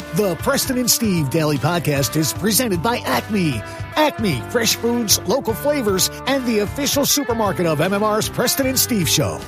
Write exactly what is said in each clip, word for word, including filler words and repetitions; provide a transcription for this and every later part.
The Preston and Steve Daily Podcast is presented by Acme. Acme, fresh foods, local flavors, and the official supermarket of M M R's Preston and Steve Show.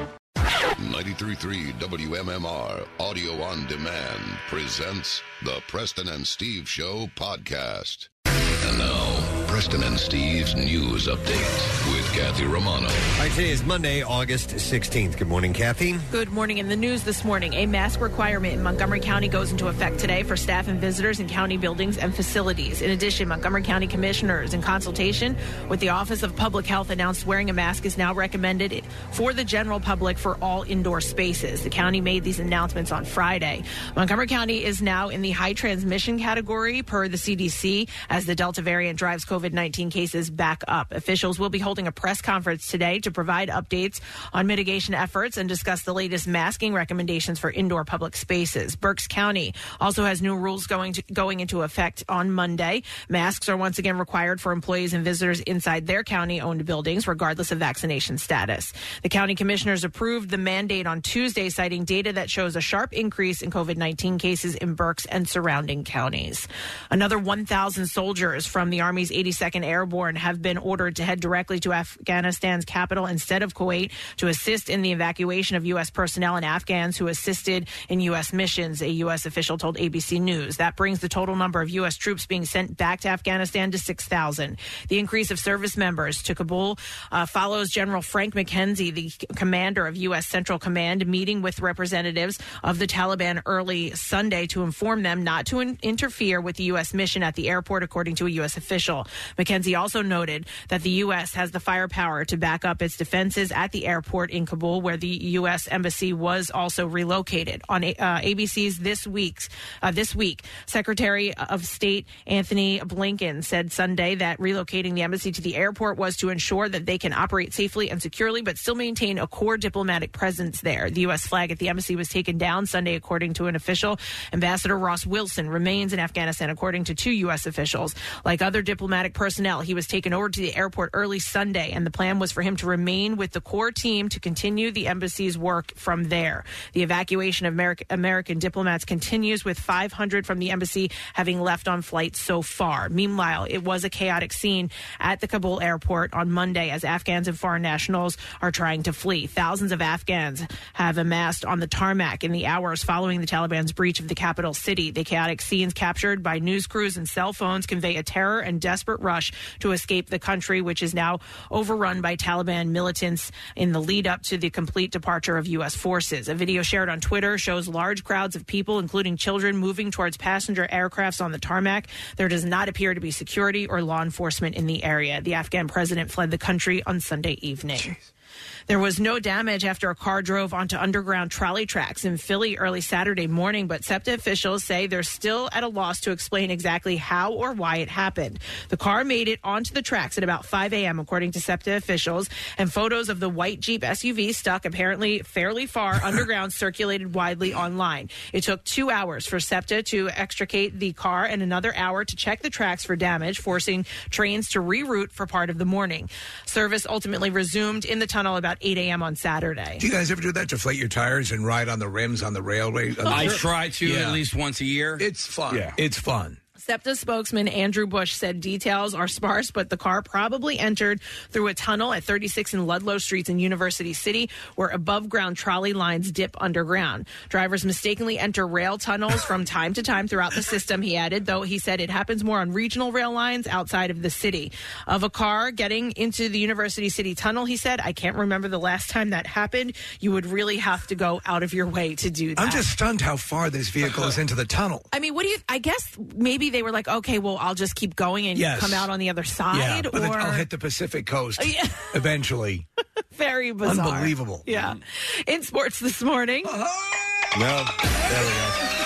ninety-three point three W M M R Audio on Demand presents the Preston and Steve Show podcast. And now, Preston and Steve's news update with Kathy Romano. All right, today is Monday, August sixteenth. Good morning, Kathy. Good morning. In the news this morning, a mask requirement in Montgomery County goes into effect today for staff and visitors in county buildings and facilities. In addition, Montgomery County commissioners, in consultation with the Office of Public Health, announced wearing a mask is now recommended for the general public for all indoor spaces. The county made these announcements on Friday. Montgomery County is now in the high transmission category per the C D C as the Delta variant drives COVID nineteen cases back up. Officials will be holding a press conference today to provide updates on mitigation efforts and discuss the latest masking recommendations for indoor public spaces. Berks County also has new rules going to, going into effect on Monday. Masks are once again required for employees and visitors inside their county-owned buildings, regardless of vaccination status. The county commissioners approved the mandate on Tuesday, citing data that shows a sharp increase in COVID nineteen cases in Berks and surrounding counties. Another one thousand soldiers from the Army's eighty-second Airborne have been ordered to head directly to Afghanistan's capital instead of Kuwait to assist in the evacuation of U S personnel and Afghans who assisted in U S missions, a U S official told A B C News. That brings the total number of U S troops being sent back to Afghanistan to six thousand. The increase of service members to Kabul uh, follows General Frank McKenzie, the commander of U S Central Command, meeting with representatives of the Taliban early Sunday to inform them not to in- interfere with the U S mission at the airport, according to a U S official. McKenzie also noted that the U S has the firepower to back up its defenses at the airport in Kabul, where the U S embassy was also relocated. On uh, A B C's This Week's uh, this week, Secretary of State Anthony Blinken said Sunday that relocating the embassy to the airport was to ensure that they can operate safely and securely, but still maintain a core diplomatic presence there. The U S flag at the embassy was taken down Sunday, according to an official. Ambassador Ross Wilson remains in Afghanistan, according to two U S officials. Like other diplomatic personnel, he was taken over to the airport early Sunday, and the plan was for him to remain with the core team to continue the embassy's work from there. The evacuation of America, American diplomats continues, with five hundred from the embassy having left on flights so far. Meanwhile, it was a chaotic scene at the Kabul airport on Monday as Afghans and foreign nationals are trying to flee. Thousands of Afghans have amassed on the tarmac in the hours following the Taliban's breach of the capital city. The chaotic scenes captured by news crews and cell phones convey a terror and desperate rush to escape the country, which is now overrun by Taliban militants in the lead up to the complete departure of U S forces. A video shared on Twitter shows large crowds of people, including children, moving towards passenger aircrafts on the tarmac. There does not appear to be security or law enforcement in the area. The Afghan president fled the country on Sunday evening. Jeez. There was no damage after a car drove onto underground trolley tracks in Philly early Saturday morning, but SEPTA officials say they're still at a loss to explain exactly how or why it happened. The car made it onto the tracks at about five a.m., according to SEPTA officials, and photos of the white Jeep S U V stuck apparently fairly far underground circulated widely online. It took two hours for SEPTA to extricate the car and another hour to check the tracks for damage, forcing trains to reroute for part of the morning. Service ultimately resumed in the tunnel about eight a.m. on Saturday. Do you guys ever do that? Deflate your tires and ride on the rims on the railway? On the I trip? try to yeah. at least once a year. It's fun. Yeah. It's fun. SEPTA spokesman Andrew Bush said details are sparse, but the car probably entered through a tunnel at thirty-six and Ludlow Streets in University City, where above-ground trolley lines dip underground. Drivers mistakenly enter rail tunnels from time to time throughout the system, he added, though he said it happens more on regional rail lines outside of the city. Of a car getting into the University City tunnel, he said, I can't remember the last time that happened. You would really have to go out of your way to do that. I'm just stunned how far this vehicle is into the tunnel. I mean, what do you, I guess maybe they were like, okay, well, I'll just keep going and yes. come out on the other side. Yeah, but or... I'll hit the Pacific coast yeah. eventually. Very bizarre. Unbelievable. Yeah. In sports this morning. Uh-huh. No, there we go.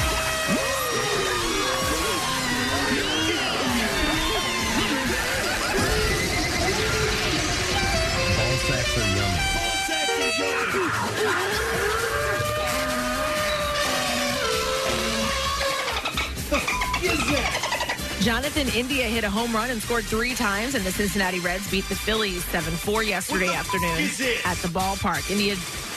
Ball sacks are yummy. Jonathan India hit a home run and scored three times, and the Cincinnati Reds beat the Phillies seven four yesterday afternoon at the ballpark. India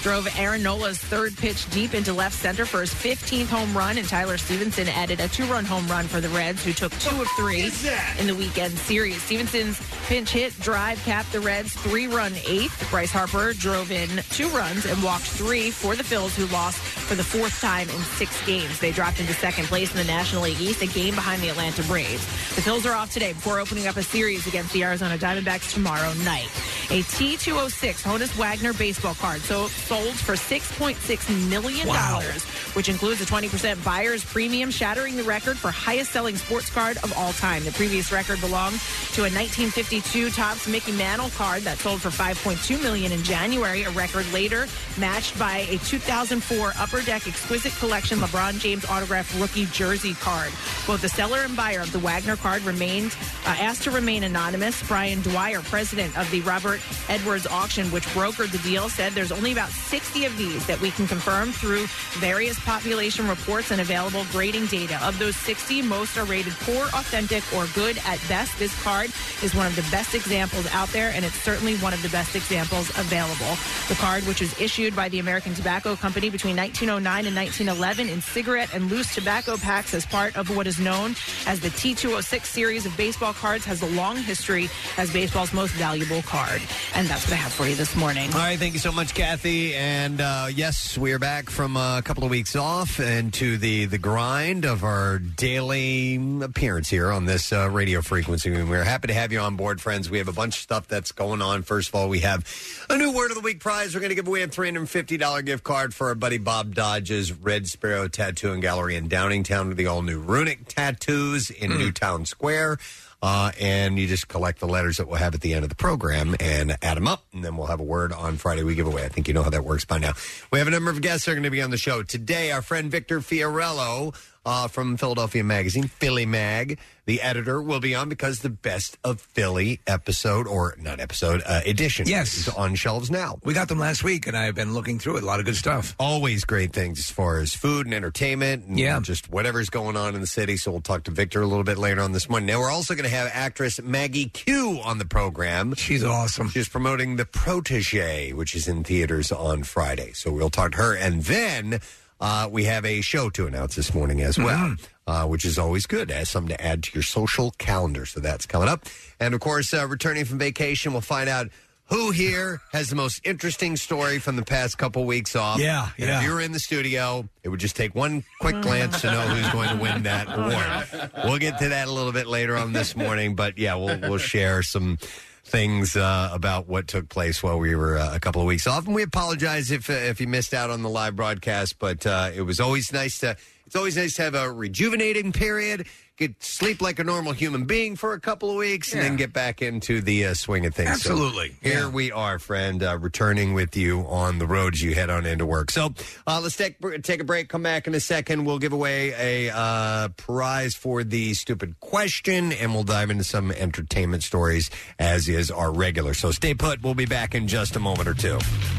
drove Aaron Nola's third pitch deep into left center for his fifteenth home run, and Tyler Stevenson added a two-run home run for the Reds, who took two of three in the weekend series. Stevenson's pinch hit drive capped the Reds' three-run eighth. Bryce Harper drove in two runs and walked three for the Phils, who lost for the fourth time in six games. They dropped into second place in the National League East, a game behind the Atlanta Braves. The Phils are off today before opening up a series against the Arizona Diamondbacks tomorrow night. A T two oh six Honus Wagner baseball card so sold for six point six million dollars, wow. which includes a twenty percent buyer's premium, shattering the record for highest-selling sports card of all time. The previous record belonged to a nineteen fifty-two Topps Mickey Mantle card that sold for five point two million dollars in January, a record later matched by a two thousand four Upper Deck Exquisite Collection LeBron James autographed rookie jersey card. Both the seller and buyer of the Wagner card remained uh, asked to remain anonymous. Brian Dwyer, president of the Robert Edwards auction, which brokered the deal, said there's only about sixty of these that we can confirm through various population reports and available grading data. Of those sixty, most are rated poor, authentic, or good at best. This card is one of the best examples out there, and it's certainly one of the best examples available. The card, which was issued by the American Tobacco Company between nineteen oh nine and nineteen eleven in cigarette and loose tobacco packs as part of what is known as the T two oh six series of baseball cards, has a long history as baseball's most valuable card. And that's what I have for you this morning. All right, thank you so much, Kathy. And uh, yes, we are back from a couple of weeks off into the, the grind of our daily appearance here on this uh, radio frequency. We're happy to have you on board, friends. We have a bunch of stuff that's going on. First of all, we have a new Word of the Week prize. We're going to give away a three hundred fifty dollars gift card for our buddy Bob Dodge's Red Sparrow Tattoo and Gallery in Downingtown with the all-new runic tattoos in mm. Newtown Square. Uh, and you just collect the letters that we'll have at the end of the program and add them up, and then we'll have a word on Friday we give away. I think you know how that works by now. We have a number of guests that are going to be on the show. Today, our friend Victor Fiorello uh, from Philadelphia Magazine, Philly Mag, the editor, will be on because the Best of Philly episode, or not episode, uh, edition yes. is on shelves now. We got them last week, and I've been looking through it. A lot of good stuff. Always great things as far as food and entertainment and yeah. just whatever's going on in the city. So we'll talk to Victor a little bit later on this morning. Now, we're also going to have actress Maggie Q on the program. She's awesome. She's promoting The Protégé, which is in theaters on Friday. So we'll talk to her. And then uh, we have a show to announce this morning as well. Mm-hmm. Uh, which is always good, as something to add to your social calendar. So that's coming up. And, of course, uh, returning from vacation, we'll find out who here has the most interesting story from the past couple weeks off. Yeah, and yeah. if you were in the studio, it would just take one quick glance to know who's going to win that award. We'll get to that a little bit later on this morning. But, yeah, we'll, we'll share some things uh, about what took place while we were uh, a couple of weeks off. And we apologize if, uh, if you missed out on the live broadcast, but uh, it was always nice to... It's always nice to have a rejuvenating period, get sleep like a normal human being for a couple of weeks, yeah. and then get back into the uh, swing of things. Absolutely. So here yeah. we are, friend, uh, returning with you on the road as you head on into work. So uh, let's take, take a break, come back in a second. We'll give away a uh, prize for the stupid question, and we'll dive into some entertainment stories, as is our regular. So stay put. We'll be back in just a moment or two.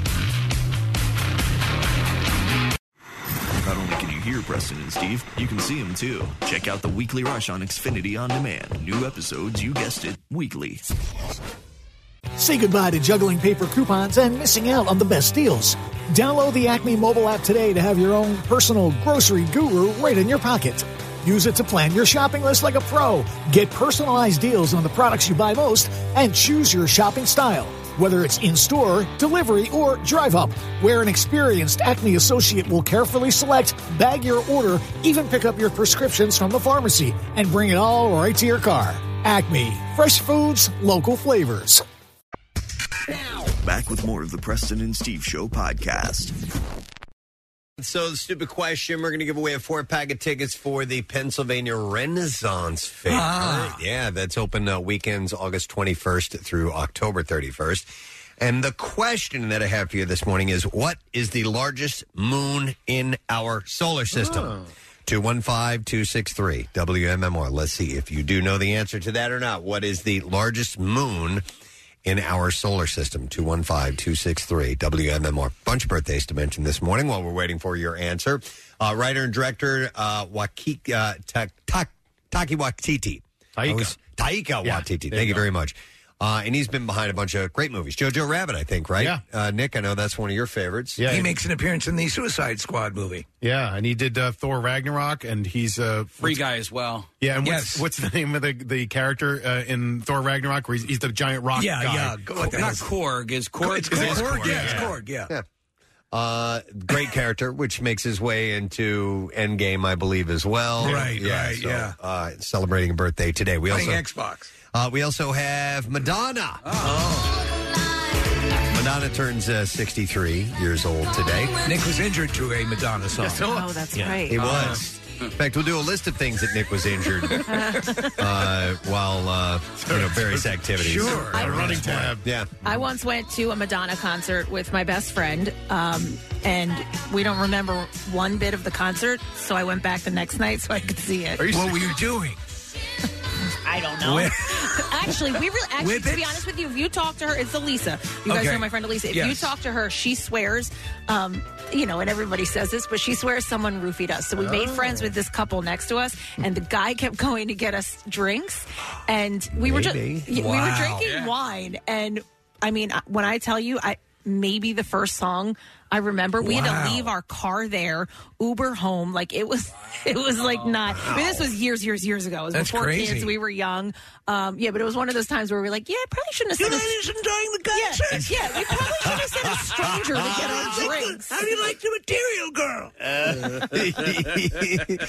Not only can you hear Preston and Steve, you can see them too. Check out the Weekly Rush on Xfinity On Demand. New episodes, you guessed it, weekly. Say goodbye to juggling paper coupons and missing out on the best deals. Download the Acme mobile app today to have your own personal grocery guru right in your pocket. Use it to plan your shopping list like a pro. Get personalized deals on the products you buy most and choose your shopping style. Whether it's in-store, delivery, or drive-up, where an experienced Acme associate will carefully select, bag your order, even pick up your prescriptions from the pharmacy, and bring it all right to your car. Acme. Fresh foods, local flavors. Back with more of the Preston and Steve Show podcast. So the stupid question, we're going to give away a four-pack of tickets for the Pennsylvania Renaissance Fair. Ah. Yeah, that's open uh, weekends August twenty-first through October thirty-first. And the question that I have for you this morning is, what is the largest moon in our solar system? Oh. two one five, two six three, W M M R. Let's see if you do know the answer to that or not. What is the largest moon in our solar system? Two one five, two six three, W M M R. Bunch of birthdays to mention this morning while we're waiting for your answer. Uh, writer and director uh, Waikiki, uh, ta- ta- Taki Waititi. Taika. Taika Yeah, Waititi. Thank you you go. very much. Uh, and he's been behind a bunch of great movies. Jojo Rabbit, I think, right? Yeah. Uh, Nick, I know that's one of your favorites. Yeah, he makes an appearance in the Suicide Squad movie. Yeah, and he did uh, Thor Ragnarok, and he's a uh, free guy as well. Yeah, and Yes. what's, what's the name of the the character uh, in Thor Ragnarok? Where he's, he's the giant rock Yeah, guy. yeah. Go- what the Not hell's- Korg. Is Korg? It's Korg. Korg, Yeah, yeah. it's Korg. Yeah. Yeah. Uh, great character, which makes his way into Endgame, I believe, as well. Right, right, yeah. Uh, celebrating a birthday today. We Playing also Xbox. uh, we also have Madonna. Oh. Madonna turns uh, sixty-three years old today. Nick was injured to a Madonna song. Oh, that's right. He was. In fact, we'll do a list of things that Nick was injured uh, while uh, you know various activities. Sure. A running tab. Yeah. I once went to a Madonna concert with my best friend, um, and we don't remember one bit of the concert, so I went back the next night so I could see it. What were you doing? I don't know. With- actually, we really, actually, With to it? be honest with you, if you talk to her, it's Elisa. You guys Okay. know my friend Elisa. If you Yes. talk to her, she swears, um, you know, and everybody says this, but she swears someone roofied us. So we made friends with this couple next to us, and the guy kept going to get us drinks, and we were just Maybe. we were Wow. drinking Yeah. wine, and I mean, when I tell you, I maybe the first song I remember, we had Wow. to leave our car there, Uber home. Like it was, it was like not. I mean, this was years, years, years ago. It was That's before crazy. kids. We were young. Um, yeah, but it was one of those times where we were like, yeah, I probably shouldn't have You sent a, ladies enjoying the yeah, concert? yeah, we probably should have sent a stranger to get our drinks. How do you like the Material Girl?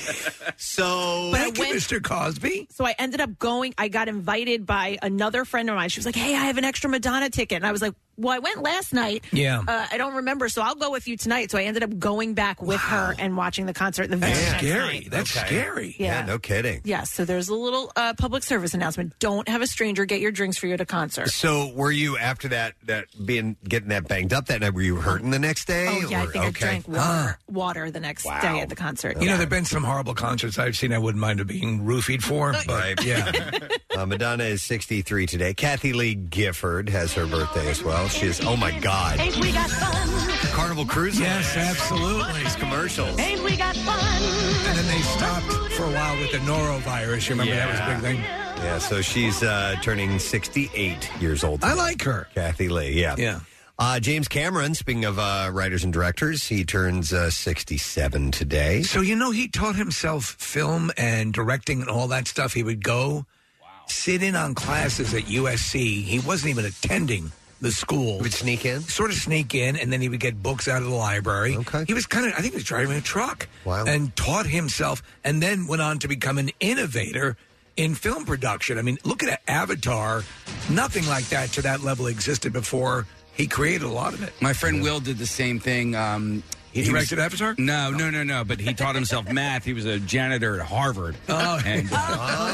So But I Thank you, went- Mister Cosby. So I ended up going. I got invited by another friend of mine. She was like, "Hey, I have an extra Madonna ticket," and I was like, "Well, I went last night. Yeah. uh, I don't remember, so I'll go with you tonight." So I ended up going back with her and watching the concert the very That's next scary. night. That's Okay. scary. yeah, Yeah. no kidding. Yeah, so there's a little uh, public service announcement. Don't have a stranger get your drinks for you at a concert. So were you after that that being getting that banged up that night? Were you hurting the next day? Oh, yeah, I or- think okay. I drank water, water the next Wow. day at the concert. You know, Yeah. there have been some horrible concerts I've seen I wouldn't mind it being roofied for, but Right. yeah. Uh, Madonna is sixty-three today. Kathy Lee Gifford has her birthday as well. She is, oh my God. We got fun. Carnival Cruise Line. Yes, absolutely. These commercials. Ain't we got fun? And then they stopped for a while with the norovirus. You remember that was a big thing? Yeah, so she's uh, turning sixty-eight years old I today. like her. Kathy Lee, yeah. Yeah. Uh, James Cameron, speaking of uh, writers and directors, he turns uh, sixty-seven today. So, you know, he taught himself film and directing and all that stuff. He would go sit in on classes at U S C. He wasn't even attending the school. He would sneak in? Sort of sneak in, and then he would get books out of the library. Okay. He was kind of, I think he was driving a truck. Wow. And taught himself, and then went on to become an innovator in film production. I mean, look at Avatar. Nothing like that to that level existed before he created a lot of it. My friend Will did the same thing. Um, He directed Avatar? No, no, no, no. But he taught himself math. He was a janitor at Harvard. Oh. and, uh,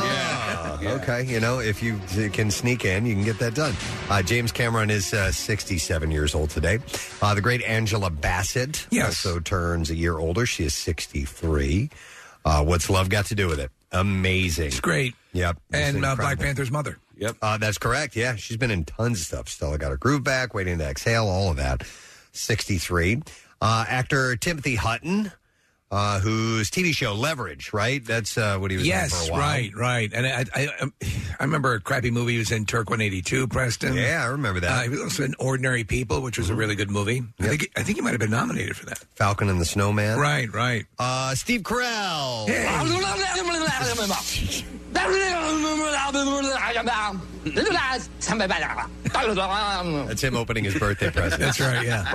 Ah, yeah. Okay, you know, if you can sneak in, you can get that done. Uh, James Cameron is uh, sixty-seven years old today. Uh, the great Angela Bassett Yes. also turns a year older. She is sixty-three. Uh, what's love got to do with it? Amazing. It's great. Yep. It's And uh, Black incredible. Panther's mother. Yep. Uh, that's correct. Yeah, she's been in tons of stuff. Stella got her groove back, waiting to exhale, all of that. sixty-three. Uh, actor Timothy Hutton, uh, whose T V show Leverage, right? That's uh, what he was in Yes, for a while. right, right. And I, I, I, I remember a crappy movie he was in, Turk one eighty-two, Preston. Yeah, I remember that. Uh, he was also in Ordinary People, which was a really good movie. I think I think he might have been nominated for that. Falcon and the Snowman. Right, right. Uh, Steve Carell. That's him opening his birthday present. That's right, yeah.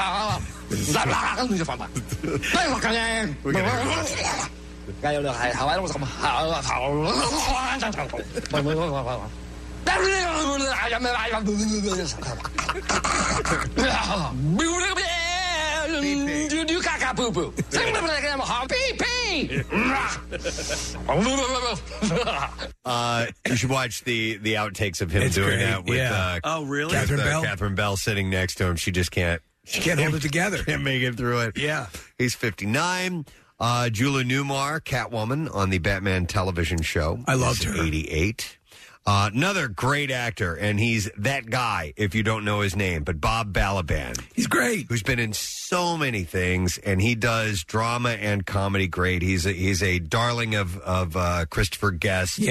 Uh, you should watch the the outtakes of him It's doing great, that with yeah. uh, Oh, really? Catherine with, uh, Bell? Catherine Bell sitting next to him. She just can't. She can't hold it together. Can't make it through it. Yeah. He's fifty-nine. Uh, Julia Newmar, Catwoman on the Batman television show. I loved is her. eighty-eight. Uh, another great actor, and he's that guy, if you don't know his name, but Bob Balaban. He's great. Who's been in so many things, and he does drama and comedy great. He's a, he's a darling of, of uh, Christopher Guest. Yeah.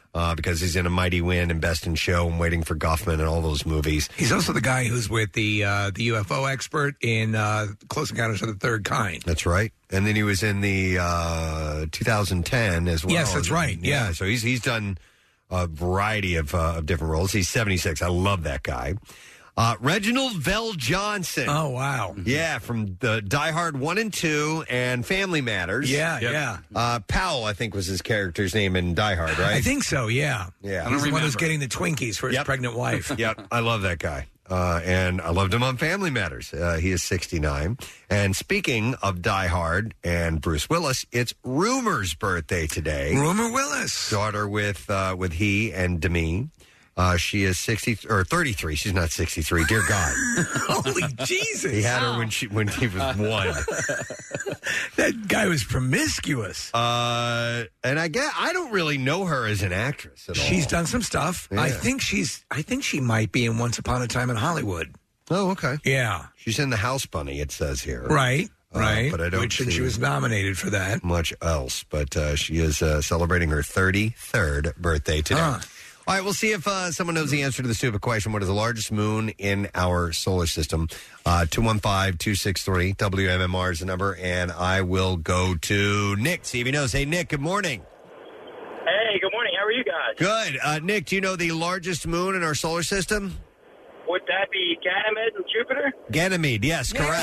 uh, because he's in A Mighty Wind and Best in Show and Waiting for Guffman and all those movies. He's also the guy who's with the uh, the U F O expert in uh, Close Encounters of the Third Kind. That's right. And then he was in the uh, two thousand ten as well. Yes, that's right. Yeah. yeah. So he's he's done a variety of, uh, of different roles. He's seventy-six. I love that guy. Uh, Reginald Vell Johnson. Oh, wow. Yeah, from the Die Hard one and two and Family Matters. Yeah, yep. yeah. Uh, Powell, I think, was his character's name in Die Hard, right? I think so, yeah. Yeah. He's the one who's getting the Twinkies for his Yep. pregnant wife. Yep, I love that guy. Uh, and I loved him on Family Matters. Uh, he is sixty-nine. And speaking of Die Hard and Bruce Willis, it's Rumor's birthday today. Rumor Willis. Daughter with uh, with he and Demi. Uh, she is sixty or thirty-three. She's not sixty-three. Dear God, holy Jesus! He had her when she when he was one. That guy was promiscuous. Uh, and I get I don't really know her as an actress at all. She's done some stuff. Yeah. I think she's. I think she might be in Once Upon a Time in Hollywood. Oh, okay. Yeah, she's in The House Bunny. It says here, right? Uh, right. but I don't. Which see she was nominated for that. Much else, but uh, she is uh, celebrating her thirty-third birthday today. Huh. All right, we'll see if uh, someone knows the answer to the stupid question. What is the largest moon in our solar system? Uh, two one five, two six three, W M M R is the number, and I will go to Nick, see if he knows. Hey, Nick, good morning. Hey, good morning. How are you guys? Good. Uh, Nick, do you know the largest moon in our solar system? Would that be Ganymede and Jupiter? Ganymede, yes, correct.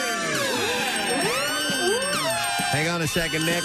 Hang on a second, Nick.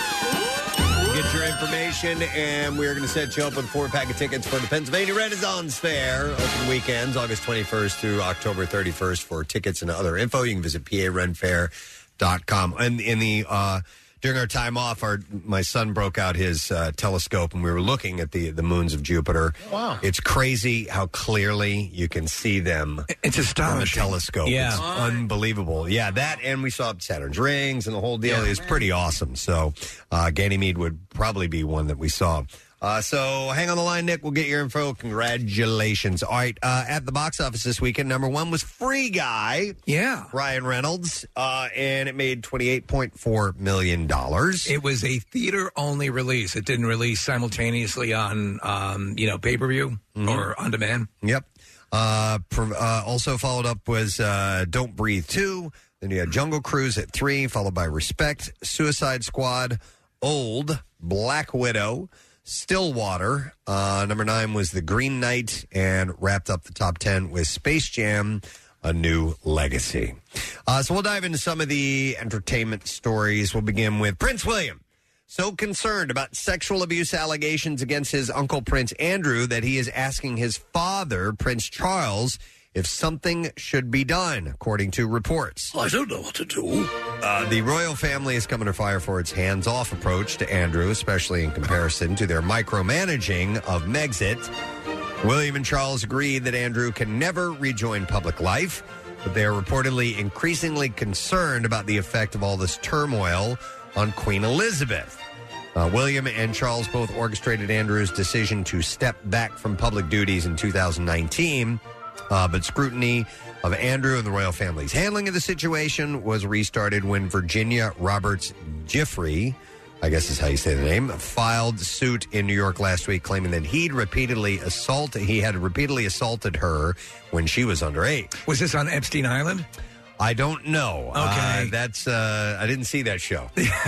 Get your information, and we're going to set you up with a four-pack of tickets for the Pennsylvania Renaissance Fair. Open weekends, August twenty-first through October thirty-first. For tickets and other info, you can visit P A ren fair dot com. And in the uh, during our time off, our my son broke out his uh, telescope, and we were looking at the the moons of Jupiter. Wow. It's crazy how clearly you can see them. It's astonishing. From a telescope. Yeah. It's unbelievable. Yeah, that, and we saw Saturn's rings and the whole deal. Yeah. It's pretty awesome. So uh, Ganymede would probably be one that we saw. Uh, so hang on the line, Nick. We'll get your info. Congratulations. All right, uh, at the box office this weekend, number one was Free Guy. Yeah. Ryan Reynolds, uh, and it made twenty-eight point four million dollars. It was a theater-only release. It didn't release simultaneously on, um, you know, pay-per-view Mm-hmm. or on demand. Yep. Uh, pro- uh, also followed up was uh, Don't Breathe two. Then you had Jungle Cruise at three, followed by Respect, Suicide Squad, Old, Black Widow, Stillwater. Uh, number nine was The Green Knight, and wrapped up the top ten with Space Jam, A New Legacy. Uh, so we'll dive into some of the entertainment stories. We'll begin with Prince William. So concerned about sexual abuse allegations against his uncle Prince Andrew that he is asking his father, Prince Charles, if something should be done, according to reports. I don't know what to do. Uh, the royal family is coming to fire for its hands-off approach to Andrew, especially in comparison to their micromanaging of Megxit. William and Charles agreed that Andrew can never rejoin public life, but they are reportedly increasingly concerned about the effect of all this turmoil on Queen Elizabeth. Uh, William and Charles both orchestrated Andrew's decision to step back from public duties in two thousand nineteen, uh, but scrutiny of Andrew and the royal family's handling of the situation was restarted when Virginia Roberts Giffrey, I guess is how you say the name, filed suit in New York last week claiming that he'd repeatedly assaulted, he had repeatedly assaulted her when she was underage. Was this on Epstein Island? I don't know. Okay. Uh, that's, uh, I didn't see that show.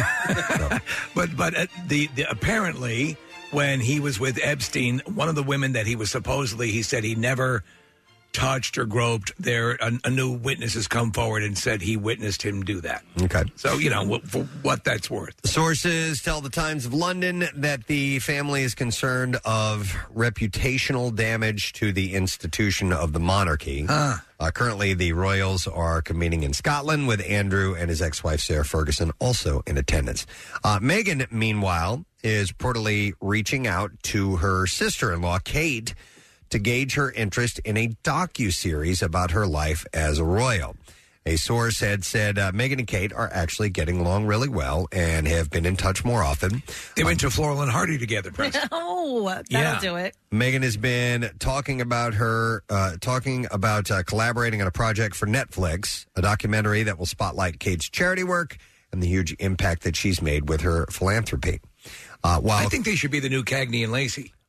But but uh, the, the apparently when he was with Epstein, one of the women that he was supposedly, he said he never touched or groped. There, a, a new witness has come forward and said he witnessed him do that. Okay. So you know what, for what that's worth. Sources tell the Times of London that the family is concerned of reputational damage to the institution of the monarchy. Huh. Uh, currently, the royals are convening in Scotland with Andrew and his ex-wife Sarah Ferguson also in attendance. Uh, Meghan, meanwhile, is reportedly reaching out to her sister-in-law, Kate, to gauge her interest in a docuseries about her life as a royal. A source had said uh, Meghan and Kate are actually getting along really well and have been in touch more often. They went to Floral and Hardy together, Prince. Oh, that'll Yeah. do it. Meghan has been talking about her, uh, talking about uh, collaborating on a project for Netflix, a documentary that will spotlight Kate's charity work and the huge impact that she's made with her philanthropy. Uh, while I think they should be the new Cagney and Lacey.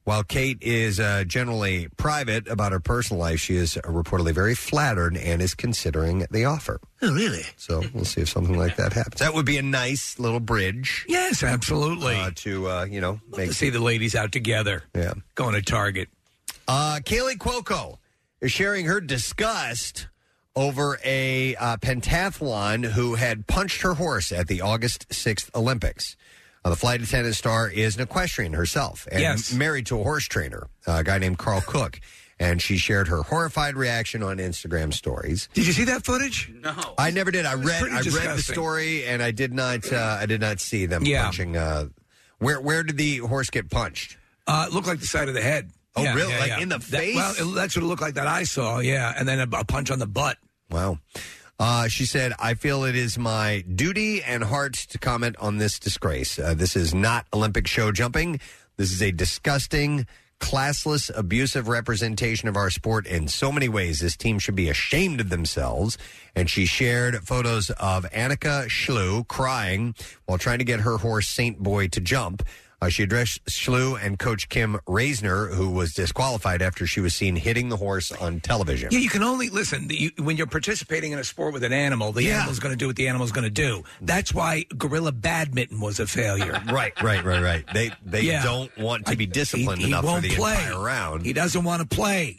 While Kate is uh, generally private about her personal life, she is reportedly very flattered and is considering the offer. Oh, really? So we'll see if something like that happens. That would be a nice little bridge. Yes, absolutely. Uh, to, uh, you know, make to see the ladies out together. Yeah. Going to Target. Uh, Kaylee Cuoco is sharing her disgust over a uh, pentathlon who had punched her horse at the August sixth Olympics. Uh, the flight attendant star is an equestrian herself and Yes. married to a horse trainer, uh, a guy named Carl Cook. And she shared her horrified reaction on Instagram stories. Did you see that footage? No, I never did. I It was read. pretty I read the disgusting. story, and I did not. Uh, I did not see them Yeah. punching. Uh, where Where did the horse get punched? Uh, it looked like the side of the head. Oh, Yeah, really? yeah, Like yeah. in the That- face? well, it, that's what it looked like that I saw, yeah. And then a, a punch on the butt. Wow. Uh, she said, I feel it is my duty and heart to comment on this disgrace. Uh, this is not Olympic show jumping. This is a disgusting, classless, abusive representation of our sport in so many ways. This team should be ashamed of themselves. And she shared photos of Annika Schlew crying while trying to get her horse Saint Boy to jump. Uh, she addressed Schlew and Coach Kim Reisner, who was disqualified after she was seen hitting the horse on television. Yeah, you can only listen the, you, when you're participating in a sport with an animal. The Yeah. animal's going to do what the animal's going to do. That's why gorilla badminton was a failure. Right, right, right, right. They they Yeah. don't want to be disciplined he, he enough for won't the play. entire round. He doesn't want to play.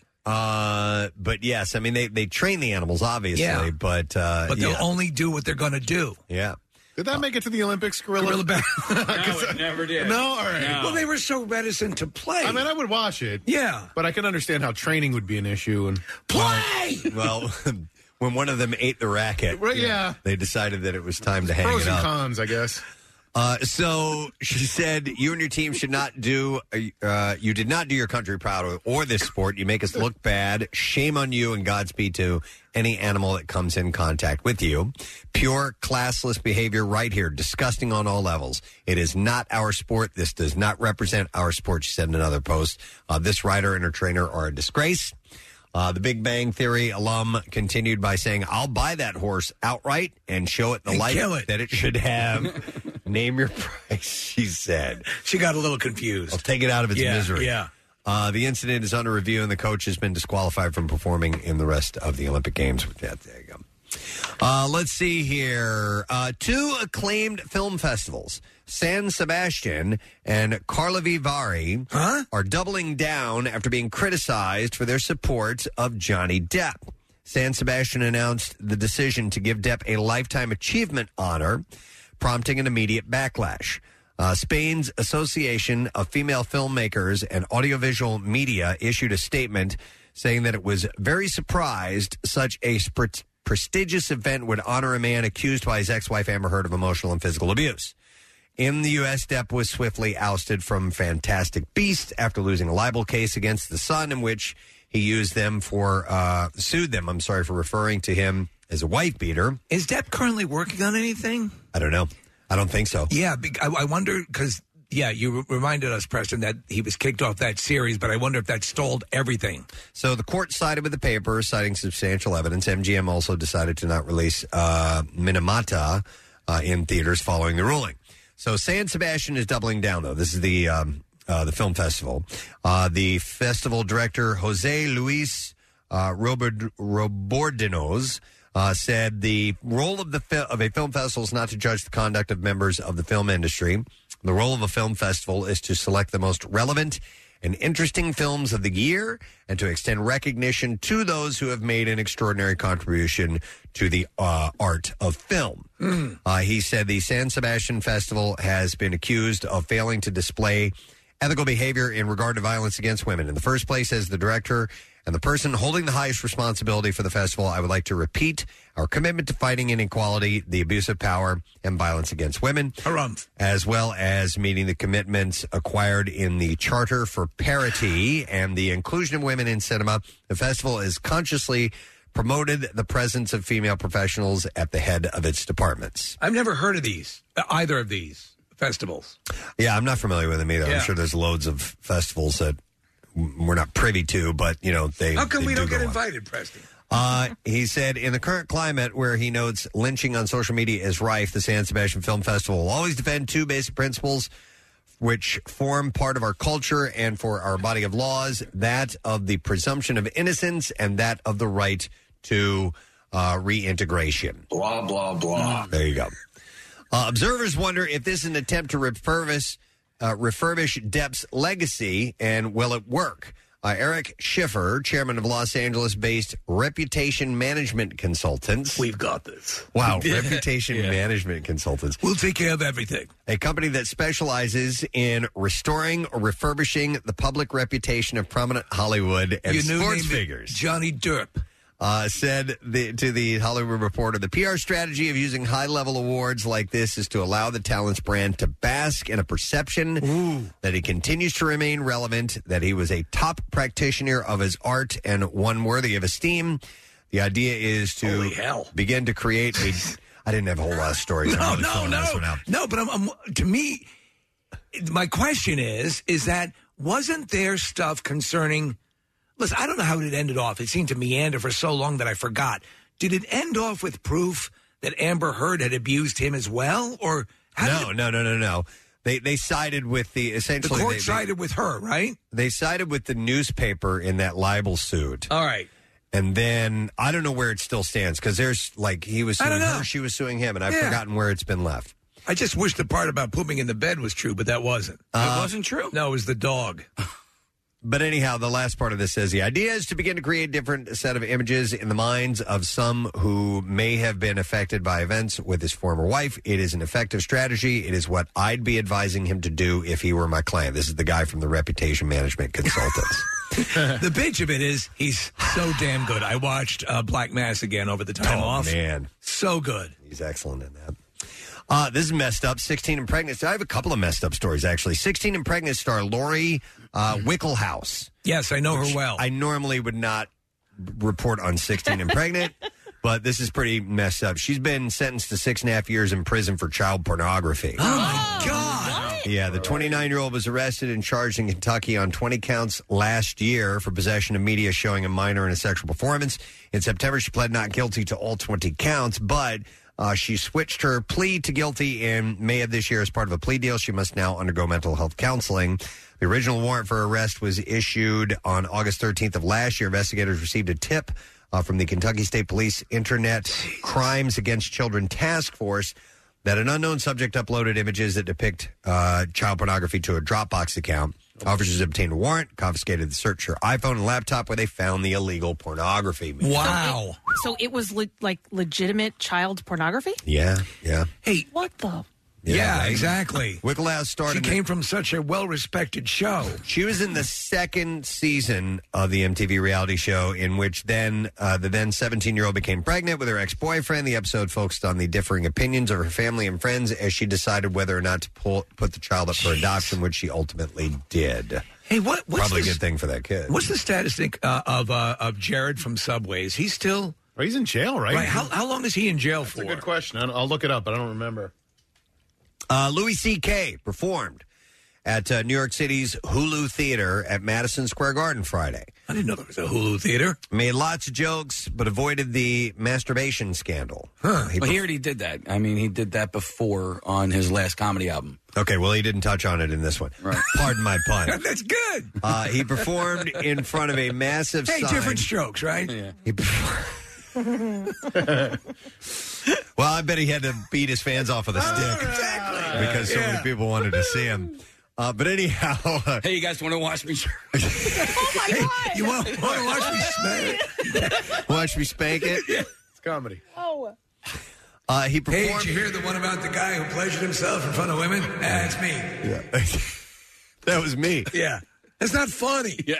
Uh, but yes, I mean they, they train the animals obviously, Yeah. but uh, But they'll yeah. only do what they're going to do. yeah. Did that make it to the Olympics, Gorilla? Gorilla bad- No, it never did. No, all right. No. Well, they were so reticent to play. I mean, I would watch it. Yeah. But I can understand how training would be an issue. And Play! Well, when one of them ate the racket, Right, yeah. they decided that it was time to hang pros it and up. cons, I guess. Uh, so she said, "You and your team should not do. Uh, you did not do your country proud or, or this sport. You make us look bad. Shame on you and Godspeed to any animal that comes in contact with you. Pure classless behavior, right here. Disgusting on all levels. It is not our sport. This does not represent our sport." She said in another post, uh, "This rider and her trainer are a disgrace." Uh, the Big Bang Theory alum continued by saying, "I'll buy that horse outright and show it the And life kill it. that it should have." Name your price, she said. She got a little confused. I'll take it out of its Yeah, misery. yeah. Uh, the incident is under review, and the coach has been disqualified from performing in the rest of the Olympic Games. Yeah, there you go. Uh, let's see here. Uh, two acclaimed film festivals, San Sebastian and Karlovy Vary, Huh? are doubling down after being criticized for their support of Johnny Depp. San Sebastian announced the decision to give Depp a Lifetime Achievement honor, prompting an immediate backlash. Uh, Spain's Association of Female Filmmakers and Audiovisual Media issued a statement saying that it was very surprised such a sp- prestigious event would honor a man accused by his ex-wife Amber Heard of emotional and physical abuse. In the U S, Depp was swiftly ousted from Fantastic Beasts after losing a libel case against the Sun in which he used them for, uh, sued them, I'm sorry, for referring to him as a wife beater. Is Depp currently working on anything? I don't know. I don't think so. Yeah, bec- I, I wonder because yeah, you re- reminded us, Preston, that he was kicked off that series, but I wonder if that stalled everything. So the court sided with the paper, citing substantial evidence. M G M also decided to not release uh, Minamata uh, in theaters following the ruling. So San Sebastian is doubling down, though. This is the um, uh, the film festival. Uh, the festival director, Jose Luis uh, Robord- Robordinos, Uh, said the role of the fi- of a film festival is not to judge the conduct of members of the film industry. The role of a film festival is to select the most relevant and interesting films of the year and to extend recognition to those who have made an extraordinary contribution to the uh, art of film. Mm. Uh, he said the San Sebastian Festival has been accused of failing to display ethical behavior in regard to violence against women. In the first place, as the director and the person holding the highest responsibility for the festival, I would like to repeat our commitment to fighting inequality, the abuse of power, and violence against women, Harumph. as well as meeting the commitments acquired in the Charter for Parity and the inclusion of women in cinema. The festival has consciously promoted the presence of female professionals at the head of its departments. I've never heard of these, uh, either of these festivals. Yeah, I'm not familiar with them either. Yeah. I'm sure there's loads of festivals that we're not privy to, but, you know, they How come they we do don't go get on. invited, Preston? Uh, he said, in the current climate where he notes lynching on social media is rife, the San Sebastian Film Festival will always defend two basic principles. which form part of our culture and for our body of laws, that of the presumption of innocence and that of the right to uh, reintegration. Blah, blah, blah. There you go. Uh, observers wonder if this is an attempt to refurbish, uh, refurbish Depp's legacy, and will it work? Uh, Eric Schiffer, chairman of Los Angeles-based Reputation Management Consultants. We've got this. Wow, Yeah. Reputation Yeah. Management Consultants. We'll take care of everything. A company that specializes in restoring or refurbishing the public reputation of prominent Hollywood and Your new sports name is figures. Johnny Depp. Uh, said the, to the Hollywood Reporter, the P R strategy of using high-level awards like this is to allow the talent's brand to bask in a perception Ooh. that he continues to remain relevant, that he was a top practitioner of his art and one worthy of esteem. The idea is to Holy hell. begin to create a... I didn't have a whole lot of stories. I'm No, really no, filling this one no. out. No, but I'm, I'm, to me, my question is, is that wasn't there stuff concerning... Listen, I don't know how it ended off. It seemed to meander for so long that I forgot. Did it end off with proof that Amber Heard had abused him as well? Or how No, did it, no, no, no, no. They they sided with the the essentially court they, sided with her, right? They, they sided with the newspaper in that libel suit. All right. And then I don't know where it still stands because there's like he was I suing don't know. her, she was suing him, and I've Yeah. forgotten where it's been left. I just wish the part about pooping in the bed was true, but that wasn't. Uh, it wasn't true? No, it was the dog. But anyhow, the last part of this says the idea is to begin to create different set of images in the minds of some who may have been affected by events with his former wife. It is an effective strategy. It is what I'd be advising him to do if he were my client. This is the guy from the Reputation Management Consultants. The bitch of it is he's so damn good. I watched uh, Black Mass again over the time oh, off. man. So good. He's excellent in that. Uh, this is messed up. sixteen and pregnant. I have a couple of messed up stories, actually. sixteen and pregnant star Lori uh, Wicklehouse. Yes, I know her well. I normally would not report on sixteen and pregnant, but this is pretty messed up. She's been sentenced to six and a half years in prison for child pornography. Oh, my God. Yeah, the twenty-nine-year-old was arrested and charged in Kentucky on twenty counts last year for possession of media showing a minor in a sexual performance. In September, she pled not guilty to all twenty counts, but uh, she switched her plea to guilty in May of this year as part of a plea deal. She must now undergo mental health counseling. The original warrant for arrest was issued on August thirteenth of last year. Investigators received a tip uh, from the Kentucky State Police Internet Jeez. Crimes Against Children Task Force that an unknown subject uploaded images that depict uh, child pornography to a Dropbox account. Officers obtained a warrant, confiscated the search her iPhone and laptop where they found the illegal pornography. Wow. So it, so it was le- like legitimate child pornography? Yeah, yeah. Hey. What the? Yeah, Yeah, right. exactly. Wicklehouse started... She came from such a well-respected show. She was in the second season of the M T V reality show in which then uh, the then seventeen-year-old became pregnant with her ex-boyfriend. The episode focused on the differing opinions of her family and friends as she decided whether or not to pull, put the child up for Jeez. adoption, which she ultimately did. Hey, what? What's Probably a this, good thing for that kid. What's the status uh, of uh, of Jared from Subway? Is he still... Well, he's in jail, right? Right. How, how long is he in jail That's for? a good question. I don't- I'll look it up, but I don't remember. Uh, Louis C K performed at uh, New York City's Hulu Theater at Madison Square Garden Friday. I didn't know there was a Hulu Theater. Made lots of jokes, but avoided the masturbation scandal. Huh. He Well, perf- he already did that. I mean, he did that before on his last comedy album. Okay, well, he didn't touch on it in this one. Right. Pardon my pun. That's good. Uh, he performed in front of a massive Hey, sign. different strokes, right? Yeah. He performed- well, I bet he had to beat his fans off with a stick Exactly. because so Yeah. many people wanted to see him. Uh, but anyhow, uh, Hey, you guys want to watch me? Oh, my God. You want, want to watch me smack? watch me spank it. It's comedy. Oh. Uh, he Hey, performed. did you hear the one about the guy who pleasured himself in front of women? That's me. Yeah. That was me. Yeah. That's not funny. Yeah.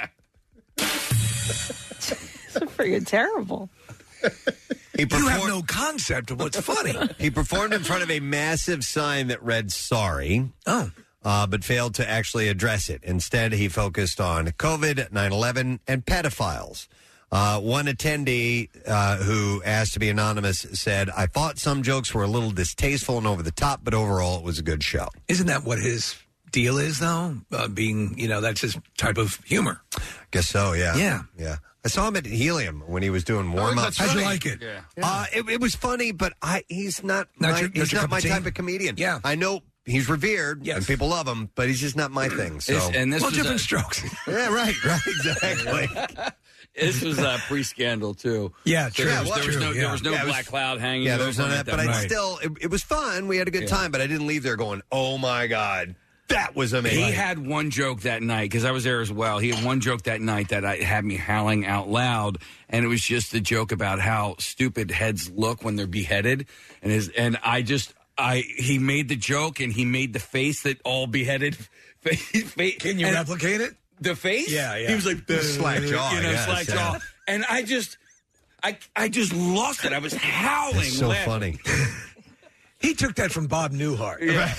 It's freaking terrible. He You performed, have no concept of what's funny. he performed in front of a massive sign that read "Sorry," Oh. uh, but failed to actually address it. Instead, he focused on COVID, nine eleven, and pedophiles. Uh, one attendee uh, who asked to be anonymous said, "I thought some jokes were a little distasteful and over the top, but overall it was a good show." Isn't that what his deal is, though? Uh, being, you know, that's his type of humor. Guess so, yeah. Yeah. Yeah. I saw him at Helium when he was doing warm-ups. How'd you like it? Yeah. Uh, it, it was funny, but I he's not, Not my, your- not he's your not cup my of tea? type of comedian. Yeah. I know he's revered Yes. and people love him, but he's just not my thing. So This- and this well, was different a- strokes. yeah, right, right, exactly. This was a pre-scandal too. Yeah, So true. there was, there was true, no, yeah. there was no Yeah, it was- black cloud hanging. Yeah, over there's none of him that, at but I point. still, it, it was fun. We had a good Yeah. time, but I didn't leave there going, "Oh my god, that was amazing." He had one joke that night because I was there as well. He had one joke that night that I, had me howling out loud, and it was just the joke about how stupid heads look when they're beheaded, and his and I just I he made the joke and he made the face that all beheaded face. Can you and replicate it? The face? Yeah, yeah. He was like The slack jaw, you know, I guess, slack yeah. jaw, and I just. I, I just lost it. I was howling. It's so laughing. funny. He took that from Bob Newhart. Yeah.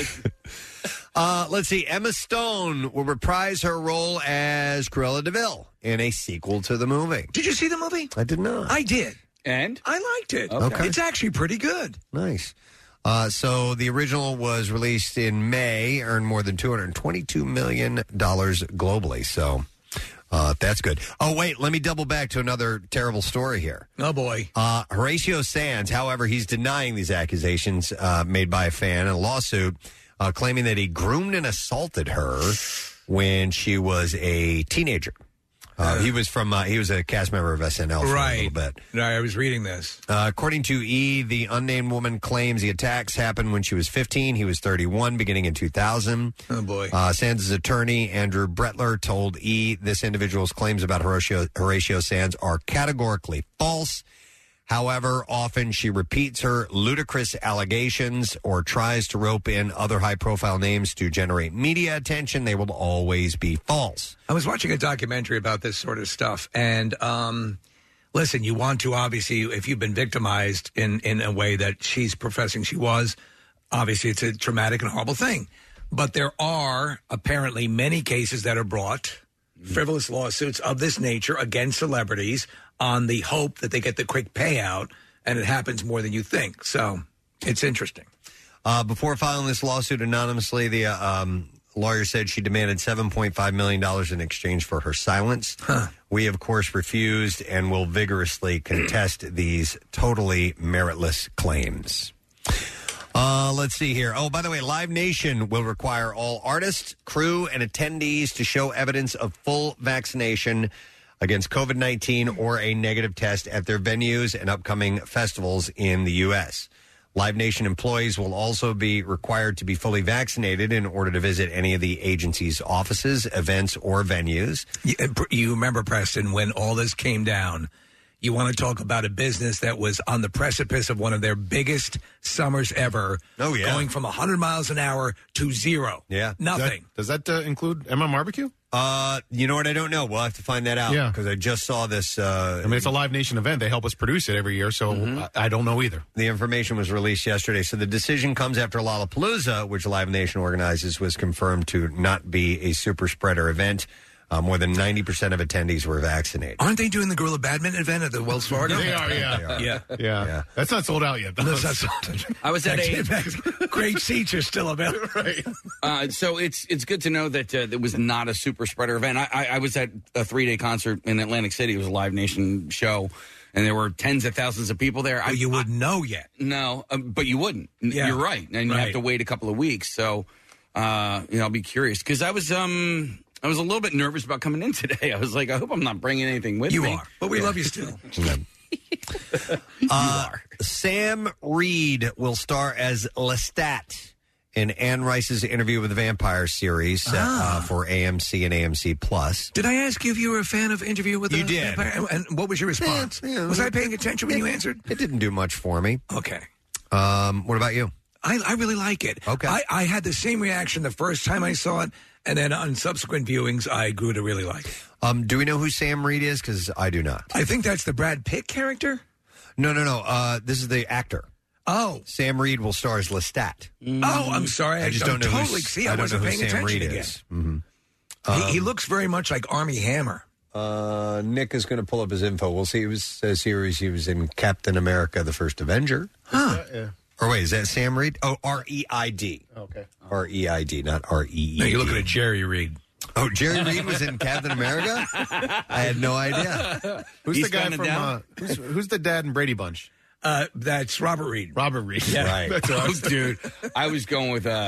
Uh, let's see. Emma Stone will reprise her role as Cruella de Vil in a sequel to the movie. Did you see the movie? I did not. I did. And I liked it. Okay. It's actually pretty good. Nice. Uh, so the original was released in May, earned more than two hundred twenty-two million dollars globally. So uh, that's good. Oh, wait, let me double back to another terrible story here. Oh, boy. Uh, Horatio Sands, however, he's denying these accusations uh, made by a fan in a lawsuit, uh, claiming that he groomed and assaulted her when she was a teenager. Uh, he was from uh, he was a cast member of S N L for a Right. little bit. No, I was reading this. Uh, according to E! The unnamed woman claims the attacks happened when she was fifteen. He was thirty-one, beginning in two thousand. Oh, boy. Uh, Sands' attorney, Andrew Bretler, told E! this individual's claims about Horatio, Horatio Sands are categorically false. However, often she repeats her ludicrous allegations or tries to rope in other high-profile names to generate media attention. They will always be false. I was watching a documentary about this sort of stuff, and um, listen, you want to obviously, if you've been victimized in, in a way that she's professing she was, obviously it's a traumatic and horrible thing. But there are apparently many cases that are brought, frivolous lawsuits of this nature against celebrities on the hope that they get the quick payout, and it happens more than you think. So it's interesting. Uh, before filing this lawsuit anonymously, the uh, um, lawyer said she demanded seven point five million dollars in exchange for her silence. Huh. We, of course, refused and will vigorously contest these totally meritless claims. Uh, let's see here. Oh, by the way, Live Nation will require all artists, crew, and attendees to show evidence of full vaccination against COVID nineteen or a negative test at their venues and upcoming festivals in the U S. Live Nation employees will also be required to be fully vaccinated in order to visit any of the agency's offices, events, or venues. You, you remember, Preston, when all this came down, you want to talk about a business that was on the precipice of one of their biggest summers ever. Oh, yeah. Going from one hundred miles an hour to zero. Yeah. Nothing. Does that, does that uh, include M M Barbecue? Uh, you know what? I don't know. We'll have to find that out. Yeah. Because I just saw this. Uh, I mean, it's a Live Nation event. They help us produce it every year, so I, I don't know either. The information was released yesterday. So the decision comes after Lollapalooza, which Live Nation organizes, was confirmed to not be a super spreader event. Uh, more than ninety percent of attendees were vaccinated. Aren't they doing the Gorilla Badminton event at the Wells Fargo? They are, yeah. They are. Yeah. Yeah. Yeah. That's not sold out yet. though. That's not sold. I was at a Great seats are still available. right. Uh, so it's it's good to know that uh, it was not a super spreader event. I, I, I was at a three day concert in Atlantic City. It was a Live Nation show, and there were tens of thousands of people there. Well, I, you wouldn't know yet. No, um, but you wouldn't. Yeah. You're right, and you Right. have to wait a couple of weeks. So, uh, you know, I'll be curious because I was um I was a little bit nervous about coming in today. I was like, I hope I'm not bringing anything with You me. are, but we love you still. Uh, Sam Reed will star as Lestat in Anne Rice's Interview with the Vampire series set, Ah. uh, for A M C and A M C Plus. Did I ask you if you were a fan of Interview with the You did. Vampire? And what was your response? Yeah, yeah. Was I paying attention when you answered? It didn't do much for me. Okay. Um, what about you? I, I really like it. Okay. I, I had the same reaction the first time I saw it, and then on subsequent viewings, I grew to really like it. Um, do we know who Sam Reed is? Because I do not. I think that's the Brad Pitt character. No, no, no. Uh, this is the actor. Oh. Sam Reed will star as Lestat. Oh, I'm sorry. I just I'm don't know. Totally. who's, See, I, I don't wasn't know who paying Sam attention Reed again. is. Mhm. he, he looks very much like Armie Hammer. Uh, Nick is going to pull up his info. We'll see. He was says here he was in Captain America: The First Avenger. Huh. Yeah. Or wait, is that Sam Reed? Oh, R E I D. Okay. R E I D, not R E E. No, you're looking at Jerry Reed. Oh, Jerry Reed was in Captain America? I had no idea. Who's He's the guy coming from? Uh, down? who's, who's the dad in Brady Bunch? Uh, that's Robert Reed. Robert Reed. Right. That's what I Oh, was dude, I was going with uh,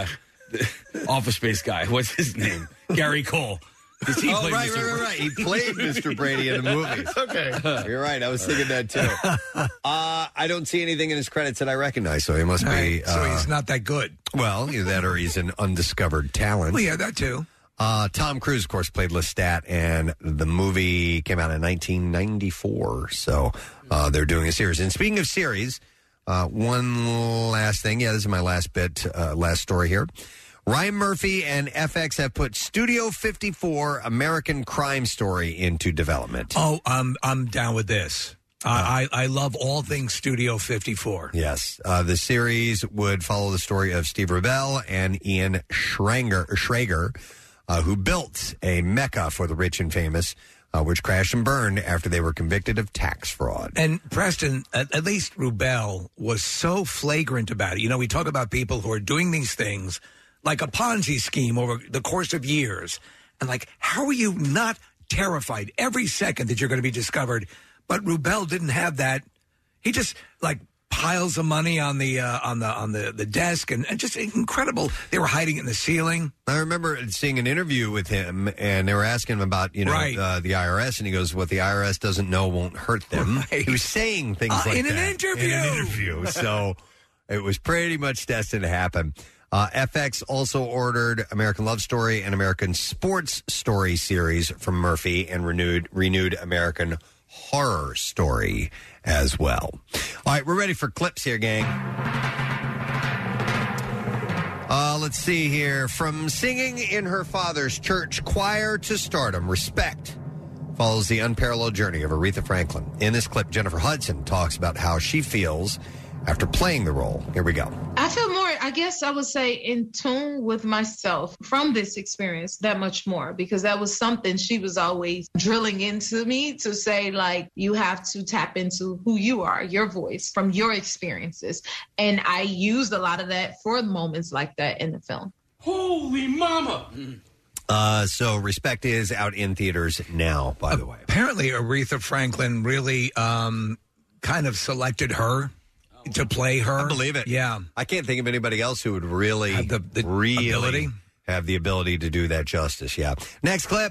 Office Space guy. What's his name? Gary Cole. Does he oh, play right, Mister right, right, right. He played Mister Brady in the movies. Okay. You're right. I was thinking that, too. Uh, I don't see anything in his credits that I recognize, so he must be... Right, so uh, he's not that good. Well, either that or he's an undiscovered talent. Well, yeah, that too. Uh, Tom Cruise, of course, played Lestat, and the movie came out in nineteen ninety-four, so uh, they're doing a series. And speaking of series, uh, one last thing. Yeah, this is my last bit, uh, last story here. Ryan Murphy and F X have put Studio fifty-four American Crime Story into development. Oh, I'm I'm down with this. Uh, I I love all things Studio fifty-four. Yes, uh, the series would follow the story of Steve Rubell and Ian Schrager, Schrager uh, who built a mecca for the rich and famous, uh, which crashed and burned after they were convicted of tax fraud. And Preston, at, at least Rubell was so flagrant about it. You know, we talk about people who are doing these things like a Ponzi scheme over the course of years. And like, how are you not terrified every second that you're going to be discovered? But Rubell didn't have that. He just like piles of money on the uh, on the on the, the desk and, and just incredible. They were hiding it in the ceiling. I remember seeing an interview with him, and they were asking him about you know Right. uh, the I R S, and he goes, "What the I R S doesn't know won't hurt them." Right. He was saying things Uh, like in an that interview. in an interview. So it was pretty much destined to happen. Uh, F X also ordered American Love Story and American Sports Story series from Murphy, and renewed renewed American Horror Story as well. All right, we're ready for clips here, gang. Uh, let's see here. From singing in her father's church choir to stardom, Respect follows the unparalleled journey of Aretha Franklin. In this clip, Jennifer Hudson talks about how she feels after playing the role. Here we go. I feel more, I guess I would say, in tune with myself from this experience that much more, because that was something she was always drilling into me to say, like, you have to tap into who you are, your voice from your experiences. And I used a lot of that for moments like that in the film. Holy mama! Uh, so Respect is out in theaters now, by the way. Apparently, Aretha Franklin really um, kind of selected her to play her. I believe it. Yeah. I can't think of anybody else who would really, Have the- the really ability? have the ability to do that justice. Yeah. Next clip.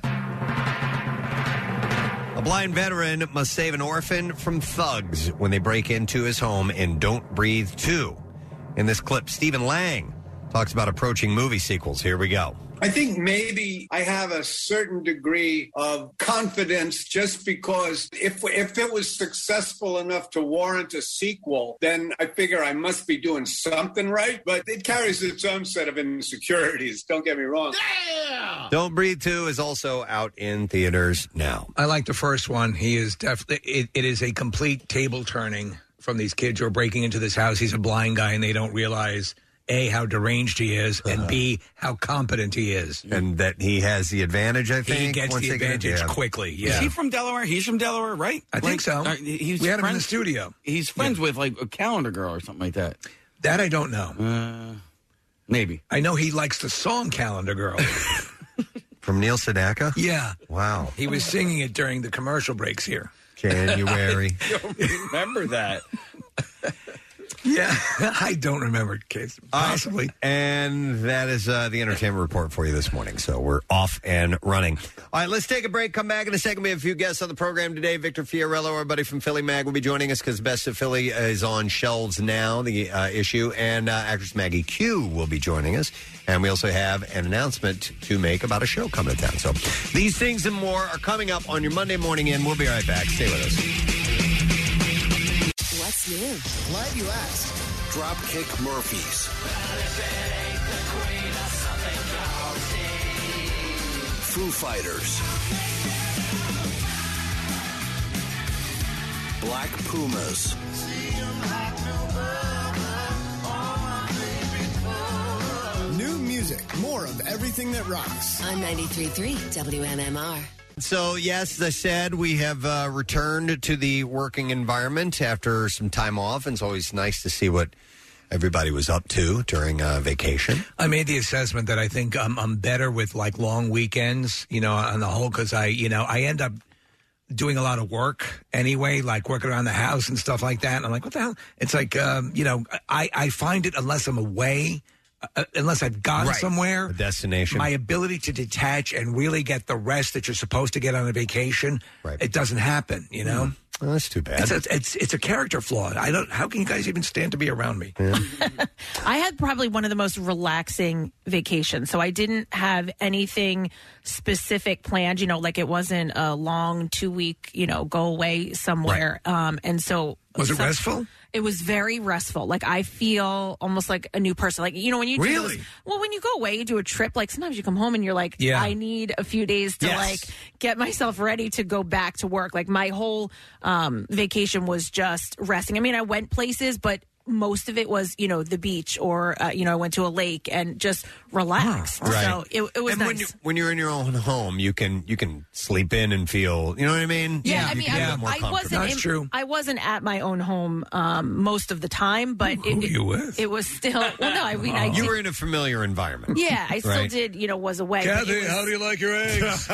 A blind veteran must save an orphan from thugs when they break into his home in Don't Breathe two. In this clip, Stephen Lang talks about approaching movie sequels. Here we go. I think maybe I have a certain degree of confidence just because if if it was successful enough to warrant a sequel, then I figure I must be doing something right. But it carries its own set of insecurities. Don't get me wrong. Don't Breathe two is also out in theaters now. I like the first one. He is definitely, it, it is a complete table turning from these kids who are breaking into this house. He's a blind guy and they don't realize, A, how deranged he is, and uh, B, how competent he is. And that he has the advantage, I think. He gets once the they get advantage into- yeah. quickly, yeah. Is he from Delaware? He's from Delaware, right? I think so. Uh, he's We had him in friends- the studio. He's friends with, like, a calendar girl or something like that. That I don't know. Uh, maybe. I know he likes the song Calendar Girl. From Neil Sedaka? Yeah. Wow. He was singing it during the commercial breaks here. January. I don't remember that. Yeah, I don't remember, Case. Possibly. Uh, and that is uh, the entertainment report for you this morning. So we're off and running. All right, let's take a break. Come back in a second. We have a few guests on the program today. Victor Fiorello, our buddy from Philly Mag, will be joining us because Best of Philly is on shelves now, the uh, issue. And uh, actress Maggie Q will be joining us. And we also have an announcement to make about a show coming to town. So these things and more are coming up on your Monday morning in. We'll be right back. Stay with us. What's new? Glad you asked. Dropkick Murphys. Foo Fighters. Black Pumas. New music. More of everything that rocks. On ninety-three point three W M M R. So, yes, as I said, we have uh, returned to the working environment after some time off. And it's always nice to see what everybody was up to during uh, vacation. I made the assessment that I think I'm, I'm better with like long weekends, you know, on the whole, because I, you know, I end up doing a lot of work anyway, like working around the house and stuff like that. And I'm like, what the hell? It's like, um, you know, I, I find it unless I'm away uh, unless I've gone Right. somewhere, A destination. my ability to detach and really get the rest that you're supposed to get on a vacation, Right. it doesn't happen. You know, well, that's too bad. It's a, it's it's a character flaw. I don't. How can you guys even stand to be around me? I had probably one of the most relaxing vacations. So I didn't have anything specific planned, you know, like it wasn't a long two week, you know, go away somewhere. Um, and so. Was it some- restful? It was very restful. Like I feel almost like a new person. Like, you know, when you do Really? those- well, when you go away, you do a trip, like sometimes you come home and you're like, Yeah. I need a few days to Yes. like get myself ready to go back to work. Like my whole um, vacation was just resting. I mean, I went places, but most of it was, you know, the beach or, uh, you know, I went to a lake and just relaxed. Right. So it, it was and nice. when, you, when you're in your own home, you can you can sleep in and feel, you know what I mean? Yeah, You I mean, can I, feel more I comfortable. wasn't. in- I wasn't at my own home um, most of the time, but Who it, were you with? it was still. Well, no, I mean, I you did- were in a familiar environment. Yeah, I still Right. did. You know, was away. but Kathy, it was, how do you like your eggs?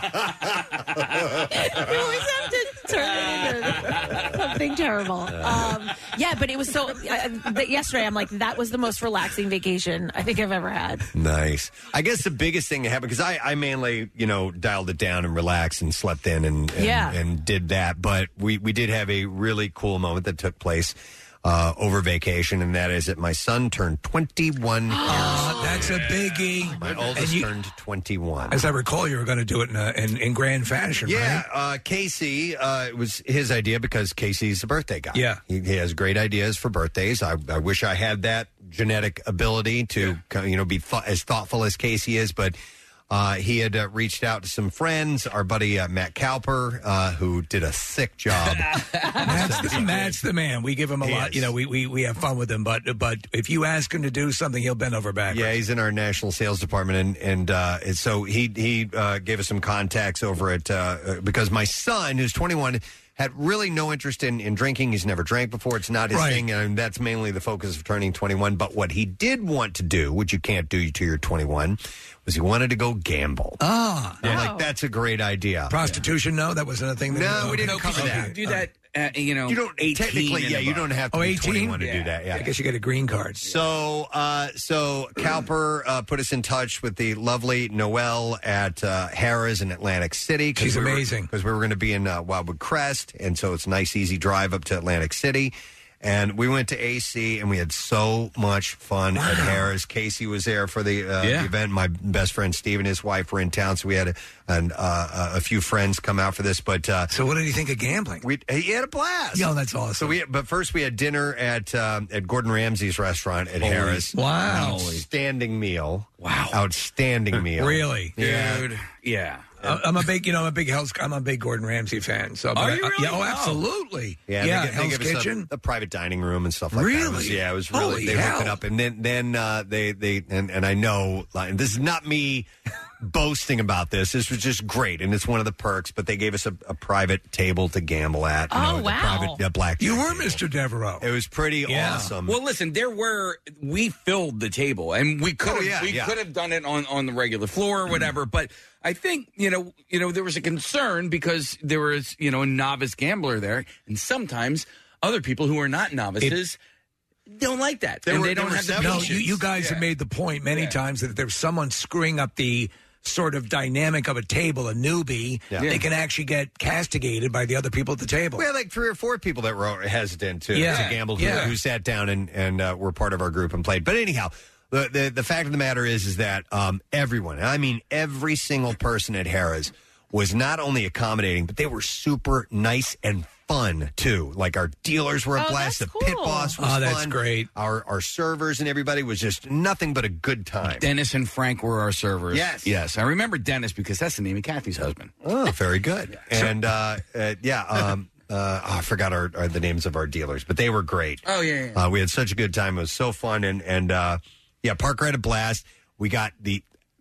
you always have to turn it into something terrible. Um, yeah, but it was so. Uh, but yesterday, I'm like, that was the most relaxing vacation I think I've ever had. Nice. I guess the biggest thing that happened, because I, I mainly, you know, dialed it down and relaxed and slept in and and, Yeah. and did that. But we, we did have a really cool moment that took place uh, over vacation, and that is that my son turned twenty-one Oh, that's a biggie. My And oldest you- turned twenty-one. As I recall, you were going to do it in, a, in in grand fashion, Yeah, right? uh, Casey, uh, it was his idea because Casey's a birthday guy. Yeah. He, he has great ideas for birthdays. I, I wish I had that genetic ability to, you know, be th- as thoughtful as Casey is, but uh, he had uh, reached out to some friends. Our buddy uh, Matt Cowper, uh, who did a sick job. Matt's, the, Matt's the man. We give him a He lot. is. You know, we, we, we have fun with him. But but if you ask him to do something, he'll bend over backwards. Yeah, he's in our national sales department, and and, uh, and so he he uh, gave us some contacts over at uh, uh, because my son, who's twenty-one, had really no interest in, in drinking. He's never drank before. It's not his Right. thing, and that's mainly the focus of turning twenty-one. But what he did want to do, which you can't do till you're twenty-one, was he wanted to go gamble. Ah, I'm like, that's a great idea. Prostitution? No, that wasn't a thing. That No, we didn't cover Okay. that. Do that, uh, you know, You don't eighteen technically, and yeah, you above. don't have to Oh, be eighteen? twenty-one to do that. Yeah, I guess you get a green card. So, uh, so Cowper uh, put us in touch with the lovely Noelle at uh, Harrah's in Atlantic City. 'cause She's we were- amazing. because we were going to be in uh, Wildwood Crest, and so it's a nice, easy drive up to Atlantic City. And we went to A C, and we had so much fun at Harrah's. Casey was there for the, uh, Yeah. the event. My best friend Steve and his wife were in town, so we had a, an, uh, a few friends come out for this. But uh, So what did you think of gambling? we he had a blast. Yo, that's awesome. So we, but first we had dinner at um, at Gordon Ramsay's restaurant at Holy- Harrah's. Wow. Outstanding meal. Wow. Outstanding meal. Really? Yeah. Dude, yeah. Uh, I'm a big, you know, I'm a big Hell's, I'm a big Gordon Ramsay fan. So, but Are I- you uh, really? yeah, oh, Oh. absolutely. Yeah, yeah. they, gi- they Hell's give us a- Kitchen. A, private dining room and stuff like that. It was- Really? yeah, it was really. Holy they hooked hell. it up, and then then uh, they they and, and I know, like, and this is not me boasting about this. This was just great, and it's one of the perks. But they gave us a, a private table to gamble at. You Oh, know, the wow. Private uh, black. You were Mister Devereaux. It was pretty Yeah. awesome. Well, listen, there were we filled the table, and we could Oh, have yeah, we yeah. could have done it on, on the regular floor or whatever. But I think you know you know there was a concern because there was you know a novice gambler there, and sometimes other people who are not novices don't like that, There and were- they there don't were have the several- No, patience. you, you guys have made the point many times that if there's someone screwing up the sort of dynamic of a table, a newbie, Yeah. they can actually get castigated by the other people at the table. We had like three or four people that were hesitant to, Yeah. to gamble who, Yeah. who sat down and, and uh, were part of our group and played. But anyhow, the, the, the fact of the matter is is that um, everyone, and I mean every single person at Harrah's, was not only accommodating, but they were super nice and fun too. Like our dealers were a Oh, blast. The that's pit cool. boss was Oh, that's fun. great. Our our servers and everybody was just nothing but a good time. Dennis and Frank were our servers. Yes. yes, I remember Dennis because that's the name of Kathy's husband. Oh, very good. And uh, uh, yeah, um, uh, oh, I forgot our, our the names of our dealers, but they were great. Oh yeah, yeah. Uh, we had such a good time. It was so fun, and and uh, yeah, Parker had a blast. We got the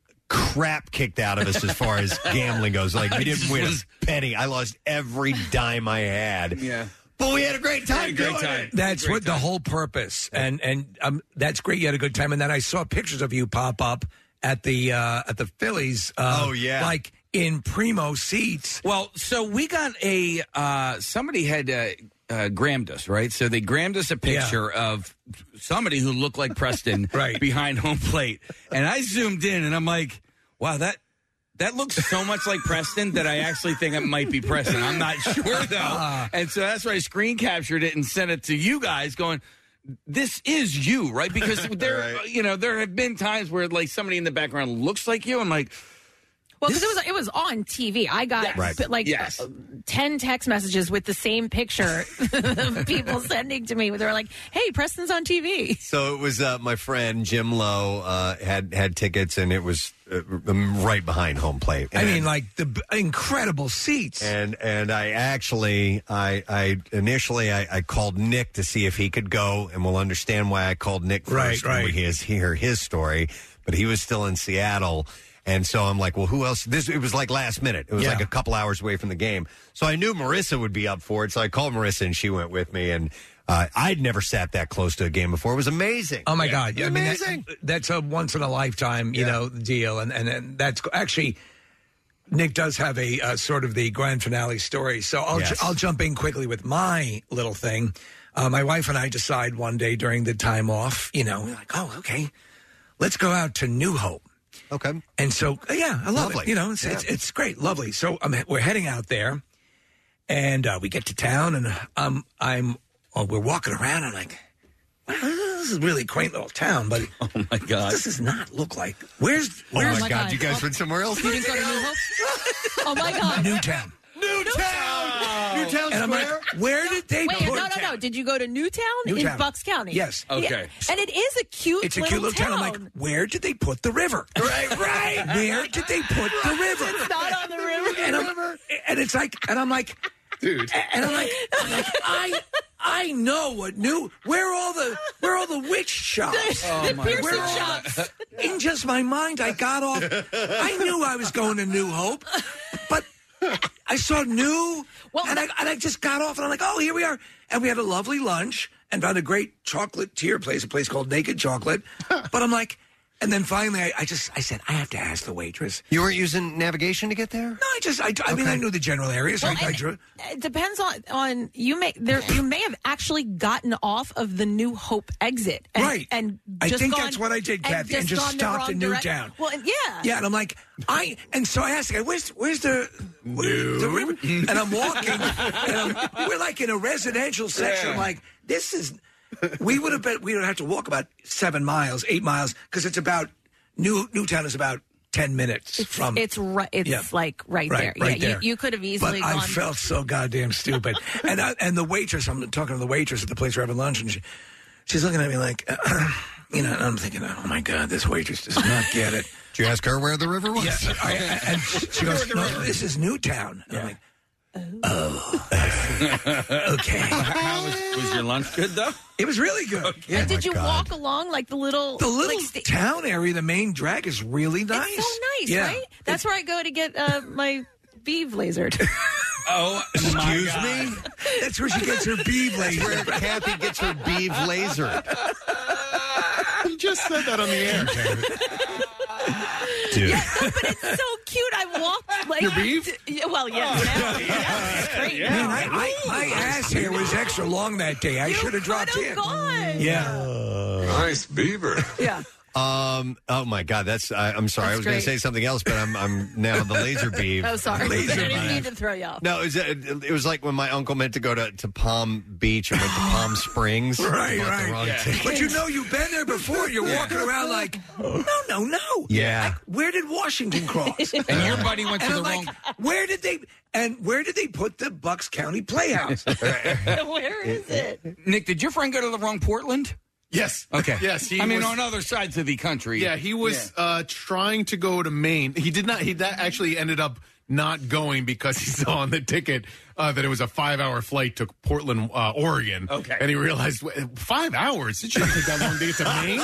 crap kicked out of us as far as gambling goes. Like we didn't win a penny. I lost every dime I had. Yeah. But we had a great time. Had a great doing time. it. That's Great what the time. whole purpose, and and um, that's great. You had a good time, and then I saw pictures of you pop up at the uh, at the Phillies. Uh, Oh, yeah. like in primo seats. Well, so we got a uh, somebody had uh, uh, grammed us, right? So they grammed us a picture yeah. of somebody who looked like Preston right. behind home plate. And I zoomed in, and I'm like, wow, that that looks so much like Preston that I actually think it might be Preston. I'm not sure, though. And so that's why I screen captured it and sent it to you guys going, this is you, right? Because there, right. you know, there have been times where, like, somebody in the background looks like you. I'm like... Well, because it was it was on T V. I got yes. right. like yes. uh, ten text messages with the same picture of people sending to me. They were like, "Hey, Preston's on T V." So it was uh, my friend Jim Lowe uh, had had tickets, and it was uh, right behind home plate. And, I mean, like the b- incredible seats. And and I actually, I I initially I, I called Nick to see if he could go, and we'll understand why I called Nick first right, right. when we hear his story. But he was still in Seattle. And so I'm like, well, who else? This it was like last minute. It was yeah. like a couple hours away from the game. So I knew Marissa would be up for it. So I called Marissa, and she went with me. And uh, I'd never sat that close to a game before. It was amazing. Oh my yeah. God! Yeah, I mean, amazing. That, that's a once in a lifetime, you yeah. know, deal. And, and and that's actually Nick does have a uh, sort of the grand finale story. So I'll yes. ju- I'll jump in quickly with my little thing. Uh, my wife and I decide one day during the time off, you know, we're like, oh, okay, let's go out to New Hope. Okay. And so, yeah, I love lovely. it. You know, it's, yeah. it's it's great, lovely. So um, we're heading out there, and uh, we get to town, and um, I'm oh, we're walking around, and I'm like, wow, this is a really quaint little town, but oh my God, this does not look like. Where's? where's oh my God, God, you guys went somewhere else? You didn't go to New Hope? Oh my God, Newtown. Newtown! Newtown Square? Like, where did they Wait, put no, no, no. Did you go to Newtown, Newtown. in Bucks County? Yes. Okay. Yeah. And it is a cute It's a little cute little town. town. I'm like, where did they put the river? Right, right. Where did they put the river? It's not on the river. And, I'm, and it's like, and I'm like, dude. And I'm like, I'm like I, I know what new. Where are all the, where are all the witch shops? The, oh the my piercing God. shops. In just my mind, I got off. I knew I was going to New Hope, but I saw New, well, and I and I just got off, and I'm like, oh, here we are, and we had a lovely lunch, and found a great chocolatier place, a place called Naked Chocolate. But I'm like, and then finally, I, I just I said, I have to ask the waitress. You weren't using navigation to get there? No, I just I, I okay. mean I knew the general area, so well, I, I drew. It depends on on you may there you may have actually gotten off of the New Hope exit, and, right? And I just think gone, that's what I did, Kathy, and and just, just stopped in direct- Newtown. Well, and, yeah, yeah, and I'm like, I and so I asked the guy, where's where's the where's the river? And I'm walking, and I'm, we're like in a residential section. Yeah. I'm like, this is. We would have been. We would have to walk about seven miles, eight miles, because it's about. New Newtown is about ten minutes it's, from. It's right. It's yeah. like right, right there. Right yeah, there. You, you could have easily. But gone. I felt so goddamn stupid. and I, and the waitress, I'm talking to the waitress at the place we're having lunch, and she, she's looking at me like, uh, you know, and I'm thinking, oh my God, this waitress does not get it. Did you ask her where the river was? Yeah, I, I, and she goes, no, this is Newtown. And yeah. I'm like. Oh, okay. How was, was your lunch good though? It was really good. Okay. And oh did you God. walk along like the little the little like, sta- town area? The main drag is really nice. It's so nice, yeah. right? That's it's, where I go to get uh, my beeve lasered. Oh, excuse me. That's where she gets her beeve lasered. Where Kathy gets her beeve lasered. You just said that on the air. Dude. Yeah, no, but it's so cute. I walked like your beef. D- well, yeah, oh. now, yeah, it's great. Yeah. Man, I, I, my ass hair was extra long that day. I should have dropped in. Gone. Yeah, uh, nice beaver. Yeah. Um. Oh my God. That's. I, I'm sorry. That's I was going to great. say something else, but I'm. I'm now the laser beef. Oh, sorry. Laser I didn't beef. mean to throw you off. No, it was, it was like when my uncle meant to go to, to Palm Beach and went to Palm Springs. right, Bought the right. wrong Yeah. ticket. But you know, you've been there before. You're Yeah. walking around like, no, no, no. Yeah. Like, where did Washington cross? And your buddy went to and the I'm wrong. like, where did they? And where did they put the Bucks County Playhouse? Where is it? Nick, did your friend go to the wrong Portland? Yes. Okay. Yes. He I mean, was, on other sides of the country. Yeah, he was Yeah. Uh, trying to go to Maine. He did not. He that actually ended up not going because he saw on the ticket uh, that it was a five-hour flight to Portland, uh, Oregon. Okay. And he realized five hours. It shouldn't take that long to get to Maine.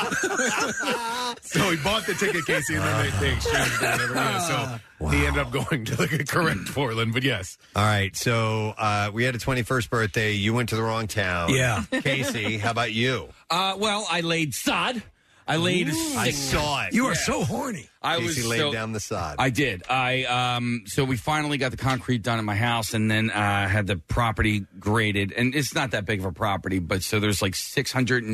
So he bought the ticket, Casey, and then they, they exchanged it. Whatever. Yeah, so wow. He ended up going to the correct Portland. But yes. All right. So uh, we had a twenty-first birthday. You went to the wrong town. Yeah. Casey, how about you? Uh, well, I laid sod. I laid. Ooh. I saw it. You are Yeah. so horny. I Casey was laid so, down the sod. I did. I um. So we finally got the concrete done at my house, and then uh, had the property graded. And it's not that big of a property, but so there's like six hundred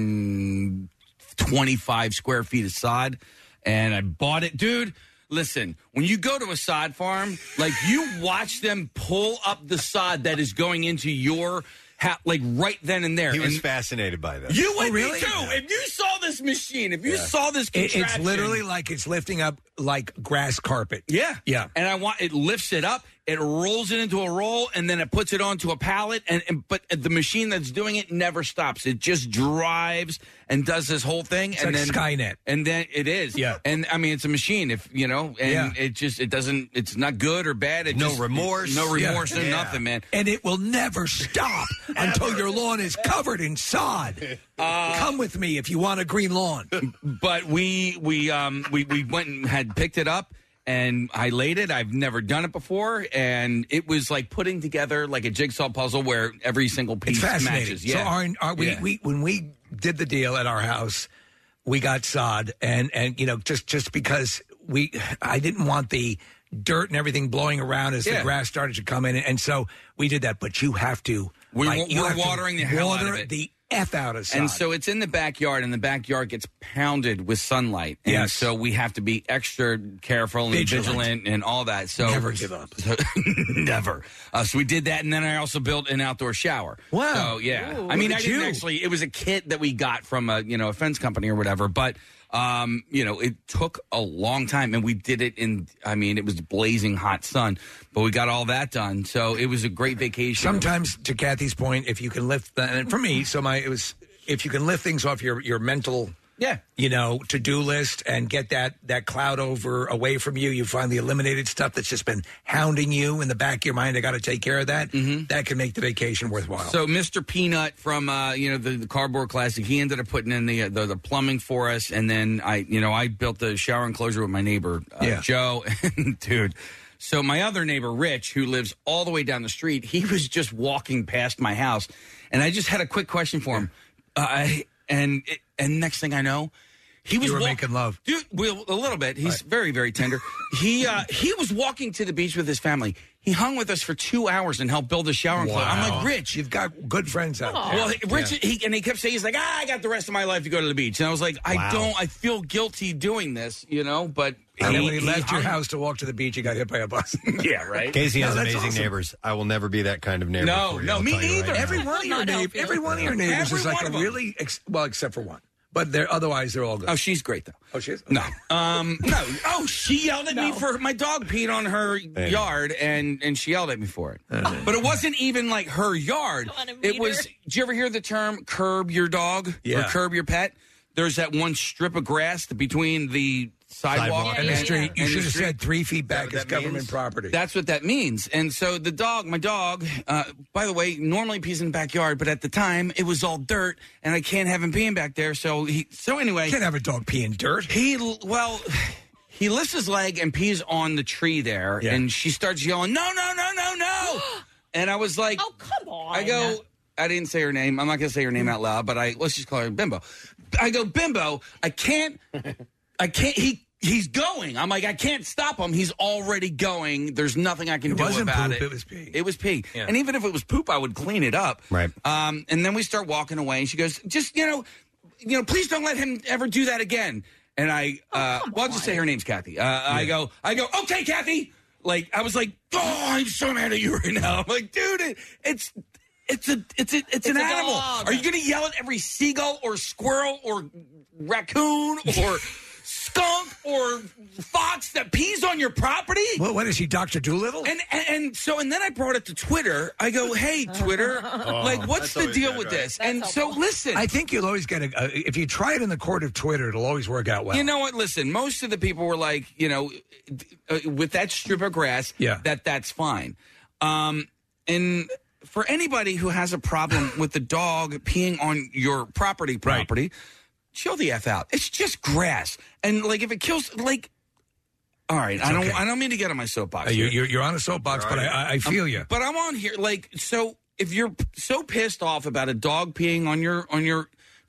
twenty-five square feet of sod, and I bought it, dude. Listen, when you go to a sod farm, like you watch them pull up the sod that is going into your ha- like right then and there. He was and fascinated by this. You would Oh, really? be too. If you saw this machine, if you Yeah. saw this It, contraption, it's literally like it's lifting up like grass carpet. yeah, Yeah. And I want it lifts it up, it rolls it into a roll, and then it puts it onto a pallet. And, and but the machine that's doing it never stops. It just drives and does this whole thing. It's and like then Skynet. And then it is. Yeah. And I mean, it's a machine. If you know, and Yeah. it just it doesn't. It's not good or bad. It No just- remorse. No remorse. Yeah. No Yeah. nothing, man. And it will never stop until your lawn is covered in sod. Come with me if you want a green lawn. But we we um we we went and had picked it up. And I laid it. I've never done it before, and it was like putting together like a jigsaw puzzle where every single piece It's fascinating. matches. Yeah. So our, our, we, Yeah. we when we did the deal at our house, we got sod, and and you know just just because we I didn't want the dirt and everything blowing around as Yeah. the grass started to come in, and so we did that. But you have to We- like, you we're have to watering the hell out water of it. the F out of sod. And so it's in the backyard, and the backyard gets pounded with sunlight. And Yes. so we have to be extra careful and Vigilant. vigilant, and all that. So Never give up. So- never. Uh, so we did that, and then I also built an outdoor shower. Wow. So yeah, Ooh, I mean, look I at didn't you. actually. It was a kit that we got from a you know a fence company or whatever, but. Um, you know, it took a long time, and we did it in. I mean, it was blazing hot sun, but we got all that done. So it was a great vacation. Sometimes, to Kathy's point, if you can lift, the, and for me, so my it was if you can lift things off your your mental, yeah, you know, to do list and get that that cloud over away from you, you finally eliminated stuff that's just been hounding you in the back of your mind. I got to take care of that. That can make the vacation worthwhile. So Mister Peanut from uh, you know the, the Cardboard Classic, he ended up putting in the, the the plumbing for us, and then I you know I built the shower enclosure with my neighbor uh, Yeah. Joe, and dude. So my other neighbor Rich, who lives all the way down the street, he was just walking past my house, and I just had a quick question for him, uh, I, and it, and next thing I know. He was You were wa- making love. Dude, well, a little bit. He's very, very tender. He uh, he was walking to the beach with his family. He hung with us for two hours and helped build a shower enclosure. I'm like, Rich, you've got good friends out there. well, Rich, he, and he kept saying, he's like, ah, I got the rest of my life to go to the beach. And I was like, I Wow. don't, I feel guilty doing this, you know, but. And then when he he left your hung- house to walk to the beach, he got hit by a bus. Yeah, right? Casey has No, that's amazing awesome. neighbors. I will never be that kind of neighbor. No, for you, no, I'll me tell you right neither. now. Every one of your Not neighbors, help you. every one of your neighbors Every is like one a of them. really, ex- well, except for one. But they're otherwise they're all good. Oh, she's great, though. Oh, she is? No. Um, no. Oh, she yelled at me for my dog peed on her yard, and, and she yelled at me for it. But it wasn't even like her yard. It was, did you ever hear the term curb your dog or Yeah. curb your pet? There's that one strip of grass between the sidewalk, Sidewalk. And the street, you and the should have street. said three feet back what is that government means? property. That's what that means. And so the dog, my dog, uh, by the way, normally pees in the backyard, but at the time it was all dirt, and I can't have him peeing back there. So he, so anyway, You can't have a dog pee in dirt. he, well, he lifts his leg and pees on the tree there, Yeah. and she starts yelling, "No, no, no, no, no!" And I was like, Oh, come on. I go, I didn't say her name. I'm not going to say her name out loud, but I let's just call her Bimbo. I go, Bimbo, I can't, I can't. He he's going. I'm like, I can't stop him. He's already going. There's nothing I can It do wasn't about poop, it. it was pee. It was pee. Yeah. And even if it was poop, I would clean it up. Right. Um, and then we start walking away, and she goes, just you know, you know, please don't let him ever do that again. And I, uh, well, I'll just say her name's Kathy. Uh, I go, I go, okay, Kathy. Like I was like, oh, I'm so mad at you right now. I'm like, dude, it, it's. It's a it's a it's, It's an a animal. dog. Are you going to yell at every seagull or squirrel or raccoon or skunk or fox that pees on your property? What, what is he, Doctor Doolittle? And, and and so and then I brought it to Twitter. I go, hey Twitter, like what's the deal with this? And so listen, I think you'll always get a. Uh, if you try it in the court of Twitter, it'll always work out well. you know what? Listen, most of the people were like, you know, uh, with that strip of grass, Yeah. that that's fine. Um, and for anybody who has a problem with the dog peeing on your property, property, chill the f out. It's just grass, and like if it kills, like, all right, I don't, okay. I don't mean to get on my soapbox. Uh, here. you're, you're, you're on a soapbox, but I, I, I feel you. But I'm on here, like, so if you're so pissed off about a dog peeing on your on your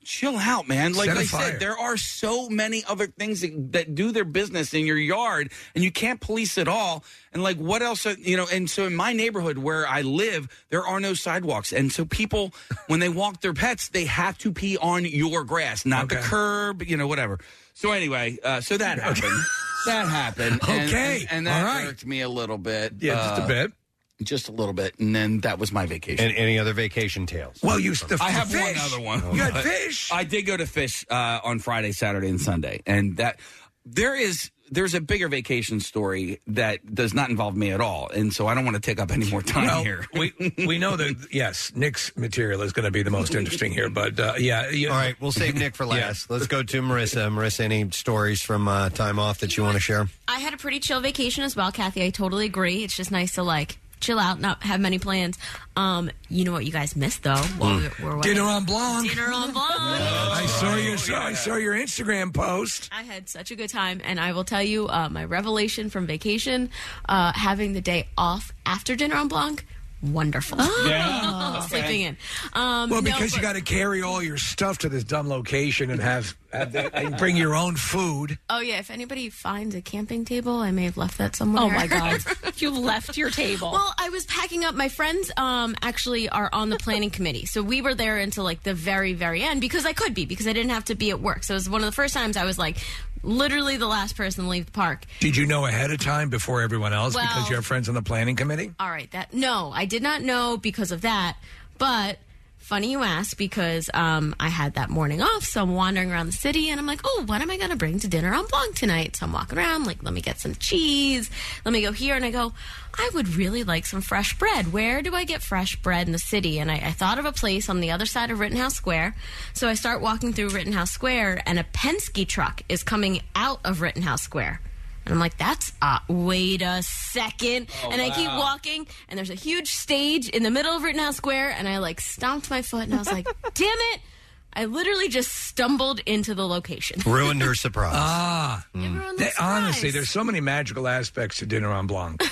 chill out, man. Like Set a I fire. said, there are so many other things that, that do their business in your yard, and you can't police it all. And like, what else? Are, you know, and so in my neighborhood where I live, there are no sidewalks, and so people, when they walk their pets, they have to pee on your grass, not Okay. the curb. You know, whatever. So anyway, uh, so that happened. That happened. And, Okay. and, and that All right. irked me a little bit. Yeah, just a Uh, bit. Just a little bit, and then that was my vacation. And any other vacation tales? Well, you the, I the have fish. one other one. You got But fish. I did go to fish uh, on Friday, Saturday, and Sunday, and that there is there's a bigger vacation story that does not involve me at all, and so I don't want to take up any more time well, here. we we know that yes, Nick's material is going to be the most interesting here, but uh, yeah, you All right, we'll save Nick for last. Let's go to Marissa. Marissa, any stories from uh, time off that you want to share? I had a pretty chill vacation as well, Kathy. I totally agree. It's just nice to like chill out, not have many plans. Um, you know what you guys missed though? While Mm. we were away? Dinner on Blanc. Dinner on Blanc. I saw your I saw your Instagram post. I had such a good time, and I will tell you uh, my revelation from vacation, uh, having the day off after dinner on Blanc. Wonderful. Yeah. Okay. Sleeping in. Um, Well, no, because you but- got to carry all your stuff to this dumb location and have, have the, and bring your own food. Oh yeah, if anybody finds a camping table, I may have left that somewhere. Oh, my God. You left your table. Well, I was packing up. My friends um, actually are on the planning committee, so we were there until like the very, very end because I could be because I didn't have to be at work. So it was one of the first times I was like literally the last person to leave the park. Did you know ahead of time before everyone else Well- because you have friends on the planning committee? All right, that no, I did not know because of that, but funny you ask because um, I had that morning off, so I'm wandering around the city and I'm like, oh, what am I going to bring to dinner on Blanc tonight? So I'm walking around, like, let me get some cheese, let me go here, and I go, I would really like some fresh bread. Where do I get fresh bread in the city? And I, I thought of a place on the other side of Rittenhouse Square, so I start walking through Rittenhouse Square, and a Penske truck is coming out of Rittenhouse Square. And I'm like, that's, uh, wait a second. Oh, and I keep wow. walking, and there's a huge stage in the middle of Rittenhouse Square, and I, like, stomped my foot, and I was like, damn it. I literally just stumbled into the location. Ruined her surprise. Ah. Everyone They- looks honestly, surprised. there's so many magical aspects to Dinner on Blanc.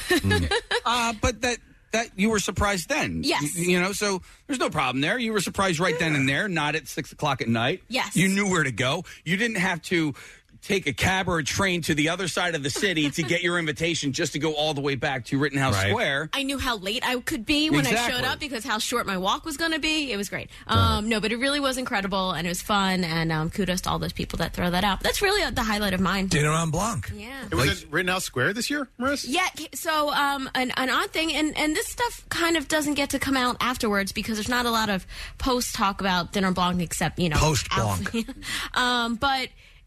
uh, but that that you were surprised then. Yes. You, you know, so there's no problem there. You were surprised right then and there, not at six o'clock at night. Yes. You knew where to go. You didn't have to take a cab or a train to the other side of the city to get your invitation just to go all the way back to Rittenhouse Right. Square. I knew how late I could be when I Exactly. showed up because how short my walk was going to be. It was great. Um, no, but it really was incredible, and it was fun, and um, kudos to all those people that throw that out. That's really the highlight of mine. Dinner on Blanc. Yeah. It was at Rittenhouse Square this year, Marissa? Yeah, so um, an, an odd thing, and, and this stuff kind of doesn't get to come out afterwards because there's not a lot of post talk about Dinner Blanc except, you know. Post Alf- um, but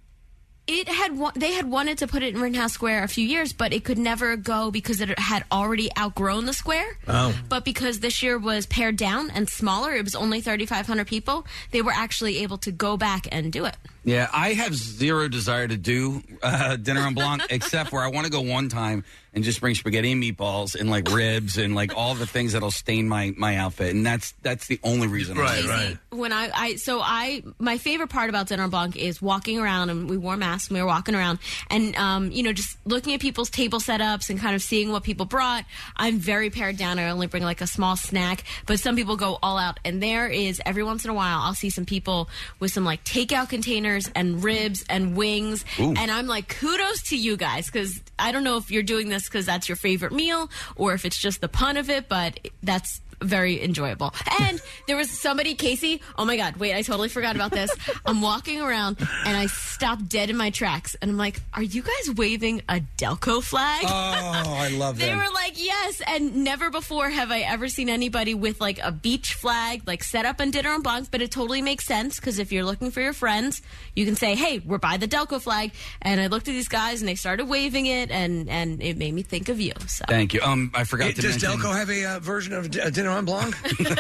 it had wa- they had wanted to put it in Rittenhouse Square a few years, but it could never go because it had already outgrown the square. Oh. But because this year was pared down and smaller, it was only thirty-five hundred people, they were actually able to go back and do it. Yeah, I have zero desire to do uh, Dinner on Blanc, except where I want to go one time and just bring spaghetti and meatballs and like ribs and like all the things that'll stain my, my outfit, and that's that's the only reason. I'm Easy. When I, I so I my favorite part about Dinner on Blanc is walking around, and we wore masks and we were walking around and um, you know, just looking at people's table setups and kind of seeing what people brought. I'm very pared down. I only bring like a small snack, but some people go all out, and there is every once in a while I'll see some people with some like takeout containers and ribs and wings. Ooh. And I'm like, kudos to you guys, because I don't know if you're doing this because that's your favorite meal or if it's just the pun of it, but that's very enjoyable. And there was somebody, Casey, oh my God, wait, I totally forgot about this. I'm walking around and I stopped dead in my tracks and I'm like, are you guys waving a Delco flag? Oh, I love They them. were like, yes, and never before have I ever seen anybody with like a beach flag, like set up on Dinner on Blanc, but it totally makes sense because if you're looking for your friends, you can say, hey, we're by the Delco flag. And I looked at these guys and they started waving it, and, and it made me think of you. So. Thank you. Um, I forgot It- to does mention. Delco have a uh, version of D- uh, Dinner on Blanc?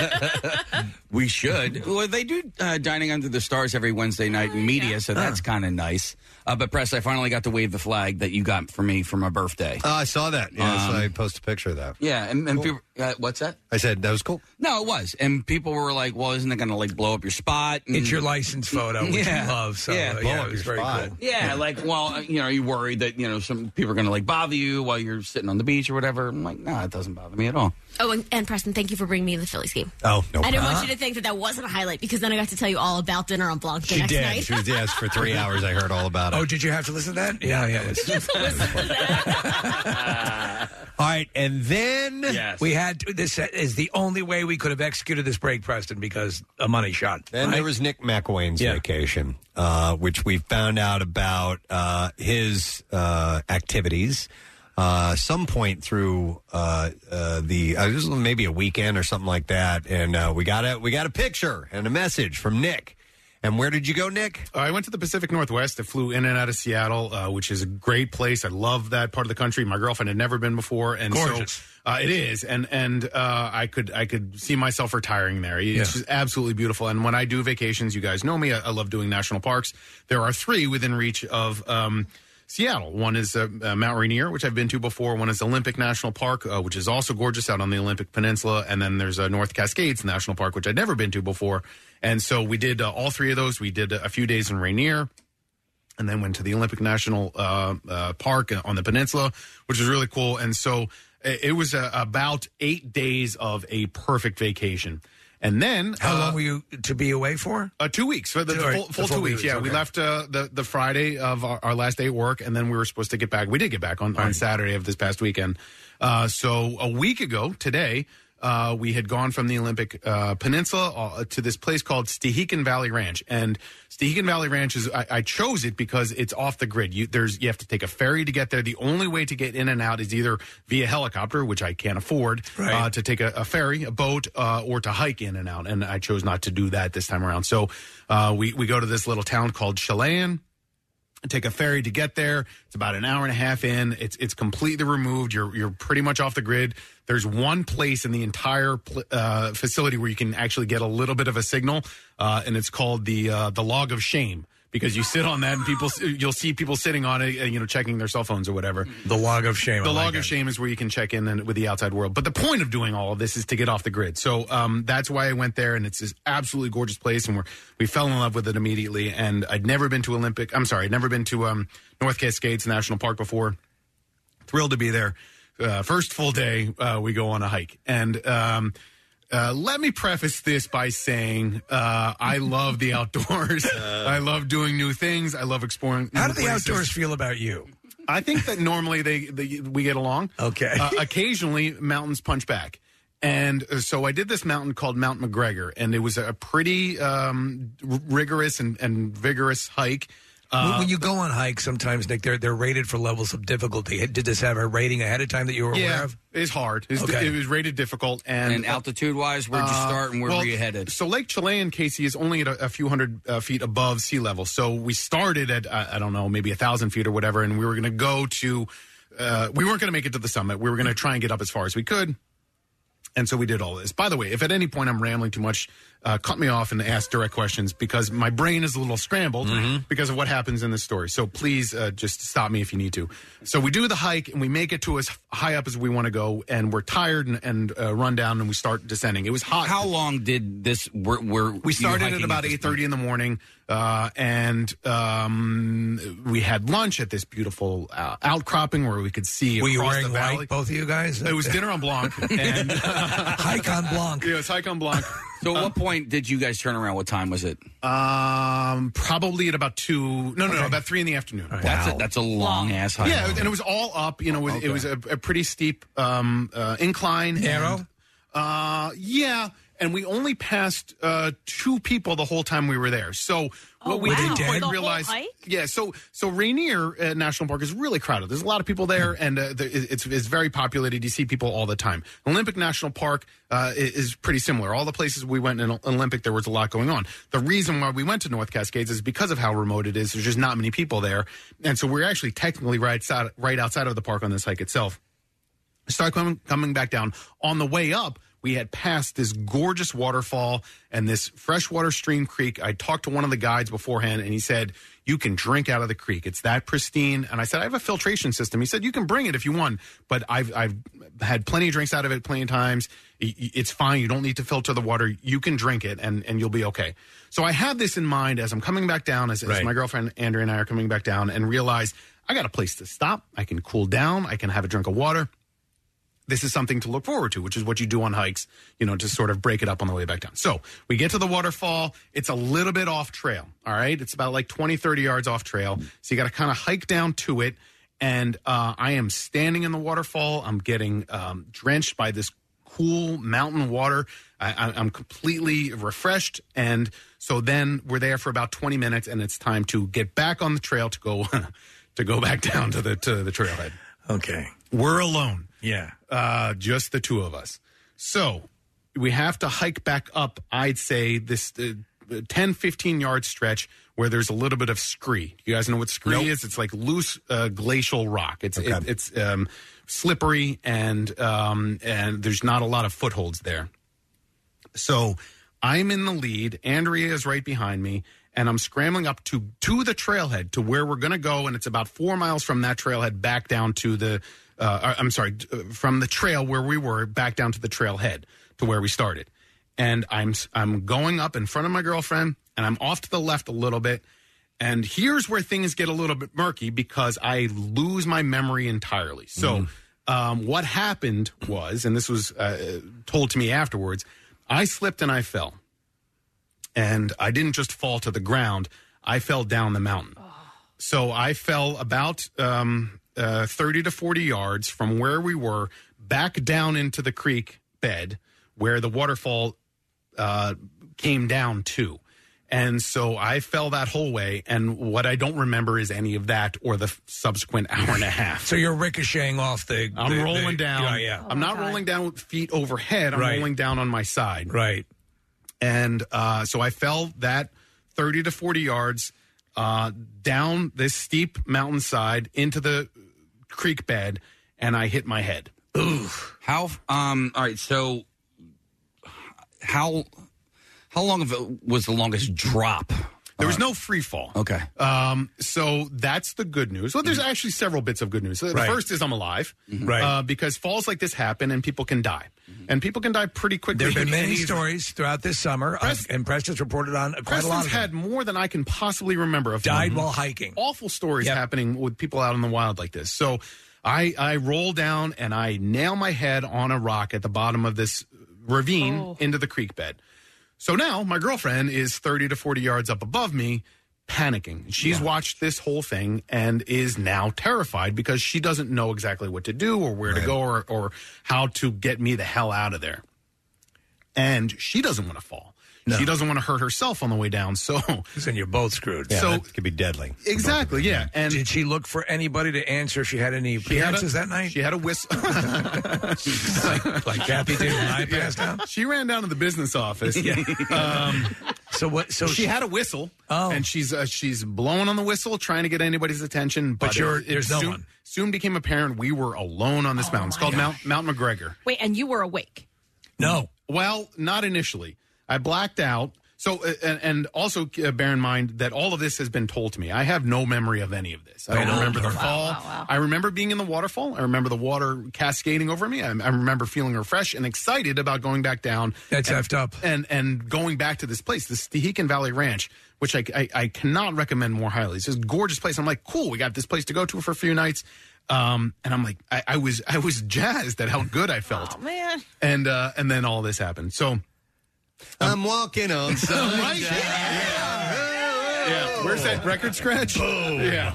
We should. Well, they do uh, Dining Under the Stars every Wednesday night in media, so that's kind of nice. Uh, but, Press, I finally got to wave the flag that you got for me for my birthday. Oh, I saw that. Yeah, so Um, I posted a picture of that. Yeah, and, and people, uh, what's that? I said that was cool. No, it was. And people were like, well, isn't it going to, like, blow up your spot? And, It's your license photo, which Yeah. you love. So, Yeah, uh, blow yeah, up it was your very spot. cool. Yeah, like, well, uh, you know, are you worried that, you know, some people are going to, like, bother you while you're sitting on the beach or whatever? I'm like, no, it doesn't bother me at all. Oh, and, and Preston, thank you for bringing me to the Phillies game. Oh, no I didn't problem. want you to think that that wasn't a highlight because then I got to tell you all about dinner on Blanc the She next did. night. She was, yes, for three hours I heard all about it. Oh, did you have to listen to that? Yeah, yeah. Did you have to listen to that? All right, and then we had to, this is the only way we could have executed this break, Preston, because a money shot. Then right? there was Nick McElwain's Yeah. vacation, uh, which we found out about uh, his uh, activities uh, some point through uh, uh, the uh, this was maybe a weekend or something like that, and uh, we got a we got a picture and a message from Nick. And where did you go, Nick? Uh, I went to the Pacific Northwest. I flew in and out of Seattle, uh, which is a great place. I love that part of the country. My girlfriend had never been before, and Gorgeous. so uh, it is. And and uh, I could I could see myself retiring there. It's Yeah. just absolutely beautiful. And when I do vacations, you guys know me. I, I love doing national parks. There are three within reach of. Um, Seattle. One is uh, uh, Mount Rainier, which I've been to before. One is Olympic National Park, uh, which is also gorgeous out on the Olympic Peninsula. And then there's uh, North Cascades National Park, which I'd never been to before. And so we did uh, all three of those. We did a few days in Rainier and then went to the Olympic National uh, uh, Park on the peninsula, which was really cool. And so it, it was uh, about eight days of a perfect vacation. And then How uh, long were you to be away for? Uh, two weeks. For the, the All right, full, the full full two weeks. weeks, Yeah, we okay. left uh, the the Friday of our, our last day at work, and then we were supposed to get back. We did get back on, on Saturday of this past weekend. Uh, so a week ago today, uh, we had gone from the Olympic uh, Peninsula uh, to this place called Stehekin Valley Ranch. And Stehekin Valley Ranch is I, I chose it because it's off the grid. You there's you have to take a ferry to get there. The only way to get in and out is either via helicopter, which I can't afford, Right. uh, to take a, a ferry, a boat, uh, or to hike in and out. And I chose not to do that this time around. So uh, we we go to this little town called Chelan. Take a ferry to get there. It's about an hour and a half in. It's it's completely removed. You're you're pretty much off the grid. There's one place in the entire pl- uh, facility where you can actually get a little bit of a signal, uh, and it's called the uh, the Log of Shame. Because you sit on that and people, you'll see people sitting on it, uh, you know, checking their cell phones or whatever. The Log of Shame. The I like Log it. of Shame is where you can check in and, with the outside world. But the point of doing all of this is to get off the grid. So um, that's why I went there, and it's this absolutely gorgeous place, and we're, we fell in love with it immediately. And I'd never been to Olympic. I'm sorry, I'd never been to um, North Cascades National Park before. Thrilled to be there. Uh, first full day, uh, we go on a hike, and. Um, Uh, let me preface this by saying uh, I love the outdoors. I love doing new things. I love exploring. How new do the places. outdoors feel about you? I think that normally they, they we get along. Okay. Uh, occasionally, mountains punch back. And uh, so I did this mountain called Mount McGregor, and it was a pretty um, r- rigorous and, and vigorous hike. When- Uh, when you go on hikes, sometimes, Nick, they're they're rated for levels of difficulty. Did this have a rating ahead of time that you were aware yeah, of? it's hard. It's, Okay. It was rated difficult. And, And altitude-wise, where'd you Uh, start and where well, were you headed? So Lake Chelan, Casey, is only at a, a few hundred uh, feet above sea level. So we started at, uh, I don't know, maybe a thousand feet or whatever, and we were going to go to, uh, we weren't going to make it to the summit. We were going to try and get up as far as we could. And so we did all this. By the way, if at any point I'm rambling too much, uh, cut me off and ask direct questions because my brain is a little scrambled because of what happens in this story. So please uh, just stop me if you need to. So we do the hike and we make it to as high up as we want to go, and we're tired and, and uh, run down, and we start descending. It was hot. How long did this? Were, were We you started at hiking about this eight thirty in the morning, uh, and um, we had lunch at this beautiful uh, outcropping where we could see Were you across wearing the valley. white, both of you guys? It was dinner on Blanc and Hike on Blanc. Yeah, it was hike on Blanc. So at what point did you guys turn around? What time was it? Um, probably at about two. No, no, no, about three in the afternoon. That's a, that's a long ass hike. Yeah, and it was all up. You know, it was, Okay. it was a, a pretty steep um, uh, incline. Narrow? And, uh, yeah, and we only passed uh, two people the whole time we were there. So what Oh, we wow. didn't The quite whole realize, hike? yeah. So so Rainier uh, National Park is really crowded. There's a lot of people there, and uh, the, it's it's very populated. You see people all the time. Olympic National Park uh, is, is pretty similar. All the places we went in Olympic, there was a lot going on. The reason why we went to North Cascades is because of how remote it is. There's just not many people there, and so we're actually technically right outside, right outside of the park on this hike itself. Start coming coming back down. On the way up, we had passed this gorgeous waterfall and this freshwater stream creek. I talked to one of the guides beforehand, and he said, you can drink out of the creek. It's that pristine. And I said, I have a filtration system. He said, you can bring it if you want, but I've, I've had plenty of drinks out of it plenty of times. It's fine. You don't need to filter the water. You can drink it, and, and you'll be okay. So I had this in mind as I'm coming back down, as, Right. as my girlfriend Andrea and I are coming back down, and realized I got a place to stop. I can cool down. I can have a drink of water. this is something to look forward to, which is what you do on hikes, you know, to sort of break it up on the way back down. So we get to the waterfall. It's a little bit off trail. All right. It's about like twenty, thirty yards off trail. So you got to kind of hike down to it. And uh, I am standing in the waterfall. I'm getting um, drenched by this cool mountain water. I, I'm completely refreshed. And so then we're there for about twenty minutes, and it's time to get back on the trail to go to go back down to the to the trailhead. Okay. We're alone. Yeah. Uh, just the two of us. So we have to hike back up, I'd say, this uh, ten, fifteen yard stretch where there's a little bit of scree. You guys know what scree Nope. is? It's like loose uh, glacial rock. It's Okay. it, it's um, slippery, and um, and there's not a lot of footholds there. So I'm in the lead. Andrea is right behind me, and I'm scrambling up to to the trailhead to where we're going to go, and it's about four miles from that trailhead back down to the. Uh, I'm sorry, from the trail where we were back down to the trailhead to where we started. And I'm I'm going up in front of my girlfriend, and I'm off to the left a little bit. And here's where things get a little bit murky because I lose my memory entirely. So um, what happened was, and this was uh, told to me afterwards, I slipped and I fell. And I didn't just fall to the ground. I fell down the mountain. So I fell about um, uh, thirty to forty yards from where we were back down into the creek bed where the waterfall uh, came down to. And so I fell that whole way, and what I don't remember is any of that or the f- subsequent hour and a half. So you're ricocheting off the... I'm the- rolling the- down. Yeah, yeah. I'm not rolling down with feet overhead. I'm Right. rolling down on my side. Right. And uh, so I fell that thirty to forty yards uh, down this steep mountainside into the creek bed, and I hit my head. Ooh. How, um, all right, so how... How long of it was the longest drop? There was no free fall. Okay. Um, so that's the good news. Well, there's actually several bits of good news. The Right. first is I'm alive. Right. Uh, because falls like this happen and people can die. And people can die pretty quickly. There have been and many easily. stories throughout this summer, uh, and Preston's reported on quite a lot Preston's of them. had more than I can possibly remember of Died them. while hiking. Awful stories happening with people out in the wild like this. So I, I roll down and I nail my head on a rock at the bottom of this ravine Oh. into the creek bed. So now my girlfriend is thirty to forty yards up above me, panicking. She's watched this whole thing and is now terrified because she doesn't know exactly what to do or where to go or, or how to get me the hell out of there. And she doesn't want to fall. She doesn't want to hurt herself on the way down. So then you're both screwed. Yeah, So- that could be deadly. exactly, yeah. And Did she look for anybody to answer if she had any she had a- appearances that night? She had a whistle. like, like Kathy did when I passed out? She ran down to the business office. um, So what? So she had a whistle. Oh. and she's uh, she's blowing on the whistle, trying to get anybody's attention. But, But you're- it, it there's no soon, one. Soon became apparent we were alone on this mountain. It's called Mount Mount McGregor. Wait, and you were awake. No. Well, not initially. I blacked out. So, uh, and, and also uh, bear in mind that all of this has been told to me. I have no memory of any of this. I don't Oh, remember the wow, fall. wow, wow. I remember being in the waterfall. I remember the water cascading over me. I, I remember feeling refreshed and excited about going back down. That's and, effed up. And and going back to this place, this Tehican Valley Ranch, which I, I, I cannot recommend more highly. It's just a gorgeous place. I'm like, cool, we got this place to go to for a few nights. Um, and I'm like, I, I was I was jazzed at how good I felt. Oh, man. And uh, and then all this happened. So. I'm walking on sunshine. Right? Yeah. Where's that record scratch? Yeah.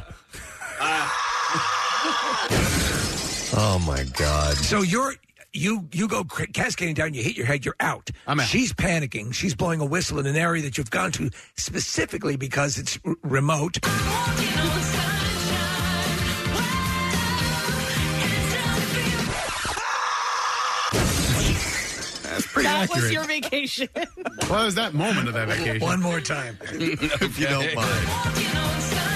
Oh my God. So you're you you go cra- cascading down. You hit your head. You're out. I'm out. She's panicking. She's blowing a whistle in an area that you've gone to specifically because it's r- remote. That's pretty That accurate. was your vacation. What was that moment of that vacation? One more time. If you don't mind.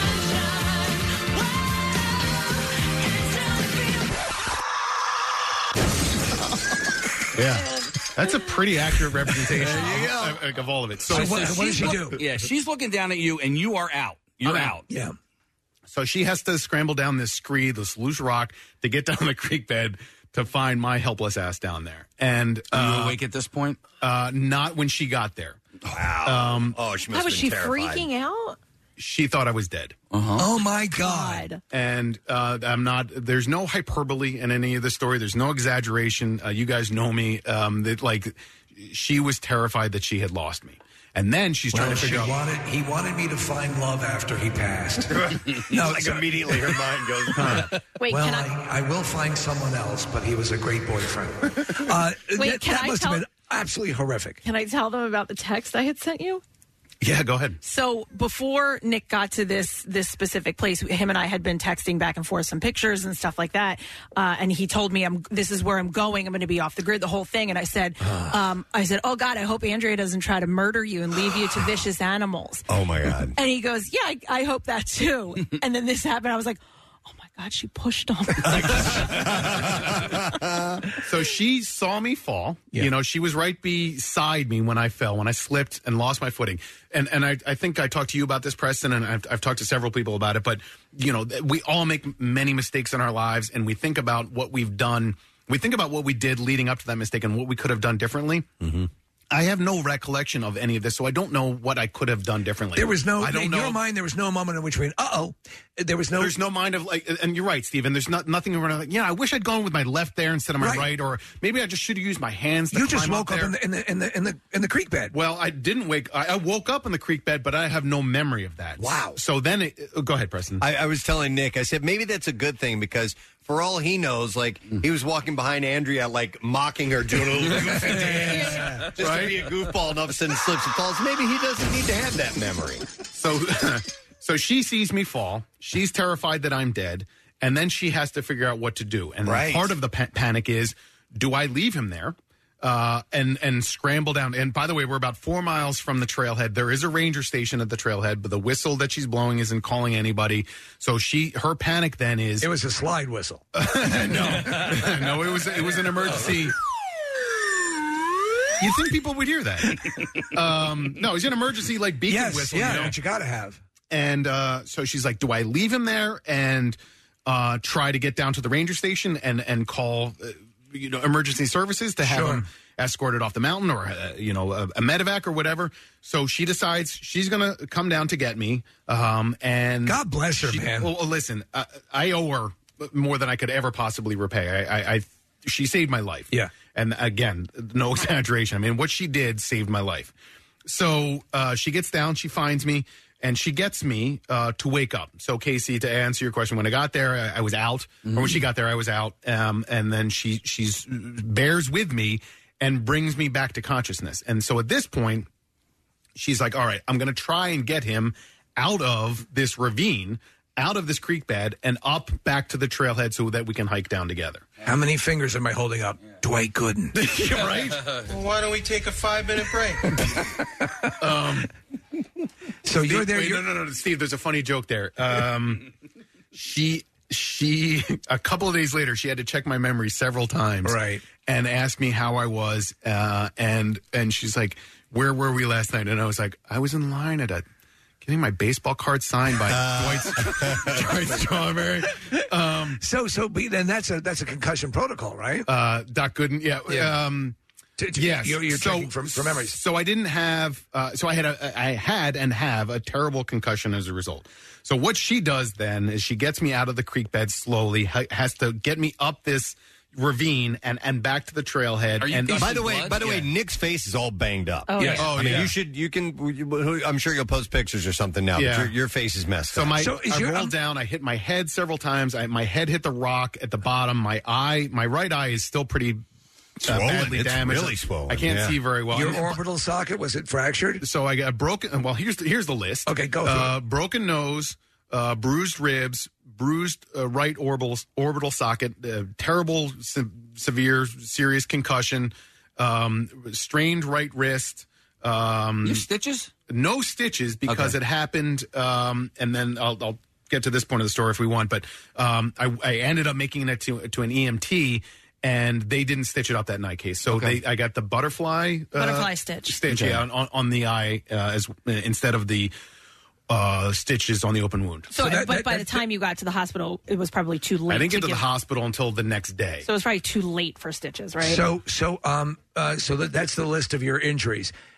Yeah. That's a pretty accurate representation There you of, of, of all of it. So, So what, So what does she's she look- do? Yeah, she's looking down at you, and you are out. You're I'm out. out. Yeah. so she has to scramble down this scree, this loose rock, to get down the creek bed to find my helpless ass down there. And Are you uh, awake at this point? uh, not when she got there. Wow. Um, oh, she How must was have she been terrified. freaking out? she thought I was dead. Uh-huh. Oh my God! And uh, I'm not. There's no hyperbole in any of the story. There's no exaggeration. Uh, you guys know me. Um, that like she was terrified that she had lost me. And then she's well, trying to figure she out. Wanted, he wanted me to find love after he passed. no, like so, immediately her mind goes. Huh. Wait, well, can I... I, I will find someone else, but he was a great boyfriend. Uh, Wait, that can that I must tell... have been absolutely horrific. Can I tell them about the text I had sent you? Yeah, go ahead. So before Nick got to this this specific place, him and I had been texting back and forth some pictures and stuff like that. Uh, and he told me, "I'm this is where I'm going. I'm going to be off the grid, the whole thing." And I said, um, "I said, oh God, I hope Andrea doesn't try to murder you and leave you to vicious animals." Oh my God! And he goes, "Yeah, I, I hope that too." And then this happened. I was like, "Oh my God, she pushed on me." So she saw me fall. Yeah. You know, she was right beside me when I fell, when I slipped and lost my footing. And and I, I think I talked to you about this, Preston, and I've, I've talked to several people about it. But, you know, we all make many mistakes in our lives, and we think about what we've done. We think about what we did leading up to that mistake and what we could have done differently. Mm-hmm. I have no recollection of any of this, so I don't know what I could have done differently. There was no, I don't in know. your mind, there was no moment in which we, uh-oh, there was no... There's no mind of, like, and you're right, Stephen, there's not nothing around, like, yeah, I wish I'd gone with my left there instead of my right, right or maybe I just should have used my hands to You just climb woke up, up, there. in, the, in, the, in, the, in, the, in the creek bed. Well, I didn't wake, I, I woke up in the creek bed, but I have no memory of that. Wow. So then, it, oh, go ahead, Preston. I, I was telling Nick, I said, maybe that's a good thing because for all he knows, like, he was walking behind Andrea, like, mocking her, doing a little goofy dance, just right? to be a goofball, and all of a sudden slips and falls. Maybe he doesn't need to have that memory. So, so she sees me fall. She's terrified that I'm dead, and then she has to figure out what to do. And right. part of the pa- panic is, do I leave him there? Uh, and and scramble down. And by the way, we're about four miles from the trailhead. There is a ranger station at the trailhead, but the whistle that she's blowing isn't calling anybody. So she, her panic then is it was a slide whistle. no, no, it was it was an emergency. You'd think people would hear that. Um, no, it's an emergency like beacon yes, whistle. Yeah, you know? what you got to have. And uh, so she's like, "Do I leave him there and uh, try to get down to the ranger station and and call?" Uh, you know, emergency services to have sure. him escorted off the mountain or, uh, you know, a, a medevac or whatever. So she decides she's going to come down to get me. Um, and God bless her, she, man. Well, listen, I, I owe her more than I could ever possibly repay. I, I, I she saved my life. Yeah. And again, no exaggeration. I mean, what she did saved my life. So uh, she gets down, she finds me, and she gets me uh, to wake up. So, Casey, to answer your question, when I got there, I, I was out. Mm-hmm. Or when she got there, I was out. Um, and then she she's bears with me and brings me back to consciousness. And so at this point, she's like, all right, I'm going to try and get him out of this ravine, out of this creek bed, and up back to the trailhead so that we can hike down together. How many fingers am I holding up? Dwight Gooden. Right? Well, why don't we take a five-minute break? um, so Steve, you're there. Wait, you're... No, no, no, Steve. There's a funny joke there. Um, she, she, a couple of days later, she had to check my memory several times, right, and ask me how I was. Uh, and and she's like, "Where were we last night?" And I was like, "I was in line at a." Getting my baseball card signed by uh, Dwight, Dwight Strawberry. Um, so, so, but then that's a that's a concussion protocol, right? Uh, Doc Gooden, yeah, yeah. Um, to, to, yes. You're, you're so, checking from, from memories. So I didn't have. Uh, so I had a, I had and have a terrible concussion as a result. So what she does then is she gets me out of the creek bed slowly, ha- has to get me up this ravine and, and back to the trailhead. You, and by the way, blood? by the yeah. way, Nick's face is all banged up. Oh, yes. yeah. oh I mean, yeah. you should, you can. I'm sure you'll post pictures or something now. Yeah. But your, your face is messed so up. My, so I your, rolled um, down. I hit my head several times. I, my head hit the rock at the bottom. My eye, my right eye, is still pretty. Uh, badly it's damaged. really swollen. I can't yeah. see very well. Your I mean, orbital socket, was it fractured? So I got broken. Well, here's the, here's the list. Okay, go. Uh, broken nose, uh, bruised ribs, bruised uh, right orbital orbital socket, uh, terrible, se- severe, serious concussion, um, strained right wrist. Um, you stitches? No stitches because okay. it happened. Um, and then I'll, I'll get to this point of the story if we want. But um, I, I ended up making it to to an E M T. And they didn't stitch it up that night, Case. So okay. they, I got the butterfly uh, butterfly stitch, stitch, okay. yeah, on, on the eye uh, as instead of the uh, stitches on the open wound. So, so that, but that, by that, the time you got to the hospital, it was probably too late. I didn't get to, get, the hospital until the next day. So it was probably too late for stitches, right? So, so, um, uh, so that, that's the list of your injuries.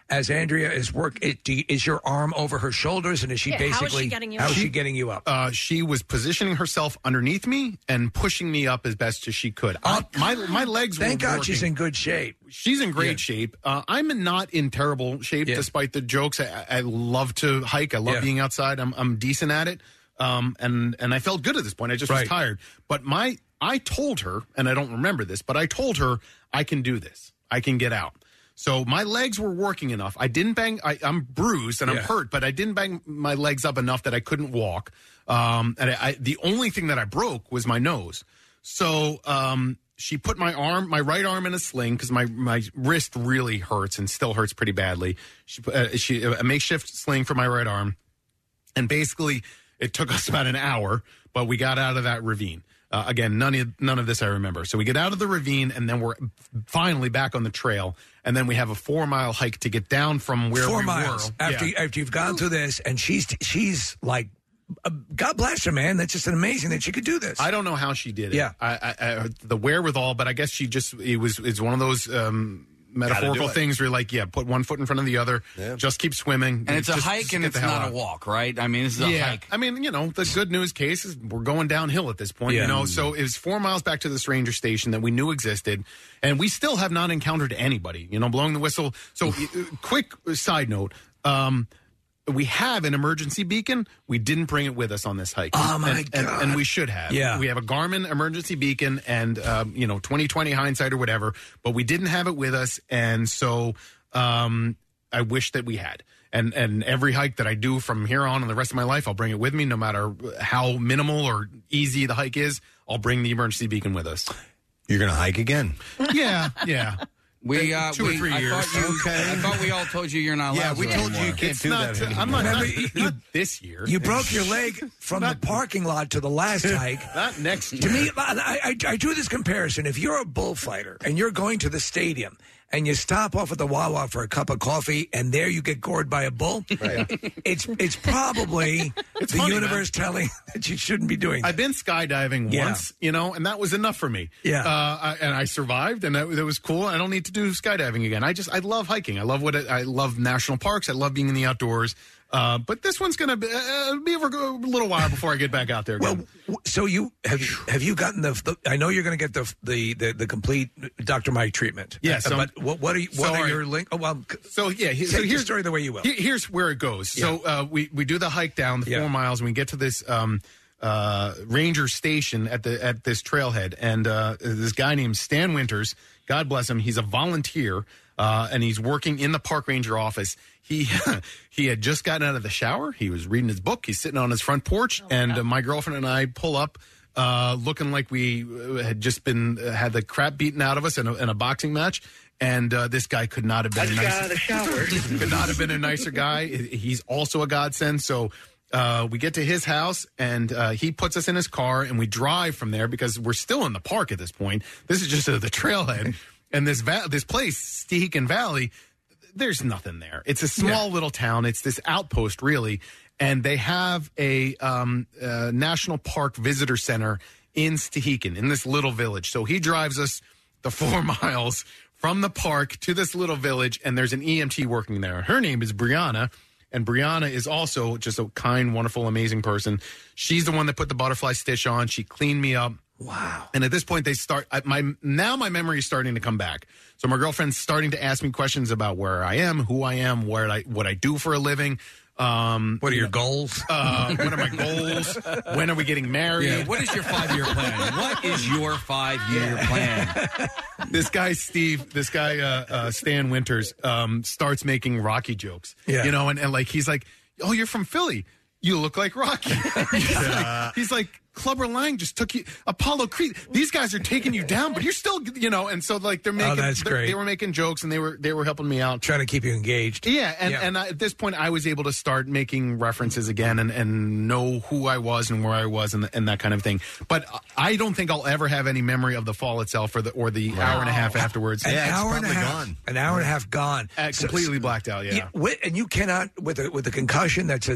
as Andrea is work, it, do you- is your arm over her shoulders, and is she Yeah, how is basically she getting you how up? is she getting you up? Uh, she was positioning herself underneath me and pushing me up as best as she could. I, my my legs. Thank were God working. she's in good shape. She's in great Yeah. shape. Uh, I'm not in terrible shape, Yeah. despite the jokes. I, I love to hike. I love Yeah. being outside. I'm I'm decent at it. Um, and and I felt good at this point. I just Right. was tired. But my I told her, and I don't remember this, but I told her I can do this. I can get out. So my legs were working enough. I didn't bang. I, I'm bruised and I'm Yeah. hurt, but I didn't bang my legs up enough that I couldn't walk. Um, and I, I, the only thing that I broke was my nose. So um, she put my arm, my right arm, in a sling because my my wrist really hurts and still hurts pretty badly. She put uh, she a makeshift sling for my right arm, and basically it took us about an hour, but we got out of that ravine. Uh, again, none of none of this I remember. So we get out of the ravine, and then we're finally back on the trail, and then we have a four mile hike to get down from where Four we miles were. after Yeah. after you've gone through this, and she's she's like, uh, God bless her, man. That's just amazing that she could do this. I don't know how she did it. Yeah. I, I, I, the wherewithal, but I guess she just it was it's one of those um, metaphorical it. things where you're like, yeah, put one foot in front of the other, just keep swimming, And it's a Just- hike just and get it's the hell not out. a walk, right? I mean, this is a yeah. hike. I mean, you know, the good news case is we're going downhill at this point, Yeah. you know. So it was four miles back to this ranger station that we knew existed, and we still have not encountered anybody, you know, blowing the whistle. So, uh, quick side note. Um, we have an emergency beacon. We didn't bring it with us on this hike. Oh, my and, and, God. and we should have. Yeah. We have a Garmin emergency beacon and, um, you know, twenty twenty hindsight or whatever, but we didn't have it with us. And so um, I wish that we had. And and every hike that I do from here on and the rest of my life, I'll bring it with me, no matter how minimal or easy the hike is. I'll bring the emergency beacon with us. You're going to hike again? Yeah, yeah. We uh, Two or we, three I years. Thought you, Okay. I thought we all told you you're not allowed. Yeah, we to told you anymore. you can't It's do not, that I'm not, Remember, not, you- not this year. You broke your leg from the parking lot to the last hike. Not next year. To me, I, I, I do this comparison. If you're a bullfighter and you're going to the stadium and you stop off at the Wawa for a cup of coffee and there you get gored by a bull, it's it's probably It's the funny, universe telling that you shouldn't be doing that. I've been skydiving Yeah. once, you know, and that was enough for me. Yeah. Uh, I, and I survived, and that, that was cool. I don't need to do skydiving again. I just, I love hiking. I love what it, I love national parks. I love being in the outdoors. Uh, but this one's going to be, uh, be over a little while before I get back out there again. Well, w- so you have have you gotten the? the I know you're going to get the, the the the complete Doctor Mike treatment. Yeah, Uh, so- but what what are you, what so are I- your link? Oh, well, c- So yeah, he, take so the here's story the way you will. Here- here's where it goes. So uh, we we do the hike down the Yeah. four miles, and we get to this um, uh, ranger station at the at this trailhead, and uh, this guy named Stan Winters, God bless him, he's a volunteer, uh, and he's working in the park ranger office. He he had just gotten out of the shower. He was reading his book. He's sitting on his front porch, and uh, my girlfriend and I pull up. Uh, looking like we uh, had just been uh, had the crap beaten out of us in a, in a boxing match, and uh, this guy could not have been. I just a got nicer, out of the shower. could not have been a nicer guy. He's also a godsend. So uh, we get to his house, and uh, he puts us in his car, and we drive from there because we're still in the park at this point. This is just uh, the trailhead, and this va- this place, Stehekin Valley. There's nothing there. It's a small little town. It's this outpost, really, and they have a um, uh, national park visitor center in Stehekin, in this little village. So he drives us the four miles from the park to this little village, and there's an E M T working there. Her name is Brianna, and Brianna is also just a kind, wonderful, amazing person. She's the one that put the butterfly stitch on. She cleaned me up. Wow. And at this point, they start. I, my now my memory is starting to come back. So my girlfriend's starting to ask me questions about where I am, who I am, where I what I do for a living. Um, What are you your know, goals? Uh, what are my goals? When are we getting married? Yeah, what is your five-year plan? What is your five-year plan? This guy Steve, this guy uh, uh, Stan Winters, um, starts making Rocky jokes. Yeah. You know, and, and like he's like, "Oh, you're from Philly. You look like Rocky." he's, like, he's like, Clubber Lang just took you, Apollo Creed. These guys are taking you down, but you're still, you know. And so like they're making, Oh, that's they're- great. they were making jokes, and they were they were helping me out, Trying to keep you engaged. Yeah, and Yeah. and I, at this point, I was able to start making references again and, and know who I was and where I was and, and that kind of thing. But I don't think I'll ever have any memory of the fall itself or the or the hour and a half afterwards. An Yeah, it's hour and a probably half. gone. An hour and a half gone. Uh, So- completely blacked out. Yeah. Yeah, with, and you cannot with a with a concussion that's as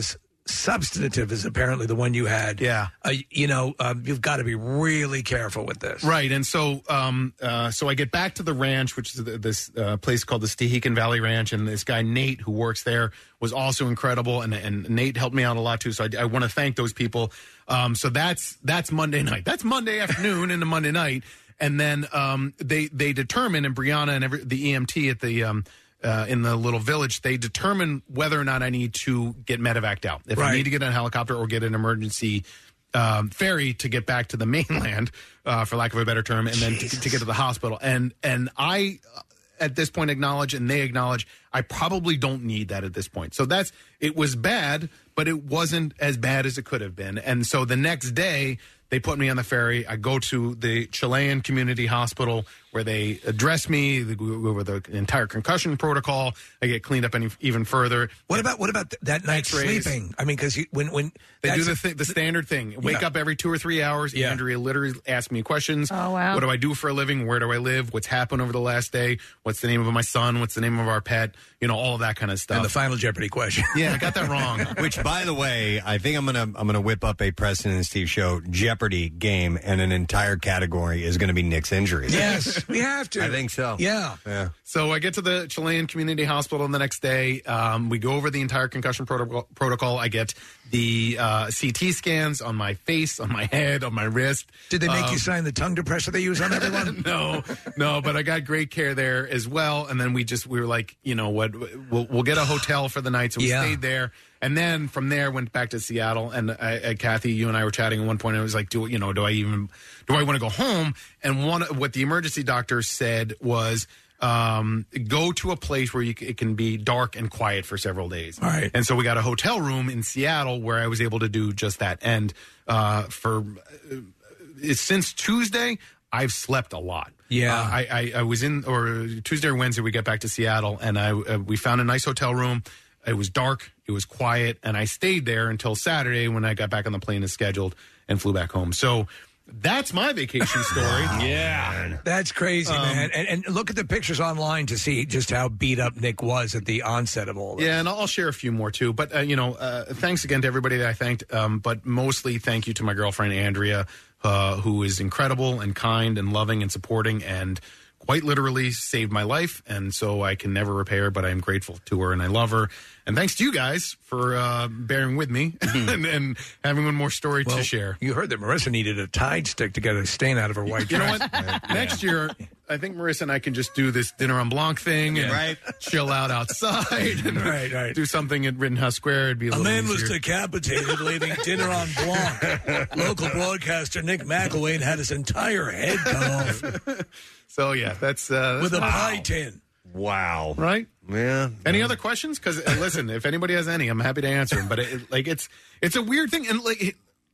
substantive is apparently the one you had. Yeah. Uh, you know, um, you've got to be really careful with this. Right, and so um, uh, so I get back to the ranch, which is the, this uh, place called the Stehekin Valley Ranch, and this guy Nate, who works there, was also incredible, and, and Nate helped me out a lot too. So I, I want to thank those people. Um, so that's that's Monday night. That's Monday afternoon into Monday night, and then um, they they determine, and Brianna and every, the E M T at the um, uh, in the little village, they determine whether or not I need to get medevaced out. If Right. I need to get on a helicopter or get an emergency um, ferry to get back to the mainland, uh, for lack of a better term, and then to, to get to the hospital. And and I, uh, at this point, acknowledge, and they acknowledge, I probably don't need that at this point. So that's, it was bad, but it wasn't as bad as it could have been. And so the next day, they put me on the ferry. I go to the Chilean Community Hospital where they address me. They go over the entire concussion protocol. I get cleaned up any, even further. What about what about th- that night X-rays. sleeping? I mean, because when when They do that's the a- th- the standard thing. Wake Yeah. up every two or three hours. Yeah. Andrea literally asks me questions. Oh, wow. What do I do for a living? Where do I live? What's happened over the last day? What's the name of my son? What's the name of our pet? You know, all of that kind of stuff. and the Final Jeopardy question. Yeah, I got that wrong. Which, by the way, I think I'm gonna I'm gonna whip up a Preston and Steve Show Jeopardy game, and an entire category is going to be Nick's injuries. Yes, we have to. I think so. Yeah. Yeah. So I get to the Chilean Community Hospital the next day. Um, we go over the entire concussion protocol. protocol. I get the uh, C T scans on my face, on my head, on my wrist. Did they make Um, you sign the tongue depressor they use on everyone? no, no, but I got great care there as well. And then we just we were like, you know what, we'll we'll get a hotel for the night. So we Yeah. stayed there, and then from there went back to Seattle. And I, I, Kathy, you and I were chatting at one point. And I was like, do you know, do I even do I want to go home? And one what the emergency doctor said was, um, go to a place where you, c- it can be dark and quiet for several days. All right. And so we got a hotel room in Seattle where I was able to do just that. And uh, for uh, since Tuesday, I've slept a lot. Yeah. Uh, I, I, I was in, or Tuesday or Wednesday, we get back to Seattle, and I uh, we found a nice hotel room. It was dark, it was quiet, and I stayed there until Saturday when I got back on the plane as scheduled and flew back home. So that's my vacation story. Yeah, that's crazy, Um, man. And, and look at the pictures online to see just how beat up Nick was at the onset of all this. Yeah, and I'll share a few more too. But uh, you know, uh, thanks again to everybody that I thanked. Um, but mostly, thank you to my girlfriend Andrea, uh, who is incredible and kind and loving and supporting, and quite literally saved my life. And so I can never repay her, but I am grateful to her and I love her. And thanks to you guys for uh, bearing with me and, and having one more story Well, to share. You heard that Marissa needed a Tide stick to get a stain out of her white You know dress. what? Next year, I think Marissa and I can just do this dinner on Blanc thing and Right. chill out outside and Right, right. do something at Rittenhouse Square. It'd be a, A little man was easier. decapitated leaving dinner on Blanc. Local broadcaster Nick McElwain had his entire head cut off So yeah, that's, uh, with a wow. pie tin. Wow. Right? Yeah. Any other questions? Because uh, listen, if anybody has any, I'm happy to answer them. But it, it- like, it's it's a weird thing, and like, it,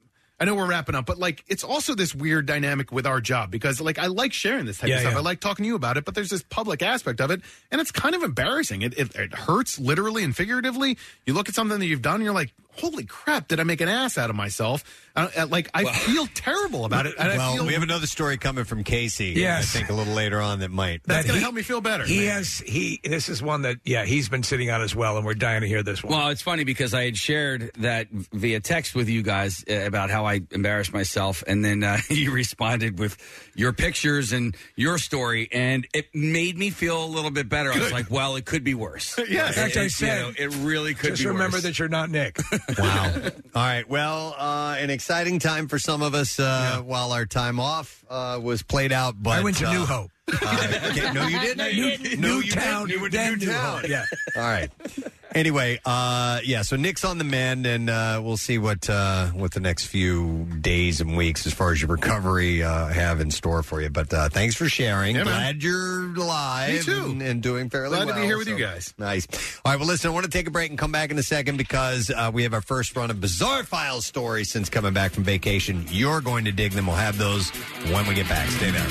I know we're wrapping up, but like, it's also this weird dynamic with our job because like I like sharing this type Yeah, of stuff. yeah. I like talking to you about it, but there's this public aspect of it, and it's kind of embarrassing. It, it it hurts literally and figuratively. You look at something that you've done, and you're like, holy crap, did I make an ass out of myself? Uh, uh, like, I feel terrible about it. And I Well, feel, we have another story coming from Casey. Yes. I think a little later on that might. that's that going to he- help me feel better. He has he. This is one that yeah he's been sitting on as well, and we're dying to hear this one. Well, it's funny because I had shared that via text with you guys uh, about how I embarrassed myself, and then uh, you responded with your pictures and your story, and it made me feel a little bit better. I was like, well, it could be worse. Yes. In fact, I It- said, you know, it really could just be remember worse. that you're not Nick. Wow. All right. Well, uh, an exciting time for some of us uh, while our time off uh, was played out. But I went to uh, New Hope. Uh, okay, no, you didn't. New, No, you Newtown, didn't. You went to then Newtown. New Hope. Yeah. All right. Anyway, uh, yeah. So Nick's on the mend, and uh, we'll see what uh, what the next few days and weeks, as far as your recovery, uh, have in store for you. But uh, thanks for sharing. Yeah, man. Glad you're alive Me too. And, and doing fairly Glad well. to be here with so- you guys. Nice. All right. Well, listen. I want to take a break and come back in a second because uh, we have our first run of Bizarre Files stories since coming back from vacation. You're going to dig them. We'll have those when we get back. Stay there.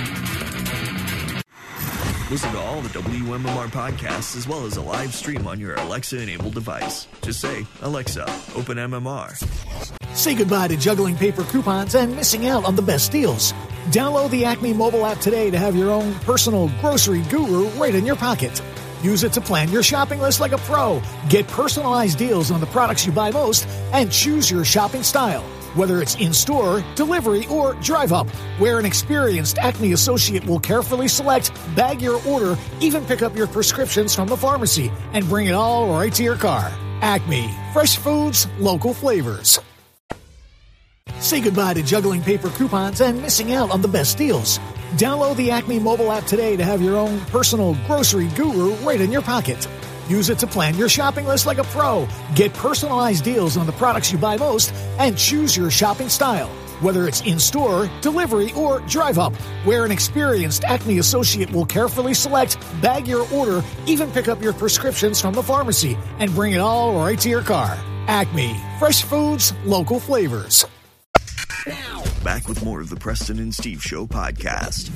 Listen to all the W M M R podcasts as well as a live stream on your Alexa-enabled device. Just say, Alexa, open M M R. Say goodbye to juggling paper coupons and missing out on the best deals. Download the Acme mobile app today to have your own personal grocery guru right in your pocket. Use it to plan your shopping list like a pro. Get personalized deals on the products you buy most and choose your shopping style. Whether it's in-store, delivery, or drive-up, where an experienced Acme associate will carefully select, bag your order, even pick up your prescriptions from the pharmacy, and bring it all right to your car. Acme. Fresh foods, local flavors. Say goodbye to juggling paper coupons and missing out on the best deals. Download the Acme mobile app today to have your own personal grocery guru right in your pocket. Use it to plan your shopping list like a pro. Get personalized deals on the products you buy most and choose your shopping style. Whether it's in-store, delivery, or drive-up, where an experienced Acme associate will carefully select, bag your order, even pick up your prescriptions from the pharmacy, and bring it all right to your car. Acme. Fresh foods, local flavors. Back with more of the Preston and Steve Show podcast.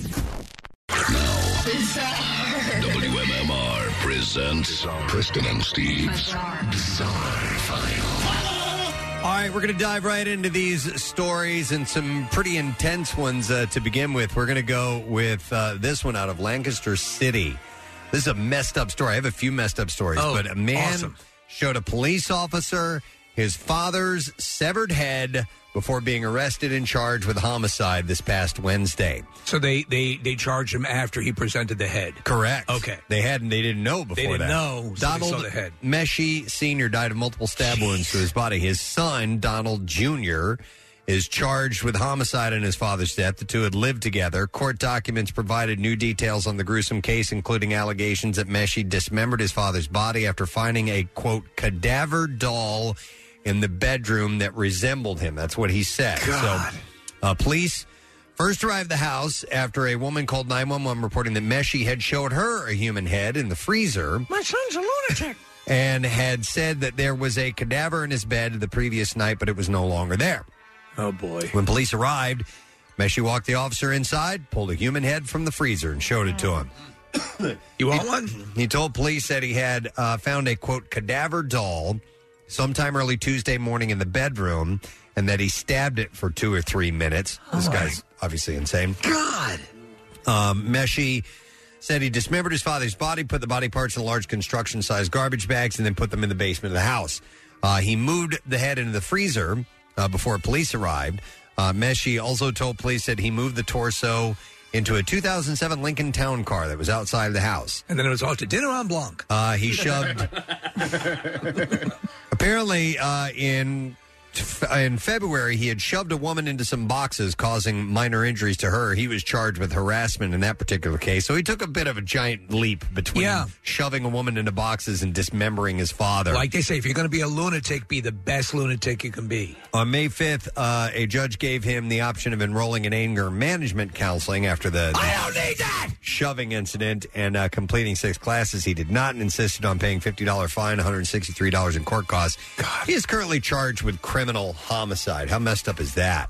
W M M R presents Preston and Steve's Bizarre File. All right, we're going to dive right into these stories and some pretty intense ones uh, to begin with. We're going to go with uh, this one out of Lancaster City. This is a messed up story. I have a few messed up stories, Oh, but a man awesome. showed a police officer his father's severed head before being arrested and charged with homicide this past Wednesday. So they, they, they charged him after he presented the head. Correct. Okay. They hadn't. They didn't know before They didn't that. know, so they Donald saw the head. Meshi Senior died of multiple stab wounds to his body. His son, Donald Junior, is charged with homicide in his father's death. The two had lived together. Court documents provided new details on the gruesome case, including allegations that Meshi dismembered his father's body after finding a, quote, cadaver doll in the bedroom that resembled him. That's what he said. God. So, uh, police first arrived at the house after a woman called nine one one reporting that Meshi had showed her a human head in the freezer My son's a lunatic. and had said that there was a cadaver in his bed the previous night, but it was no longer there. Oh, boy. When police arrived, Meshi walked the officer inside, pulled a human head from the freezer, and showed it to him. You want one? He told police that he had uh, found a, quote, cadaver doll sometime early Tuesday morning in the bedroom, and that he stabbed it for two or three minutes. This Oh, guy's obviously insane. God. Um, Meshi said he dismembered his father's body, put the body parts in large construction-sized garbage bags, and then put them in the basement of the house. Uh, he moved the head into the freezer uh, before police arrived. Uh, Meshi also told police that he moved the torso into a two thousand seven Lincoln Town Car that was outside of the house. And then it was off to dinner on Blanc. Uh, he shoved... Apparently, uh, in in February, he had shoved a woman into some boxes, causing minor injuries to her. He was charged with harassment in that particular case. So he took a bit of a giant leap between Yeah. shoving a woman into boxes and dismembering his father. Like they say, if you're going to be a lunatic, be the best lunatic you can be. On May fifth, uh, a judge gave him the option of enrolling in anger management counseling after the, the I don't need that! shoving incident and uh, completing six classes. He did not and insisted on paying fifty dollars fine, one hundred sixty-three dollars in court costs. God. He is currently charged with criminal homicide. How messed up is that?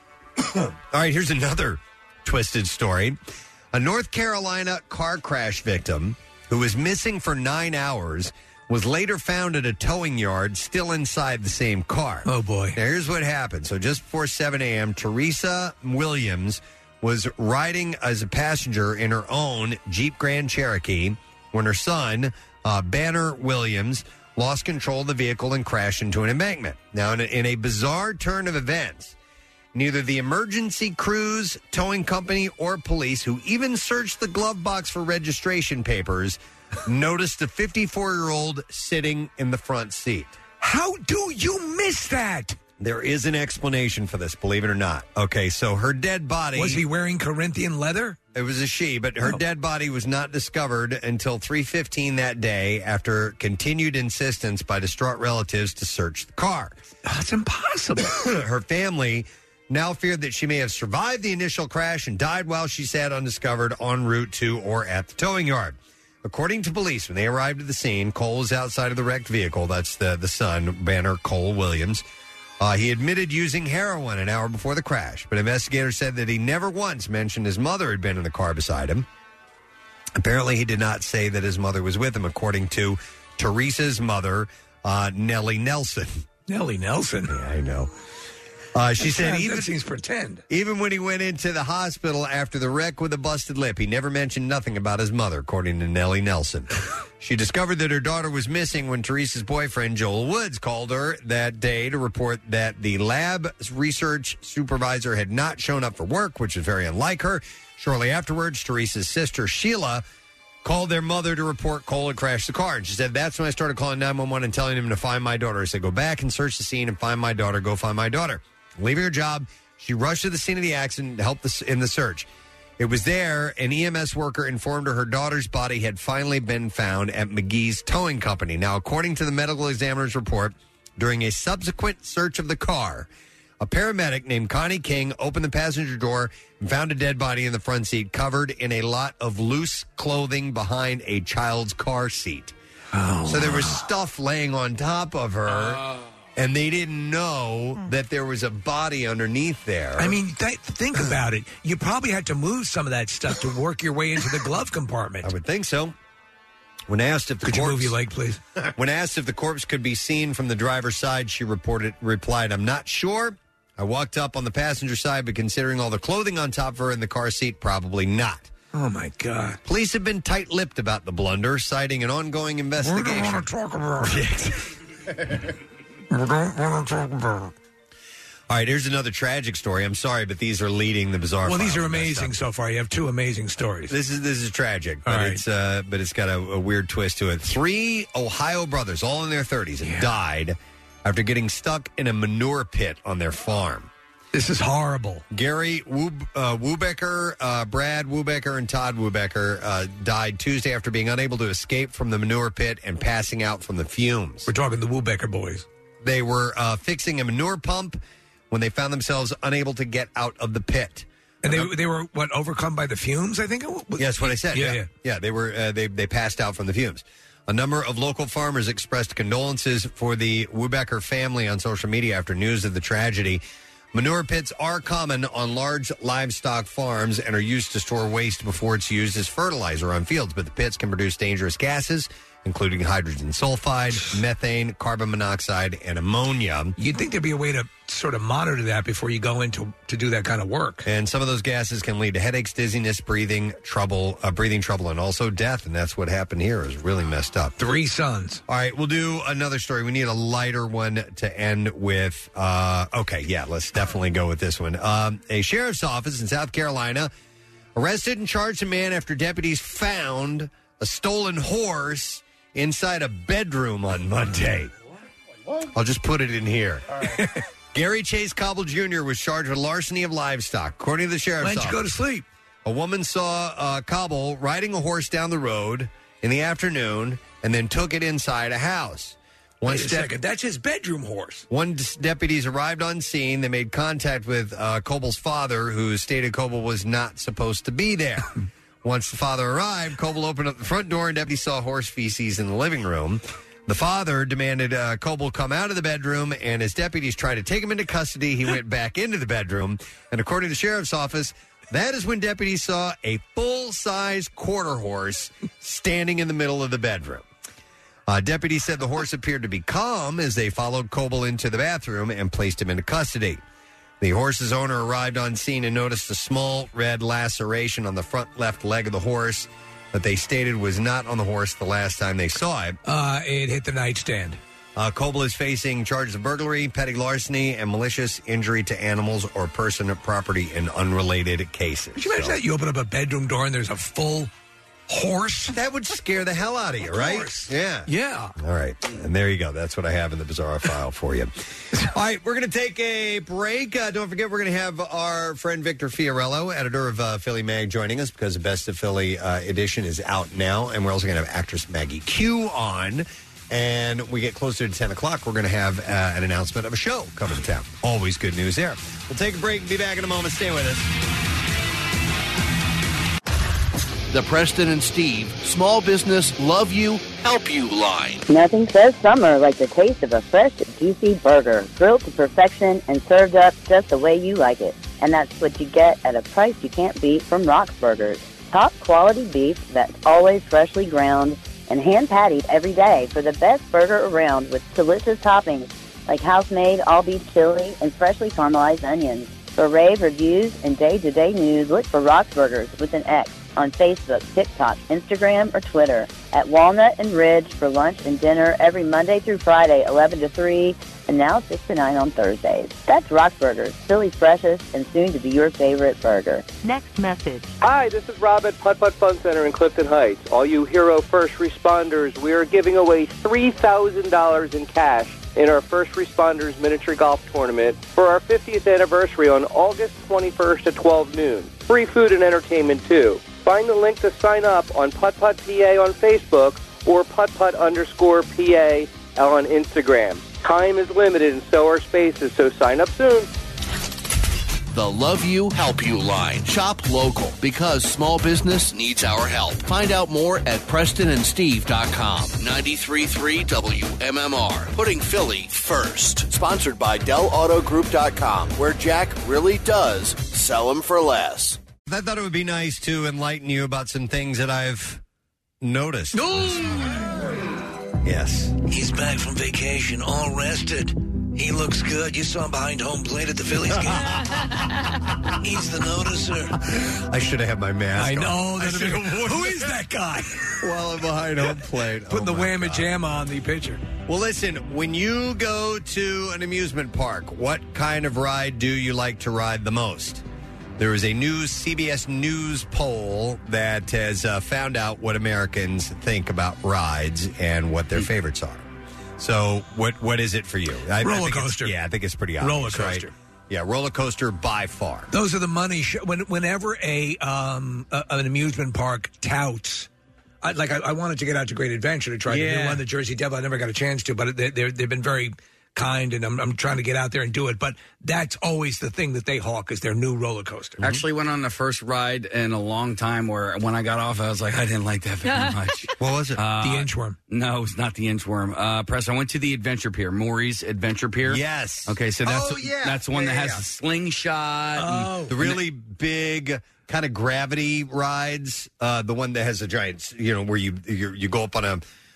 All right, here's another twisted story. A North Carolina car crash victim who was missing for nine hours was later found at a towing yard still inside the same car. Oh, boy. Now, here's what happened. So just before seven a.m., Teresa Williams was riding as a passenger in her own Jeep Grand Cherokee when her son, uh, Banner Williams, lost control of the vehicle and crashed into an embankment. Now, in a, in a bizarre turn of events, neither the emergency crews, towing company, or police, who even searched the glove box for registration papers, noticed a fifty-four-year-old sitting in the front seat. How do you miss that? There is an explanation for this, believe it or not. Okay, so her dead body... Was he wearing Corinthian leather? It was a she, but her Oh. dead body was not discovered until three fifteen that day after continued insistence by distraught relatives to search the car. That's impossible. Her family now feared that she may have survived the initial crash and died while she sat undiscovered en route to or at the towing yard. According to police, when they arrived at the scene, Cole was outside of the wrecked vehicle. That's the, the son, Banner Cole Williams. Uh, he admitted using heroin an hour before the crash, but investigators said that he never once mentioned his mother had been in the car beside him. Apparently, he did not say that his mother was with him, according to Teresa's mother, uh, Nellie Nelson. Nellie Nelson? Yeah, I know. Uh, she That said sounds- even that seems pretend. Even when he went into the hospital after the wreck with a busted lip, he never mentioned nothing about his mother, according to Nellie Nelson. She discovered that her daughter was missing when Teresa's boyfriend, Joel Woods, called her that day to report that the lab research supervisor had not shown up for work, which is very unlike her. Shortly afterwards, Teresa's sister, Sheila, called their mother to report Cole had crashed the car. And she said, that's when I started calling nine one one and telling him to find my daughter. I said, go back and search the scene and find my daughter. Go find my daughter. Leaving her job, she rushed to the scene of the accident to help the, in the search. It was there an E M S worker informed her her daughter's body had finally been found at McGee's Towing Company. Now, according to the medical examiner's report, during a subsequent search of the car, a paramedic named Connie King opened the passenger door and found a dead body in the front seat covered in a lot of loose clothing behind a child's car seat. Oh, so there was stuff laying on top of her. And they didn't know that there was a body underneath there. I mean, th- think about it. You probably had to move some of that stuff to work your way into the glove compartment. I would think so. When asked if the Could corpse, you move your leg, please? When asked if the corpse could be seen from the driver's side, she reported replied, "I'm not sure. I walked up on the passenger side, but considering all the clothing on top of her in the car seat, probably not." Oh, my God. Police have been tight-lipped about the blunder, citing an ongoing investigation. We don't want to talk about it. We don't want to talk about it. All right, here's another tragic story. I'm sorry, but these are leading the bizarre. Well, these file are messed amazing up. so far. You have two amazing stories. This is this is tragic, All but right. it's uh, but it's got a, a weird twist to it. Three Ohio brothers, all in their thirties, died after getting stuck in a manure pit on their farm. This is horrible. Gary Wub, uh, Wubecker, uh, Brad Wubecker, and Todd Wubecker uh, died Tuesday after being unable to escape from the manure pit and passing out from the fumes. We're talking the Wubecker boys. They were uh, fixing a manure pump when they found themselves unable to get out of the pit. And they they were, what, overcome by the fumes, I think? It was? Yes, what I said. Yeah, Yeah, yeah. yeah. they were uh, they they passed out from the fumes. A number of local farmers expressed condolences for the Wubecker family on social media after news of the tragedy. Manure pits are common on large livestock farms and are used to store waste before it's used as fertilizer on fields. But the pits can produce dangerous gases, including hydrogen sulfide, methane, carbon monoxide, and ammonia. You'd think there'd be a way to sort of monitor that before you go in to, to do that kind of work. And some of those gases can lead to headaches, dizziness, breathing trouble, uh, breathing trouble, and also death. And that's what happened here. It was really messed up. Three sons. All right, we'll do another story. We need a lighter one to end with. Uh, okay, yeah, let's definitely go with this one. Um, a sheriff's office in South Carolina arrested and charged a man after deputies found a stolen horse inside a bedroom on Monday. I'll just put it in here. Gary Chase Cobble Junior was charged with larceny of livestock. According to the sheriff's Why don't office, you go to sleep? a woman saw uh, Cobble riding a horse down the road in the afternoon and then took it inside a house. Wait a step- second. That's his bedroom horse. One d- deputies arrived on scene. They made contact with uh, Coble's father, who stated Coble was not supposed to be there. Once the father arrived, Coble opened up the front door and deputies saw horse feces in the living room. The father demanded uh, Coble come out of the bedroom, and as deputies tried to take him into custody, he went back into the bedroom. And according to the sheriff's office, that is when deputies saw a full-size quarter horse standing in the middle of the bedroom. Uh, deputies said the horse appeared to be calm as they followed Coble into the bathroom and placed him into custody. The horse's owner arrived on scene and noticed a small red laceration on the front left leg of the horse that they stated was not on the horse the last time they saw it. Uh, it hit the nightstand. Uh, Coble is facing charges of burglary, petty larceny, and malicious injury to animals or person or property in unrelated cases. Could you imagine So- that? You open up a bedroom door and there's a full horse? That would scare the hell out of you, right? Yeah. Yeah. All right. And there you go. That's what I have in the Bizarre file for you. All right. We're going to take a break. Uh, don't forget, we're going to have our friend Victor Fiorello, editor of uh, Philly Mag, joining us because the Best of Philly uh, edition is out now. And we're also going to have actress Maggie Q on. And we get closer to ten o'clock, we're going to have uh, an announcement of a show coming to town. Always good news there. We'll take a break and be back in a moment. Stay with us. The Preston and Steve Small Business Love You, Help You line. Nothing says summer like the taste of a fresh, juicy burger, grilled to perfection and served up just the way you like it. And that's what you get at a price you can't beat from Rock's Burgers. Top quality beef that's always freshly ground and hand pattied every day for the best burger around with delicious toppings like house-made all-beef chili and freshly caramelized onions. For rave reviews and day-to-day news, look for Roxburgers with an X on Facebook, TikTok, Instagram, or Twitter. At Walnut and Ridge for lunch and dinner every Monday through Friday, eleven to three, and now six to nine on Thursdays. That's Roxburgers, Philly's freshest and soon to be your favorite burger. Next message. Hi, this is Rob at Putt Putt Fun Center in Clifton Heights. All you Hero First Responders, we are giving away three thousand dollars in cash in our First Responders Miniature Golf Tournament for our fiftieth anniversary on August twenty-first at twelve noon. Free food and entertainment, too. Find the link to sign up on Putt Putt P A on Facebook or Putt Putt underscore P A on Instagram. Time is limited and so are spaces, so sign up soon. The Love You, Help You line. Shop local because small business needs our help. Find out more at Preston and Steve dot com. ninety-three point three W M M R. Putting Philly first. Sponsored by Del Auto Group dot com, where Jack really does sell them for less. I thought it would be nice to enlighten you about some things that I've noticed. Yes. He's back from vacation, all rested. He looks good. You saw him behind home plate at the Phillies game. He's the noticer. I should have had my mask I on. know. I That should have worn who it. is that guy? While I'm behind home plate. Putting Oh, the my whammy God. jam on the pitcher. Well, listen, when you go to an amusement park, what kind of ride do you like to ride the most? There is a new C B S News poll that has uh, found out what Americans think about rides and what their favorites are. So, what what is it for you? I, Roller I think it's- coaster. Yeah, I think it's pretty obvious. Roller coaster. Right? Yeah, roller coaster by far. Those are the money. Sh- when, whenever a, um, a an amusement park touts, I, like I, I wanted to get out to Great Adventure to try to Yeah. do one, the Jersey Devil. I never got a chance to, but they, they're, they've been very kind, and I'm, I'm trying to get out there and do it. But that's always the thing that they hawk is their new roller coaster. Actually went on the first ride in a long time where when I got off, I was like, I didn't like that very much. What was it? Uh, the inchworm. No, it's not the inchworm. Uh, Press, I went to the Adventure Pier, Maury's Adventure Pier. Yes. Okay, so that's Oh, yeah. that's the one Yeah, that yeah, has yeah. the slingshot. and- The really big kind of gravity rides. Uh, the one that has a giant, you know, where you you, you go up on a,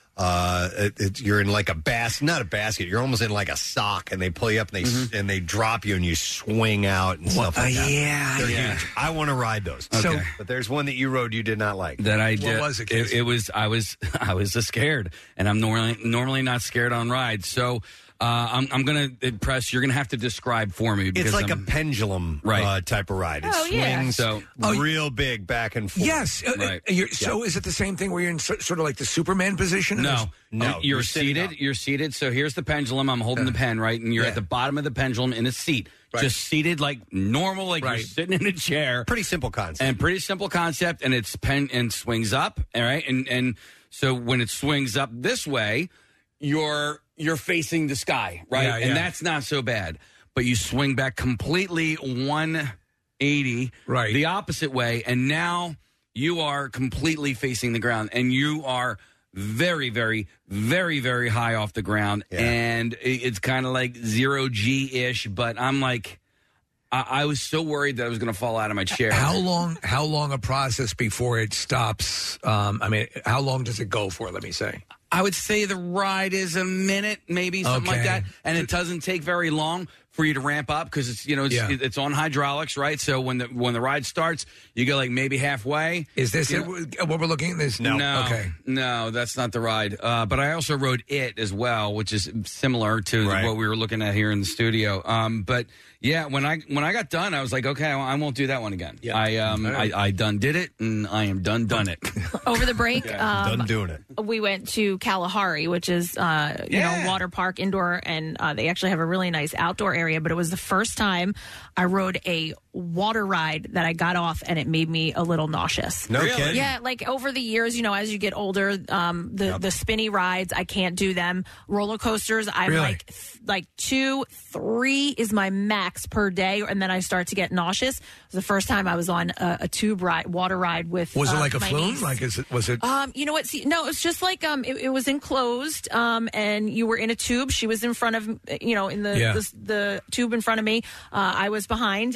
uh, it, it, you're in like a basket, not a basket. You're almost in like a sock, and they pull you up and they Mm-hmm. and they drop you, and you swing out and stuff like uh, that. yeah, They're yeah. huge. I want to ride those. Okay. but there's one that you rode you did not like. that I did. was it, It, Casey? it was I was I was scared, and I'm normally normally not scared on rides. So uh, I'm I'm gonna Press. You're gonna have to describe for me. Because It's like I'm, a pendulum Right. uh, type of ride. It Oh, yeah. swings So- Oh, real big back and forth. Yes. Uh, Right. uh, you're, so is it the same thing where you're in so, sort of like the Superman position? And No, there's- No, Oh, you're, you're sitting seated. up. You're seated. So here's the pendulum. I'm holding the pen, right? And you're Yeah. at the bottom of the pendulum in a seat. Right. Just seated like normal, like Right. you're sitting in a chair. Pretty simple concept. And pretty simple concept. And it's pen and swings up. All right. And and so when it swings up this way, you're you're facing the sky, right? Yeah, yeah. And that's not so bad. But you swing back completely one eighty, Right. the opposite way, and now you are completely facing the ground, and you are very, very, very, very high off the ground, Yeah. and it- it's kind of like zero G ish. But I'm like, I, I was so worried that I was going to fall out of my chair. How long? How long a process before it stops? Um, I mean, how long does it go for? Let me say. I would say the ride is a minute, maybe something like Okay. that, and it doesn't take very long for you to ramp up because it's you know it's, Yeah. it- it's on hydraulics, right? So when the when the ride starts, you go like maybe halfway. Is this You it? know- What we're looking at? This? No, Okay. no, that's not the ride. Uh, but I also rode it as well, which is similar to Right. what we were looking at here in the studio. Um, but yeah, when I when I got done, I was like, okay, I won't do that one again. Yeah. I um I, I done did it, and I am done done it. Over the break, um, Done doing it. we went to Kalahari, which is uh, you Yeah. know water park indoor, and uh, they actually have a really nice outdoor area. But it was the first time I rode a water ride that I got off, and it made me a little nauseous. No kidding. Yeah, like over the years, you know, as you get older, um, the Yep. the spinny rides, I can't do them. Roller coasters, I'm Really? like th- like two, three is my max per day, and then I start to get nauseous. It was the first time I was on a, a tube ride, water ride with. Was it uh, like a my flume? niece. Like is it? Was it? Um, you know what? See, no, it's just like um, it, it was enclosed, um, and you were in a tube. She was in front of, you know, in the Yeah. the, the tube in front of me. Uh, I was behind, and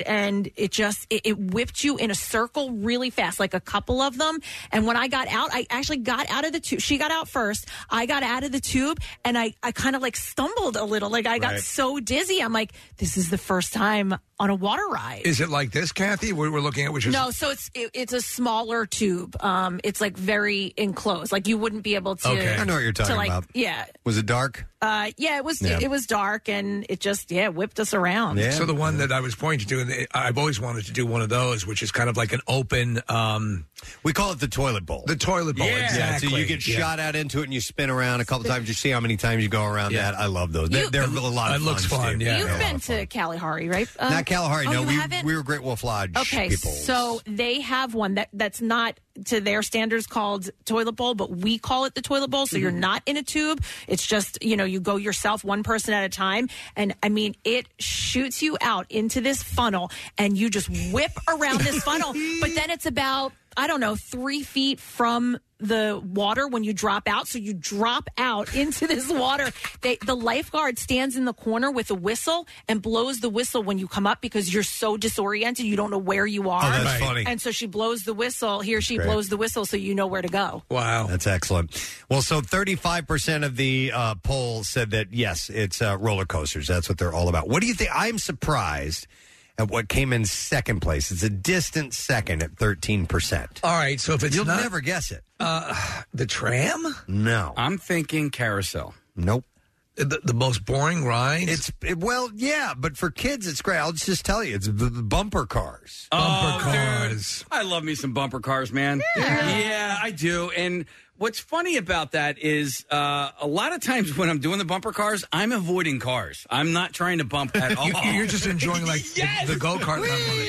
and it just it, it whipped you in a circle really fast, like a couple of them. And when I got out, I actually got out of the tube. She got out first. I got out of the tube, and I, I kind of like stumbled a little. Like I got Right. so dizzy. I'm like, this is the first time on a water ride. Is it like this, Kathy? We're, we're looking at which is No, so it's it, it's a smaller tube. Um, it's like very enclosed. Like you wouldn't be able to. Okay. I know what you're to, talking like, about. Yeah. Was it dark? Uh, yeah, it was. Yeah. It, it was dark, and it just yeah whipped us around. So the one that I was pointing to, and I've always wanted to do one of those, which is kind of like an open. Um, we call it the toilet bowl. The toilet bowl, Yeah, exactly. so you get Yeah. shot out into it and you spin around a couple times. You see how many times you go around Yeah. that. I love those. They're, You- they're a lot of It looks fun, Steve. yeah. You've They're a lot been of fun. to Kalahari, right? Uh, Not Kalahari. oh, no, you we haven't? we were Great Wolf Lodge Okay, people. so they have one that that's not to their standards called toilet bowl, but we call it the toilet bowl. So you're not in a tube. It's just, you know, you go yourself one person at a time. And I mean, it shoots you out into this funnel and you just whip around this funnel. But then it's about, I don't know, three feet from the water when you drop out. So you drop out into this water. They, the lifeguard stands in the corner with a whistle and blows the whistle when you come up because you're so disoriented. You don't know where you are. Oh, that's Right. funny. And so she blows the whistle. He or she Great. blows the whistle so you know where to go. Wow. That's excellent. Well, so thirty-five percent of the uh, poll said that, yes, it's uh, roller coasters. That's what they're all about. What do you think? I'm surprised at what came in second place. It's a distant second at thirteen percent. All right, so if it's You'll not never guess it. uh, the tram, No. I'm thinking carousel. Nope. the, the most boring ride. It's it, well, yeah, but for kids, it's great. I'll just tell you, it's the, the bumper cars. Bumper cars. I love me some bumper cars, man. Yeah, I do. And what's funny about that is uh, a lot of times when I'm doing the bumper cars, I'm avoiding cars. I'm not trying to bump at all. You, you're just enjoying like Yes! the, the go kart.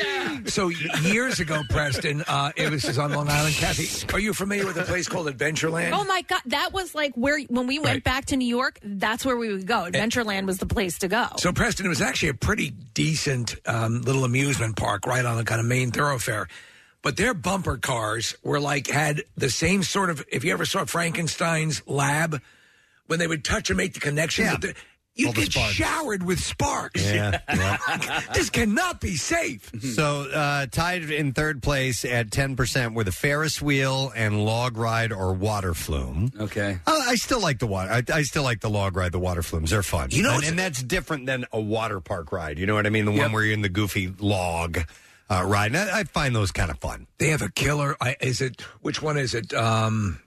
So years ago, Preston, uh, it was on Long Island. Kathy, are you familiar with a place called Adventureland? Oh my God, that was like where when we went Right. back to New York, that's where we would go. Adventureland was the place to go. So, Preston, it was actually a pretty decent um, little amusement park right on a kind of main thoroughfare. But their bumper cars were like, had the same sort of, if you ever saw Frankenstein's lab, when they would touch and make the connection, Yeah. with the, you All the get sparks. showered with sparks. Yeah, This cannot be safe. So uh, tied in third place at ten percent were the Ferris wheel and log ride or water flume. Okay. Uh, I still like the water. I, I still like the log ride, the water flumes. They're fun. You know and, what's- and that's different than a water park ride. You know what I mean? The Yep. one where you're in the goofy log uh, ride. And I, I find those kind of fun. They have a killer. I, is it, which one is it? Um,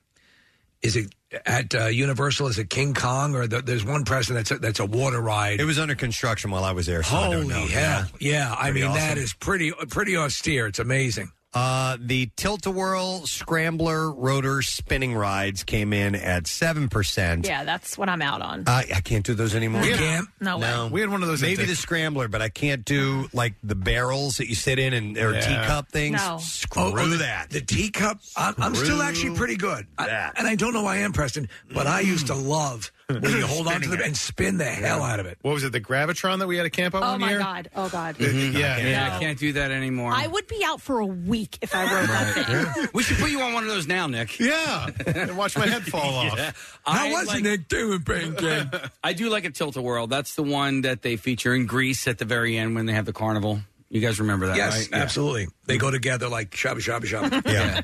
is it at uh, Universal? Is it King Kong? Or the, there's one Preston that's a, that's a water ride. It was under construction while I was there, so I Holy don't know. hell. Yeah, I Pretty mean, that awesome. is pretty pretty austere. It's amazing. Uh, the Tilt-A-Whirl Scrambler Rotor Spinning Rides came in at seven percent. Yeah, that's what I'm out on. Uh, I can't do those anymore. You can't? No way. No, We had one of those at Maybe Dick- the Scrambler, but I can't do like the barrels that you sit in and or Yeah. teacup things. No. Screw Oh, oh, the, that. The teacup. I'm, I'm still actually pretty good. I, that. and I don't know why I am, Preston, but I used to love when you hold on to them and spin the hell out of it. What was it? The Gravitron that we had at camp out Oh one my year? God. Oh God. Mm-hmm. Yeah. Yeah, No. I can't do that anymore. I would be out for a week if I rode that thing. we should put you on one of those now, Nick. Yeah. And watch my head fall off. How I was like- it, Nick, doing, Pancake? I do like a Tilt-A-Whirl. That's the one that they feature in Greece at the very end when they have the carnival. You guys remember that, Yes, right? Yeah. absolutely. They go together like shabba shabba shabba. Yeah.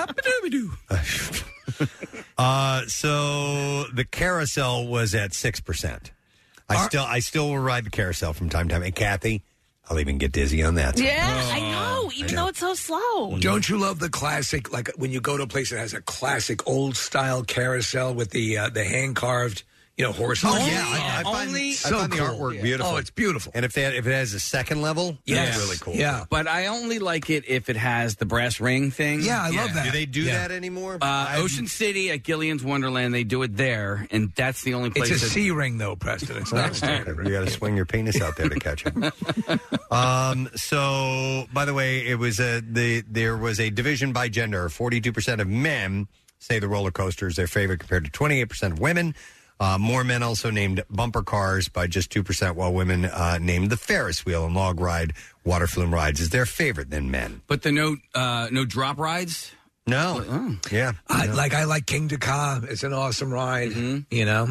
Yeah. Uh, so the carousel was at six percent. I Are- still, I still will ride the carousel from time to time. And Kathy, I'll even get dizzy on that. Yeah, I know. Even though it's so slow. Don't you love the classic, like when you go to a place that has a classic old style carousel with the uh, the hand carved, you know, horses? Oh yeah, I, I find, Only- I So find the cool. artwork Yeah. beautiful. Oh, it's beautiful. And if they had, if it has a second level, Yes. that's really cool. Yeah. But I only like it if it has the brass ring thing. Yeah, I love that. Do they do Yeah. that anymore? Uh, I've- Ocean City at Gillian's Wonderland, they do it there, and that's the only place. It's a that- C ring, though, Preston. It's not standard. You got to swing your penis out there to catch it. um, so, by the way, it was a the there was a division by gender. Forty-two percent of men say the roller coaster is their favorite, compared to twenty-eight percent of women. Uh, more men also named bumper cars by just two percent, while women uh, named the Ferris wheel and log ride, water flume rides as their favorite than men. But the no uh, no drop rides. No, Oh. yeah, I, no. like I like King Dakar. It's an awesome ride. Mm-hmm. You know,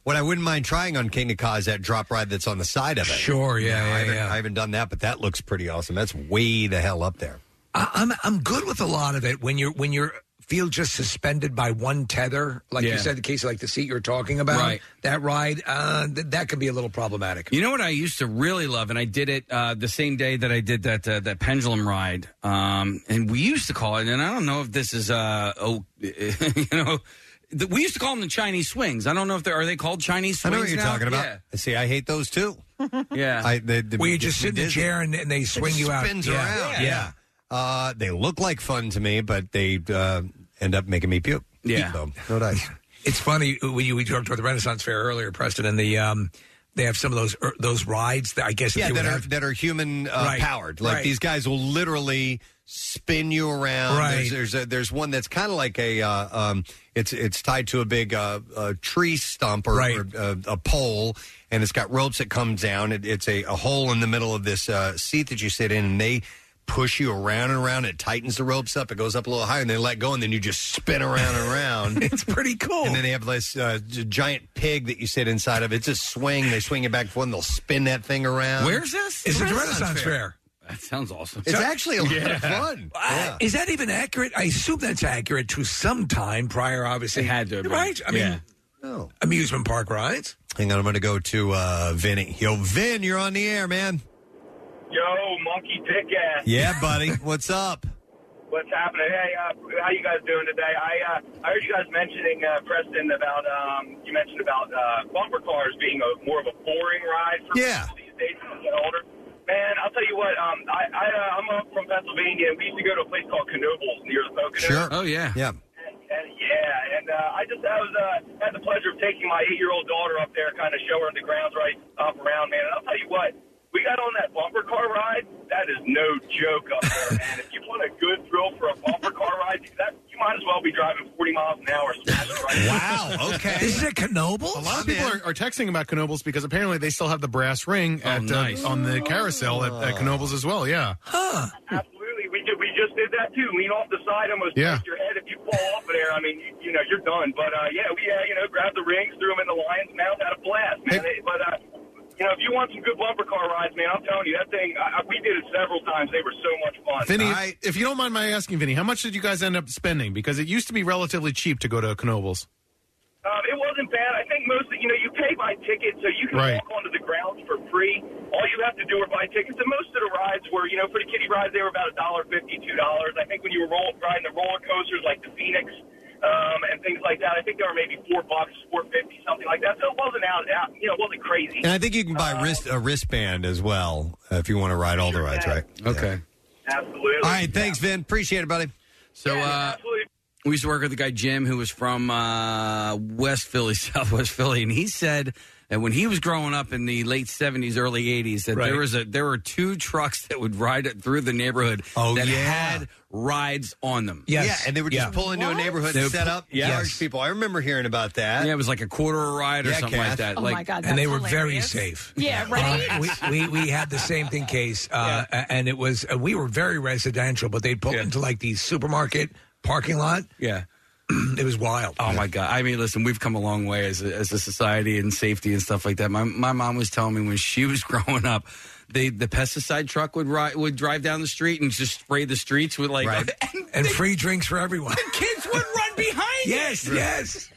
What I wouldn't mind trying on King of Ka is that drop ride that's on the side of it. Sure, yeah, You know, yeah, I haven't, yeah. I haven't done that, but that looks pretty awesome. That's way the hell up there. I, I'm I'm good with a lot of it when you're when you're feel just suspended by one tether, like Yeah. you said, the case of like the seat you're talking about. Right. That ride, uh, th- that could be a little problematic. You know what I used to really love, and I did it uh, the same day that I did that uh, that pendulum ride, um, and we used to call it. And I don't know if this is, uh, oh, you know, the, we used to call them the Chinese swings. I don't know if they are they called Chinese I swings. know what you're now? talking about. Yeah. See, I hate those too. Yeah. I, they, they, Where you just sit in the Disney- chair and, and they It swing just you out. spins Yeah. around. Yeah. Yeah. Uh, they look like fun to me, but they uh, end up making me puke. Yeah. So, no dice. It's funny when you we talked about the Renaissance Fair earlier, Preston, and the um, they have some of those er, those rides that I guess if Yeah, they would that are, have, that are human uh, Right, powered. Like right. these guys will literally spin you around. Right. There's there's, a, there's one that's kind of like a uh, um, it's it's tied to a big uh, uh, tree stump or, Right. or uh, a pole, and it's got ropes that come down. It, it's a, a hole in the middle of this uh, seat that you sit in, and they push you around and around. It tightens the ropes up. It goes up a little higher, and they let go, and then you just spin around and around. It's pretty cool. And then they have this uh, g- giant pig that you sit inside of. It's a swing. They swing it back and forth, and they'll spin that thing around. Where's this? It's at the Renaissance Fair. That sounds awesome. It's actually a lot Yeah. of fun. Uh, Is that even accurate? I assume that's accurate to some time prior, obviously. It had to have been. Right? I mean, Yeah. Oh. amusement park rides. Hang on, I'm going to go to uh, Vinny. Yo, Vin, you're on the air, man. Yo, monkey dick ass. Yeah, buddy. What's up? What's happening? Hey, uh, how you guys doing today? I uh, I heard you guys mentioning uh, Preston about um, you mentioned about uh, bumper cars being a more of a boring ride for Yeah. people these days as they get older. Man, I'll tell you what. Um, I, I uh, I'm up from Pennsylvania, and we used to go to a place called Knoebels near the Poconos. Sure. Oh yeah. Yeah. And, and yeah, and uh, I just I was uh, had the pleasure of taking my eight-year-old daughter up there, kind of show her the grounds right up around, man. And I'll tell you what. We got on that bumper car ride. That is no joke up there, man. If you want a good thrill for a bumper car ride, that, you might as well be driving forty miles an hour. Smashing right Wow. Okay. This is at Knoebels? A lot of people are, are texting about Knoebels because apparently they still have the brass ring at nice. uh, on the carousel at, at Knoebels as well. Yeah. Huh. Absolutely. We did, we just did that, too. Lean off the side, almost Yeah. break your head. If you fall off of there, I mean, you, you know, you're done. But, uh, yeah, we, uh, you know, grabbed the rings, threw them in the lion's mouth, had a blast, man. They, but, uh, you know, if you want some good bumper car rides, man, I'm telling you, that thing, I, we did it several times. They were so much fun. Vinny, if you don't mind my asking, Vinny, how much did you guys end up spending? Because it used to be relatively cheap to go to Knoebels. Um, it wasn't bad. I think mostly, you know, you pay by ticket, so you can Right. walk onto the grounds for free. All you have to do are buy tickets. And most of the rides were, you know, for the kiddie rides, they were about a dollar fifty, two dollars. I think when you were roll, riding the roller coasters like the Phoenix um, and things like that, I think they were maybe four bucks, four fifty, something like that. So it wasn't out, out you know, it wasn't crazy. And I think you can buy wrist a wristband as well uh, if you want to ride all the rides, right? Okay. Absolutely. All right. Thanks, Vin. Appreciate it, buddy. So uh, we used to work with a guy, Jim, who was from uh, West Philly, Southwest Philly, and he said that when he was growing up in the late seventies, early eighties, that Right. there was a there were two trucks that would ride it through the neighborhood Oh, that yeah. had rides on them. Yes. Yeah, and they would just Yeah. pull into a neighborhood They and would set pu- up, yes. charge people. I remember hearing about that. Yeah, it was like a quarter a ride or Yeah, something Kath. like that. Oh like, my God, And they that's were very hilarious. safe. Yeah, right. Uh, we, we we had the same thing, Case, uh, and it was uh, we were very residential, but they'd pull Yeah. into like the supermarket parking lot. Yeah. It was wild. Oh my God! I mean, listen, we've come a long way as a, as a society and safety and stuff like that. My my mom was telling me when she was growing up, they the pesticide truck would ride, would drive down the street and just spray the streets with like Right. and, And they- free drinks for everyone. the kids would run behind. Yes, it. yes.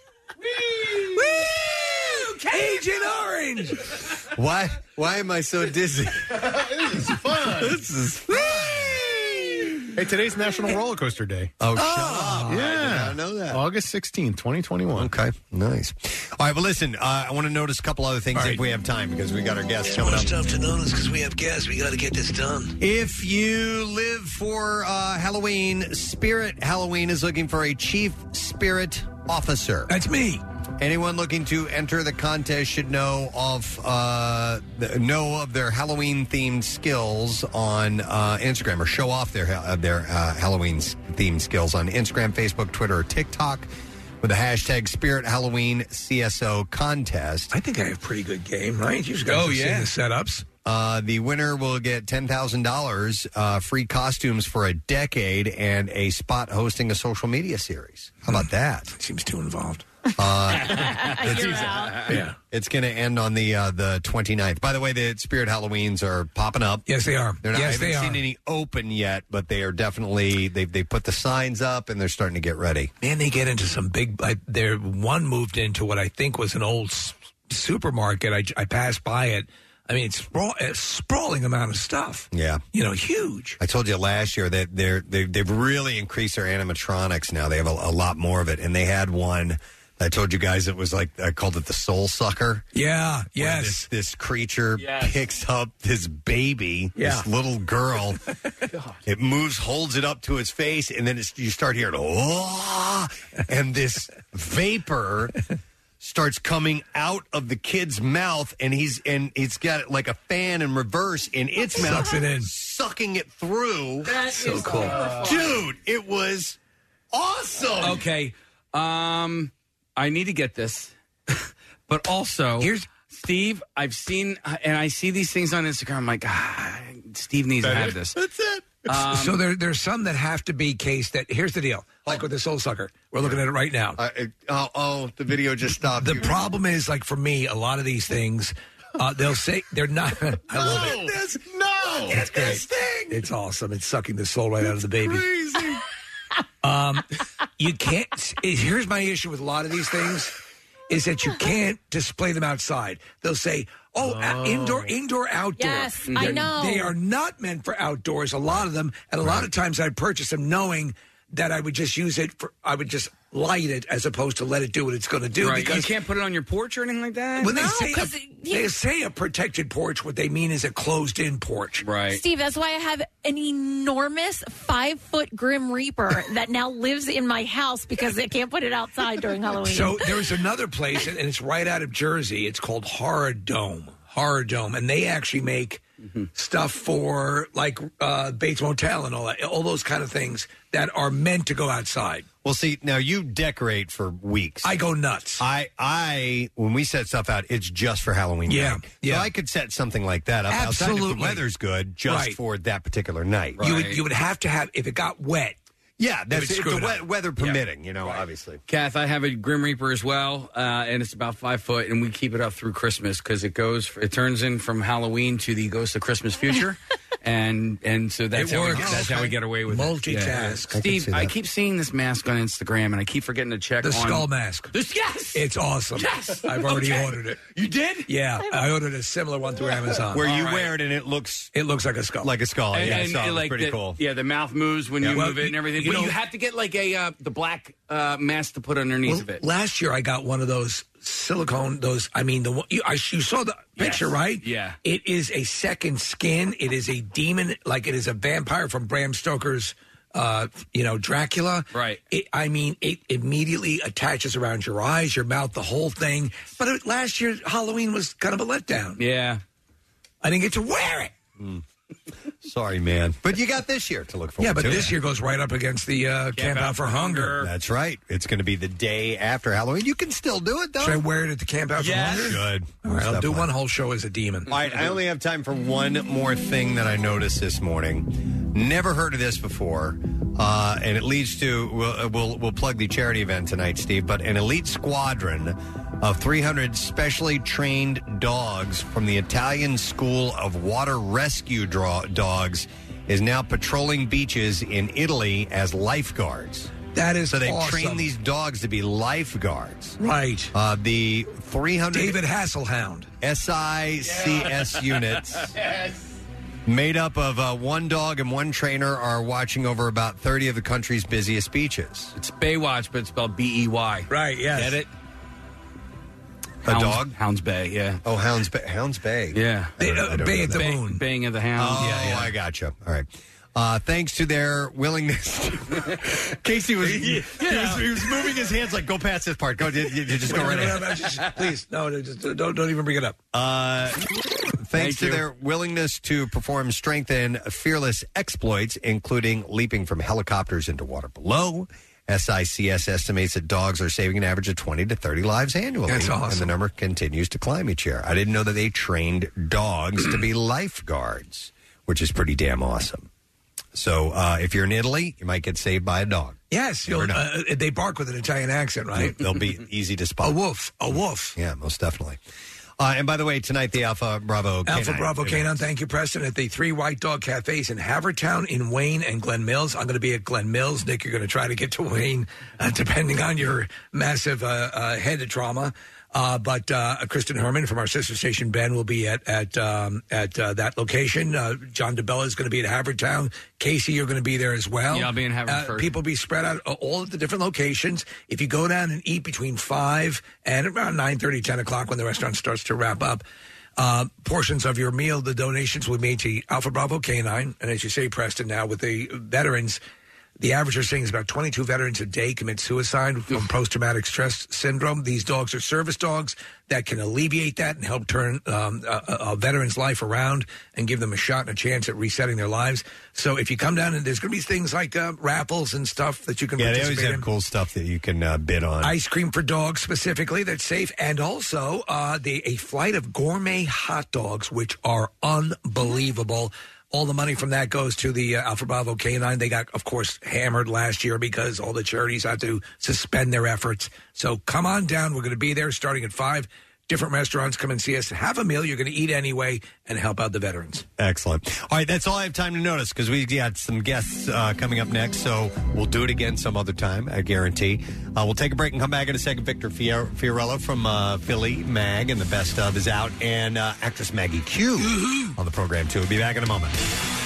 Woo! Agent Orange. Why? Why am I so dizzy? This is fun. This is Hey, today's National Roller Coaster Day. Oh, shut up! I Yeah. did not know that. August sixteenth, twenty twenty-one. Okay, nice. All right, well, listen, uh, I want to notice a couple other things All if right. we have time because we got our guests coming up. stuff to notice because we have guests. We got to get this done. If you live for uh, Halloween, Spirit Halloween is looking for a chief spirit officer. That's me. Anyone looking to enter the contest should know of uh, the, know of their Halloween themed skills on uh, Instagram, or show off their uh, their uh, Halloween themed skills on Instagram, Facebook, Twitter, or TikTok with the hashtag Spirit Halloween C S O contest. I think I have pretty good game, right? You guys Oh, have yeah. seen the setups. Uh, the winner will get ten thousand dollars, uh, free costumes for a decade, and a spot hosting a social media series. How about that? Seems too involved. Uh, You're out. yeah. It's going to end on the uh, the twenty-ninth. By the way, the Spirit Halloweens are popping up. Yes, they are. They're not, Yes, I haven't they seen are. any open yet, but they are definitely, they've they put the signs up and they're starting to get ready. Man, they get into some big. I, there, one moved into what I think was an old s- supermarket. I, I passed by it. I mean, it's sprawl, a sprawling amount of stuff. Yeah. You know, huge. I told you last year that they're, they've, they've really increased their animatronics now. They have a, a lot more of it. And they had one, I told you guys it was like, I called it the Soul Sucker. Yeah, where yes. This, this creature Yes. picks up this baby, Yeah. this little girl. It moves, holds it up to its face, and then it's, you start hearing, oh, and this vapor starts coming out of the kid's mouth, and he's and it's got like a fan in reverse in its mouth, Sucks it in. sucking it through. That So is cool. Dude, it was awesome. Okay. Um, I need to get this. But also, here's Steve. I've seen, and I see these things on Instagram. I'm like, ah, Steve needs to have this. That's it. Um, so there, there's some that have to be cased. That here's the deal. Like with the Soul Sucker, we're looking at it right now. Uh, it- oh, oh, the video just stopped. The You- problem is, like for me, a lot of these things, uh, they'll say they're not. I love it. This, no, It's great. It's awesome. It's sucking the soul right out of the baby. Crazy. Um, you can't. Here's my issue with a lot of these things: is that you can't display them outside. They'll say, "Oh, uh, indoor, indoor, outdoor." Yes, I They're- know. They are not meant for outdoors. A lot of them, and a lot of times, I purchase them knowing that I would just use it for. I would just light it as opposed to let it do what it's going to do. right. Because You can't put it on your porch or anything like that. when they No, say a, 'cause it- they say a protected porch, what they mean is a closed-in porch. Right. Steve, that's why I have an enormous five foot Grim Reaper that now lives in my house because I can't put it outside during Halloween. So there's another place, and it's right out of Jersey. It's called Horror Dome. Horror Dome, and they actually make stuff for like uh, Bates Motel and all that, all those kind of things that are meant to go outside. Well, see, now you decorate for weeks. I go nuts. I, I, when we set stuff out, it's just for Halloween Yeah, night. yeah. So I could set something like that up outside if Absolutely. the weather's good, just Right. for that particular night. You would you would have to have if it got wet. Yeah, that's would it's screw the it wet, up. weather permitting, you know, obviously. Kath, I have a Grim Reaper as well, uh, and it's about five foot, and we keep it up through Christmas because it goes, it turns in from Halloween to the Ghost of Christmas Future, and and so that's It how we, works. that's how we get away with Multitask. it. I can Steve, see I, that. keep seeing this mask on Instagram, and I keep forgetting to check The on skull mask. This, yes, It's awesome. Yes! I've already Okay. ordered it. you did. Yeah, I ordered a similar one through Amazon. Where you All right. wear it and it looks It looks like a skull. like a skull. And, yeah, I and, saw it. It was like pretty the, cool. Yeah, the mouth moves when Yeah. you Well, move it and everything. you but know- you have to get like a uh, the black uh, mask to put underneath Well, of it. last year I got one of those silicone. Those, I mean, the one you, I, you saw the picture, Yes. right? Yeah. It is a second skin. It is a demon, like it is a vampire from Bram Stoker's, uh, you know, Dracula. Right. It, I mean, it immediately attaches around your eyes, your mouth, the whole thing. But it, last year Halloween was kind of a letdown. Yeah. I didn't get to wear it. Sorry, man. But you got this year to look forward Yeah, but to. this year goes right up against the uh, Camp, Out for Hunger. That's right. It's going to be the day after Halloween. You can still do it, though. Should I wear it at the Camp Out Yes. for Hunger? Good. All right, I'll Most do definitely. one whole show as a demon. All right, I only have time for one more thing that I noticed this morning. Never heard of this before, uh, and it leads to we'll, we'll we'll plug the charity event tonight, Steve. But an elite squadron of three hundred specially trained dogs from the Italian School of Water Rescue draw, Dogs is now patrolling beaches in Italy as lifeguards. That is so they awesome. train these dogs to be lifeguards. Right. Uh, the three hundred David Hasselhound. S I C S units. Made up of uh, one dog and one trainer are watching over about thirty of the country's busiest beaches. It's Baywatch, but it's spelled B E Y. Right, yes. Get it? A Hounds, dog? Hounds Bay, yeah. Oh, Hounds Bay. Hounds Bay. Yeah. I don't- I don't Bay know at the that. Bay, moon. Baying of the Hounds. Oh, yeah, yeah. I gotcha. All right. Uh, thanks to their willingness. Casey was, he, was he was moving his hands like, go past this part. Go, you, you just go right No, no, ahead. no, just- please, no, no, just don't, don't even bring it up. Uh, thanks Thank to you. their willingness to perform strength and fearless exploits, including leaping from helicopters into water below, S I C S estimates that dogs are saving an average of twenty to thirty lives annually. That's And the awesome. number continues to climb each year. I didn't know that they trained dogs to be lifeguards, which is pretty damn awesome. So uh, if you're in Italy, you might get saved by a dog. Yes, you'll, uh, they bark with an Italian accent, right? They'll be easy to spot. A wolf, a wolf. Yeah, most definitely. Uh, and by the way, tonight the Alpha Bravo Canine. Alpha Bravo Canine, thank you, Preston, at the three White Dog Cafes in Havertown, in Wayne, and Glen Mills. I'm going to be at Glen Mills. Nick, you're going to try to get to Wayne, uh, depending on your massive uh, uh, head trauma. Uh, but uh, Kristen Herman from our sister station, Ben, will be at at um, at uh, that location. Uh, John DeBella is going to be at Havertown. Casey, you're going to be there as well. Yeah, I'll be in Haverford. Uh, people be spread out uh, all at the different locations. If you go down and eat between five and around nine thirty, ten o'clock when the restaurant starts to wrap up, uh, portions of your meal, the donations will be made to Alpha Bravo Canine. And as you say, Preston, now with the veterans, the average they're saying is about twenty-two veterans a day commit suicide from post-traumatic stress syndrome. These dogs are service dogs that can alleviate that and help turn um, a, a veteran's life around and give them a shot and a chance at resetting their lives. So if you come down, and there's going to be things like uh, raffles and stuff that you can Yeah, they participate always have in. cool stuff that you can uh, bid on. Ice cream for dogs specifically that's safe, and also uh, the a flight of gourmet hot dogs, which are unbelievable. All the money from that goes to the uh, Alpha Bravo Canine. They got, of course, hammered last year because all the charities had to suspend their efforts. So come on down. We're going to be there starting at five. Different restaurants. Come and see us. Have a meal you're going to eat anyway and help out the veterans. Excellent. All right, that's all I have time to notice because we got some guests uh, coming up next, so we'll do it again some other time, I guarantee. Uh, we'll take a break and come back in a second. Victor Fior- Fiorello from uh, Philly Mag and the Best Of is out, and uh, actress Maggie Q on the program, too. We'll be back in a moment.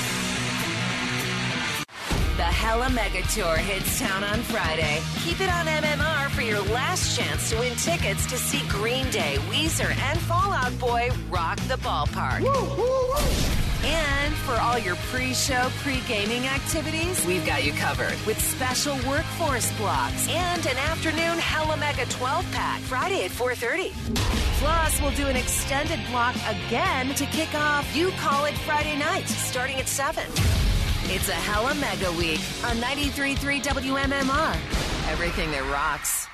The Hella Mega Tour hits town on Friday. Keep it on M M R for your last chance to win tickets to see Green Day, Weezer, and Fall Out Boy rock the ballpark. Woo, woo, woo. And for all your pre-show, pre-gaming activities, we've got you covered with special workforce blocks and an afternoon Hella Mega twelve-pack Friday at four thirty. Plus, we'll do an extended block again to kick off You Call It Friday night, starting at seven. It's a Hella Mega Week on ninety-three point three W M M R. Everything that rocks.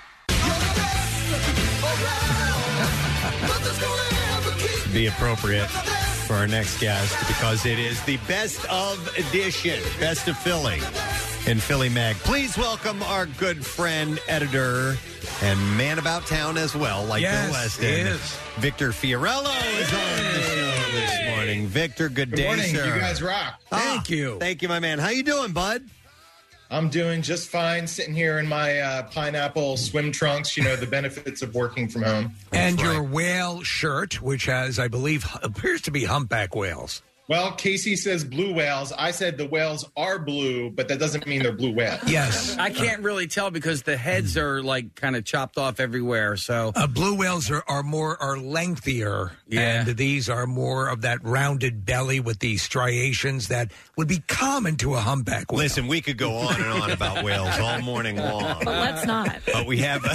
Be appropriate for our next guest because it is the Best Of edition, Best of Philly in Philly Mag. Please welcome our good friend, editor, and man about town as well, like Yes, Bill Weston. he is. Victor Fiorello is on the show this morning. Victor, good, Good day, morning. sir. You guys rock. Thank you. Thank you, my man. How you doing, bud? I'm doing just fine, sitting here in my uh, pineapple swim trunks. You know, the benefits of working from home. And your whale shirt, which has, I believe, appears to be humpback whales. Well, Casey says blue whales. I said the whales are blue, but that doesn't mean they're blue whales. Yes. I can't really tell because the heads are like kind of chopped off everywhere. So Uh, blue whales are, are more are lengthier, Yeah. and these are more of that rounded belly with the striations that would be common to a humpback whale. Listen, we could go on and on about whales all morning long. But let's not. But we have,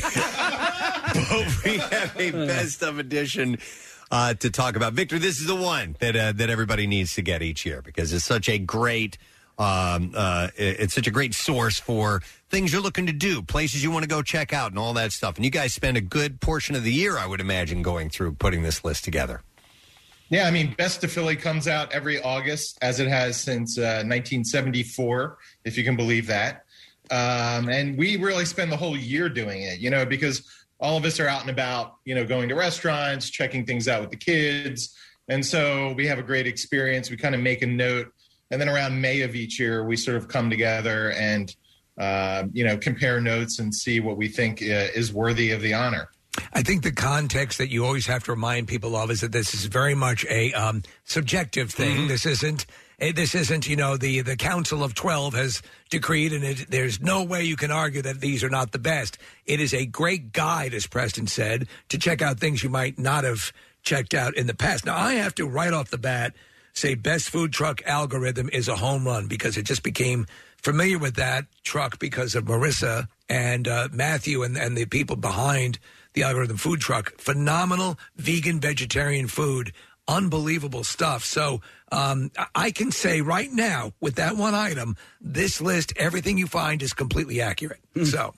but we have a Best Of edition uh, to talk about. Victor, this is the one that uh, that everybody needs to get each year because it's such a great um, uh, it- it's such a great source for things you're looking to do, places you want to go check out, and all that stuff. And you guys spend a good portion of the year, I would imagine, going through putting this list together. Yeah, I mean, Best of Philly comes out every August, as it has since uh, nineteen seventy-four, if you can believe that. Um, and we really spend the whole year doing it, you know, because all of us are out and about, you know, going to restaurants, checking things out with the kids. And so we have a great experience. We kind of make a note. And then around May of each year, we sort of come together and, uh, you know, compare notes and see what we think uh, is worthy of the honor. I think the context that you always have to remind people of is that this is very much a um, subjective thing. Mm-hmm. This isn't. eh, This isn't. You know, the the Council of Twelve has decreed, and it, there's no way you can argue that these are not the best. It is a great guide, as Preston said, to check out things you might not have checked out in the past. Now, I have to right off the bat say, best food truck algorithm is a home run because it just became familiar with that truck because of Marissa and uh, Matthew and, and the people behind the algorithm food truck. Phenomenal vegan, vegetarian food. Unbelievable stuff. So um, I- I can say right now, with that one item, this list, everything you find is completely accurate. So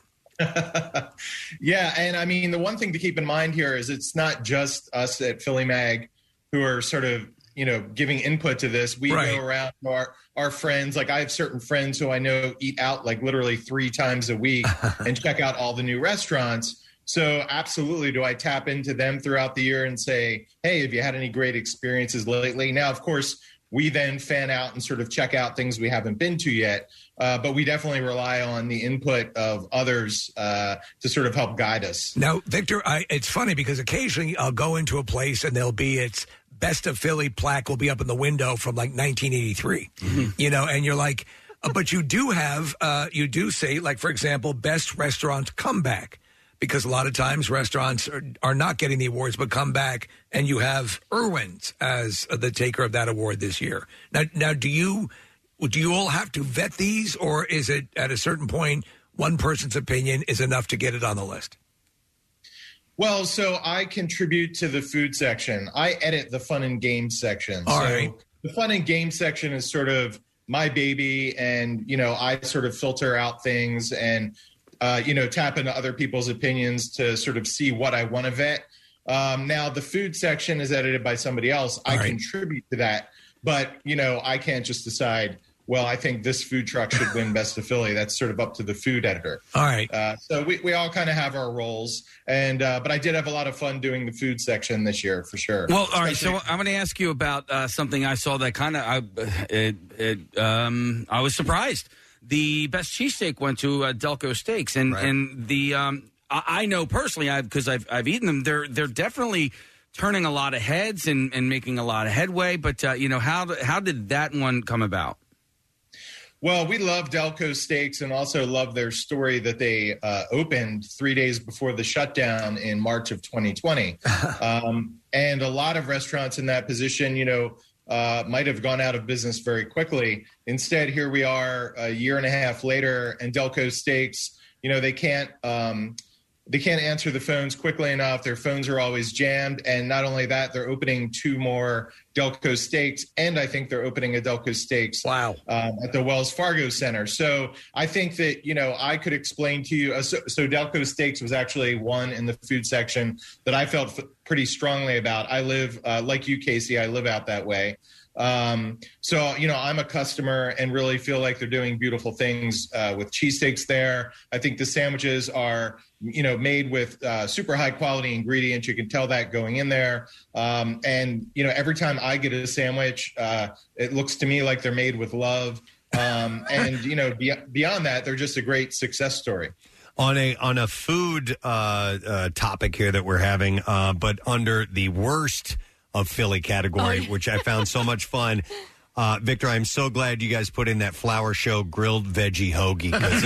Yeah, and I mean, the one thing to keep in mind here is it's not just us at Philly Mag who are sort of, you know, giving input to this. We Right. go around to our, our friends. Like I have certain friends who I know eat out like literally three times a week and check out all the new restaurants. So absolutely, do I tap into them throughout the year and say, hey, have you had any great experiences lately? Now, of course, we then fan out and sort of check out things we haven't been to yet. Uh, but we definitely rely on the input of others uh, to sort of help guide us. Now, Victor, I, it's funny because occasionally I'll go into a place and there'll be its Best of Philly plaque will be up in the window from like nineteen eighty-three, you know, and you're like, uh, but you do have, uh, you do say, like, for example, best restaurant comeback, because a lot of times restaurants are, are not getting the awards but come back, and you have Irwin's as the taker of that award this year. Now, now, do you do you all have to vet these, or is it at a certain point one person's opinion is enough to get it on the list? Well, so I contribute to the food section. I edit the fun and games section. All so right. The fun and games section is sort of my baby, and, you know, I sort of filter out things and, uh, you know, tap into other people's opinions to sort of see what I want to vet. Um, now, the food section is edited by somebody else. I contribute to that, but, you know, I can't just decide, well, I think this food truck should win Best of Philly. That's sort of up to the food editor. All right. Uh, so we, we all kind of have our roles. And uh, but I did have a lot of fun doing the food section this year, for sure. Well, all right. So Especially- I'm going to ask you about uh, something I saw that kind of I, it, it, um, I was surprised. The best cheesesteak went to uh, Delco Steaks, and and the um, I, I know personally, I because I've I've eaten them. They're they're definitely turning a lot of heads and, and making a lot of headway. But uh, you know how how did that one come about? Well, we love Delco Steaks and also love their story that they uh, opened three days before the shutdown in March of twenty twenty. um, and a lot of restaurants in that position, you know, uh, might have gone out of business very quickly. Instead, here we are a year and a half later, and Delco Steaks, you know, they can't um, they can't answer the phones quickly enough. Their phones are always jammed. And not only that, they're opening two more Delco Steaks, and I think they're opening a Delco Steaks wow. um, at the Wells Fargo Center. So I think that, you know, I could explain to you. Uh, so, so Delco Steaks was actually one in the food section that I felt f- pretty strongly about. I live, uh, like you, Casey, I live out that way. Um, so, you know, I'm a customer and really feel like they're doing beautiful things uh, with cheesesteaks there. I think the sandwiches are, you know, made with uh, super high quality ingredients. You can tell that going in there. Um, and, you know, every time I get a sandwich, uh, it looks to me like they're made with love. Um, and, you know, be- beyond that, they're just a great success story. On a on a food uh, uh, topic here that we're having, uh, but under the worst of Philly category, which I found so much fun. Uh, Victor, I'm so glad you guys put in that Flower Show grilled veggie hoagie, because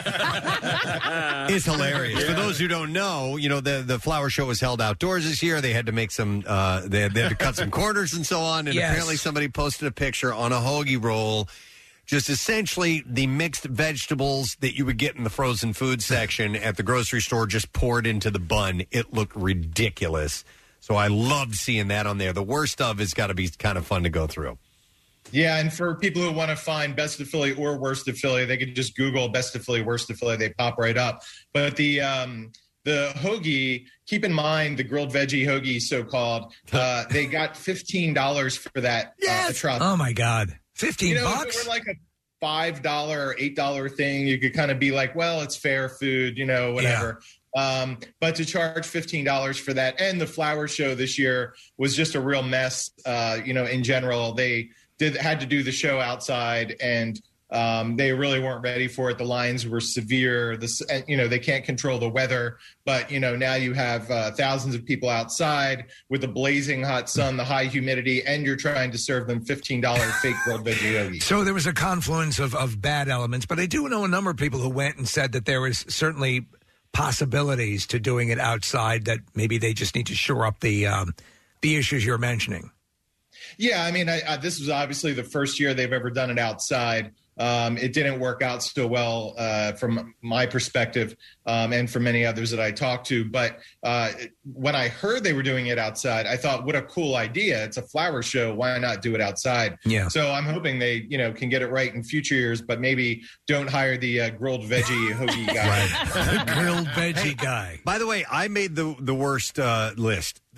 it's, it's hilarious. For those who don't know, you know, the, the Flower Show was held outdoors this year. They had to make some, uh, they, had, they had to cut some corners and so on. And Yes. apparently somebody posted a picture on a hoagie roll, just essentially the mixed vegetables that you would get in the frozen food section at the grocery store just poured into the bun. It looked ridiculous. So I loved seeing that on there. The worst of has got to be kind of fun to go through. Yeah, and for people who want to find Best of Philly or Worst of Philly, they could just Google Best of Philly, Worst of Philly. They pop right up. But the um, the hoagie, keep in mind the grilled veggie hoagie, so-called, uh, they got fifteen dollars for that uh, atrocity. Oh, my God. fifteen you know, bucks? If it were like a five dollars or eight dollars thing, you could kind of be like, well, it's fair food, you know, whatever. Um, but to charge fifteen dollars for that, and the Flower Show this year was just a real mess. Uh, you know, in general, they did had to do the show outside, and um, they really weren't ready for it. The lines were severe. This, you know, they can't control the weather, but you know, now you have uh, thousands of people outside with the blazing hot sun, the high humidity, and you're trying to serve them fifteen dollars fake grilled veggie hoagie. So there was a confluence of, of bad elements, but I do know a number of people who went and said that there was certainly possibilities to doing it outside, that maybe they just need to shore up the um, the issues you're mentioning. Yeah, I mean, I, I, this was obviously the first year they've ever done it outside. Um, it didn't work out so well uh, from my perspective um, and from many others that I talked to. But uh, when I heard they were doing it outside, I thought, what a cool idea. It's a flower show. Why not do it outside? Yeah. So I'm hoping they, you know, can get it right in future years, but maybe don't hire the uh, grilled veggie hoagie guy. Grilled veggie guy. By the way, I made the the worst uh, list.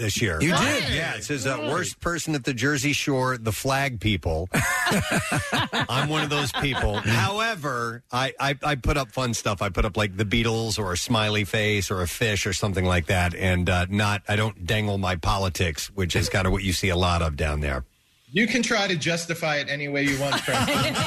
this year. You did? Yeah, it says uh, worst person at the Jersey Shore, the flag people. I'm one of those people. However, I, I, I put up fun stuff. I put up like the Beatles or a smiley face or a fish or something like that, and uh, not I don't dangle my politics, which is kind of what you see a lot of down there. You can try to justify it any way you want, Frank.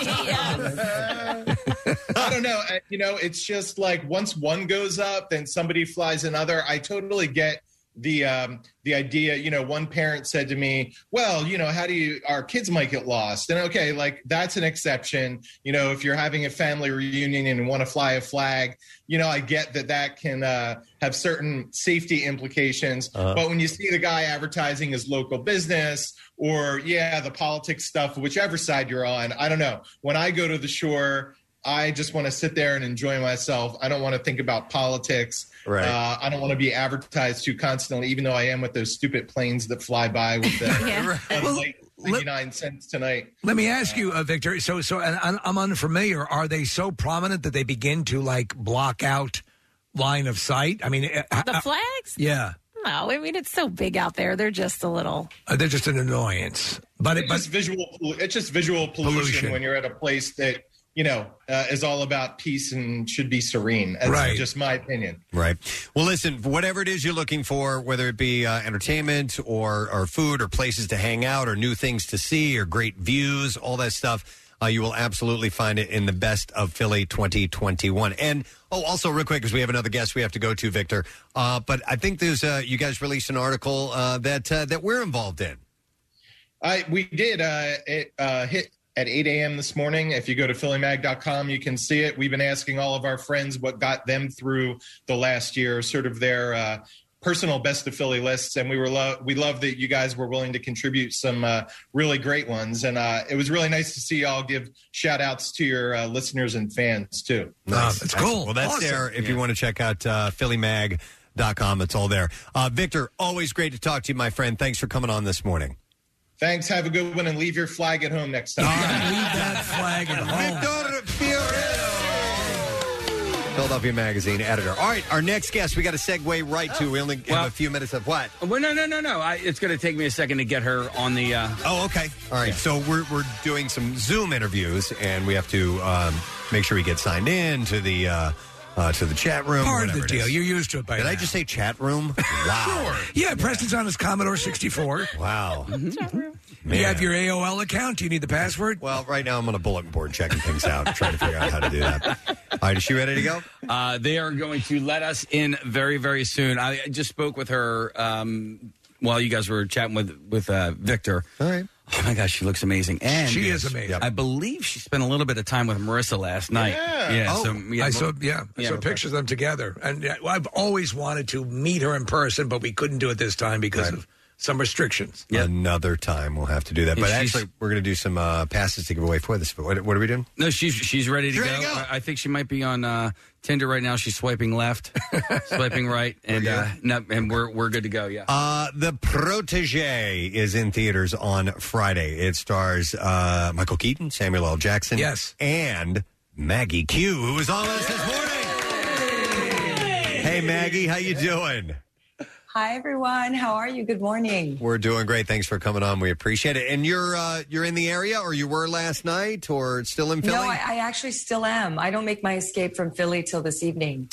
I don't know. uh, You know, it's just like once one goes up, then somebody flies another. I totally get the um, the idea. You know, one parent said to me, well, you know, how do you, our kids might get lost. And okay, like that's an exception. You know, if you're having a family reunion and want to fly a flag, you know, I get that that can uh, have certain safety implications. Uh-huh. But when you see the guy advertising his local business or, yeah, the politics stuff, whichever side you're on, I don't know. When I go to the shore, I just want to sit there and enjoy myself. I don't want to think about politics. Right. Uh, I don't want to be advertised to constantly, even though I am with those stupid planes that fly by with the Yeah. well, like ninety-nine cents tonight. Let me ask you, uh, Victor. So, so, and I'm I'm unfamiliar. Are they so prominent that they begin to like block out line of sight? I mean, uh, The uh, flags? yeah, No, I mean, it's so big out there. They're just a little. uh, they're just an annoyance. But it, It's but just visual. pollu- It's just visual pollution, Pollution. when you're at a place that you know uh, is all about peace and should be serene. That's Right. just my opinion. Right. Well, listen, whatever it is you're looking for, whether it be uh, entertainment or, or food or places to hang out or new things to see or great views, all that stuff, uh, you will absolutely find it in the Best of Philly twenty twenty-one. And, oh, also real quick, because we have another guest we have to go to, Victor, uh, but I think there's, uh, you guys released an article uh, that uh, that we're involved in. I we did. Uh, it uh, hit at eight a.m. this morning. If you go to philly mag dot com, you can see it. We've been asking all of our friends what got them through the last year, sort of their uh, personal best of Philly lists, and we were lo- we love that you guys were willing to contribute some uh, really great ones. And uh, it was really nice to see y'all give shout outs to your uh, listeners and fans too. Nice. that's Excellent. Well, that's there if you want to check out uh, philly mag dot com. It's all there. Uh, Victor, always great to talk to you, my friend. Thanks for coming on this morning. Thanks. Have a good one, and leave your flag at home next time. leave that flag at home. Philadelphia Magazine editor. All right, our next guest we got to segue right to. We only have a few minutes of what? Well, no, no, no, no. I, it's going to take me a second to get her on the. Uh, oh, okay. All right. So we're we're doing some Zoom interviews, and we have to um, make sure we get signed in to the uh, uh, to the chat room. Part of whatever the it deal. is. You're used to it by Did now. I just say chat room? Wow. Yeah, Preston's on his Commodore sixty-four. Wow. You have your A O L account. Do you need the password? Well, right now I'm on a bulletin board checking things out, trying to figure out how to do that. All right, is she ready to go? Uh, they are going to let us in very, very soon. I just spoke with her um, while you guys were chatting with with uh, Victor. All right. Oh my gosh, she looks amazing, and She is amazing. I believe she spent a little bit of time with Marissa last night. Yeah. so, Oh, I saw. Yeah, I yeah, saw we're pictures of them together, and yeah, well, I've always wanted to meet her in person, but we couldn't do it this time because of some restrictions. Another time we'll have to do that. Yeah, But she's- actually, we're going to do some uh, passes to give away for this. But what, what are we doing? No, she's she's ready to She's go. ready to go. I, I think she might be on uh, Tinder right now. She's swiping left, swiping right, and uh, no, and we're we're good to go. Yeah. Uh, the Protege is in theaters on Friday. It stars uh, Michael Keaton, Samuel L. Jackson, yes, and Maggie Q, who was on us this morning. Hey, Maggie, how you doing? Hi, everyone. How are you? Good morning. We're doing great. Thanks for coming on. We appreciate it. And you're uh, you're in the area, or you were last night, or still in Philly? No, I, I actually still am. I don't make my escape from Philly till this evening.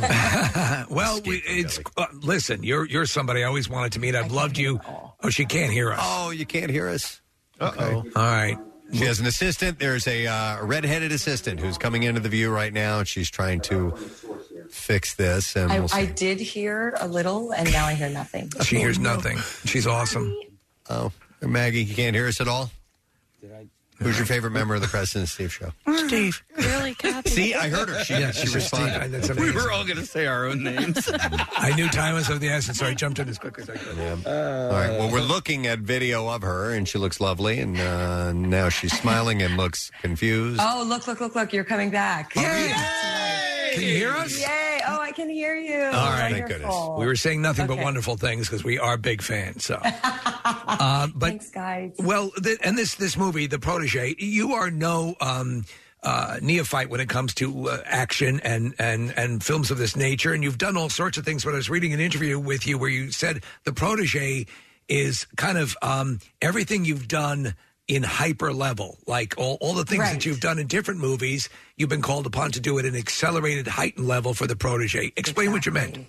well, we, it's uh, listen. You're you're somebody I always wanted to meet. I've loved you. Oh, she can't hear us. Oh, you can't hear us. Uh-oh. All right. She has an assistant. There's a uh, redheaded assistant who's coming into the view right now, and she's trying to fix this. And I, we'll see. I did hear a little, and now I hear nothing. She hears nothing. She's awesome. Oh, Maggie, you can't hear us at all? Who's your favorite member of the Preston and Steve show? Steve. Really, Kathy? See, I heard her. She, Yeah, she she said Steve. responded. That's we amazing. were all going to say our own names. I knew time was of the essence, so I jumped in as quick as I could. All right. Well, we're looking at video of her, and she looks lovely, and uh, now she's smiling and looks confused. Oh, look, look, look, look. You're coming back. Yay! Can you hear us? Yay. Oh, I can hear you. All right. Thank goodness. We were saying nothing but Okay. wonderful things because we are big fans. So, uh, but Thanks, guys. well, th- and this this movie, The Protege, you are no um, uh, neophyte when it comes to uh, action and, and, and films of this nature, and you've done all sorts of things. But I was reading an interview with you where you said The Protege is kind of um, everything you've done in hyper level, like all, all the things Right. that you've done in different movies, you've been called upon to do it in accelerated, heightened level for The Protege. Explain what you meant.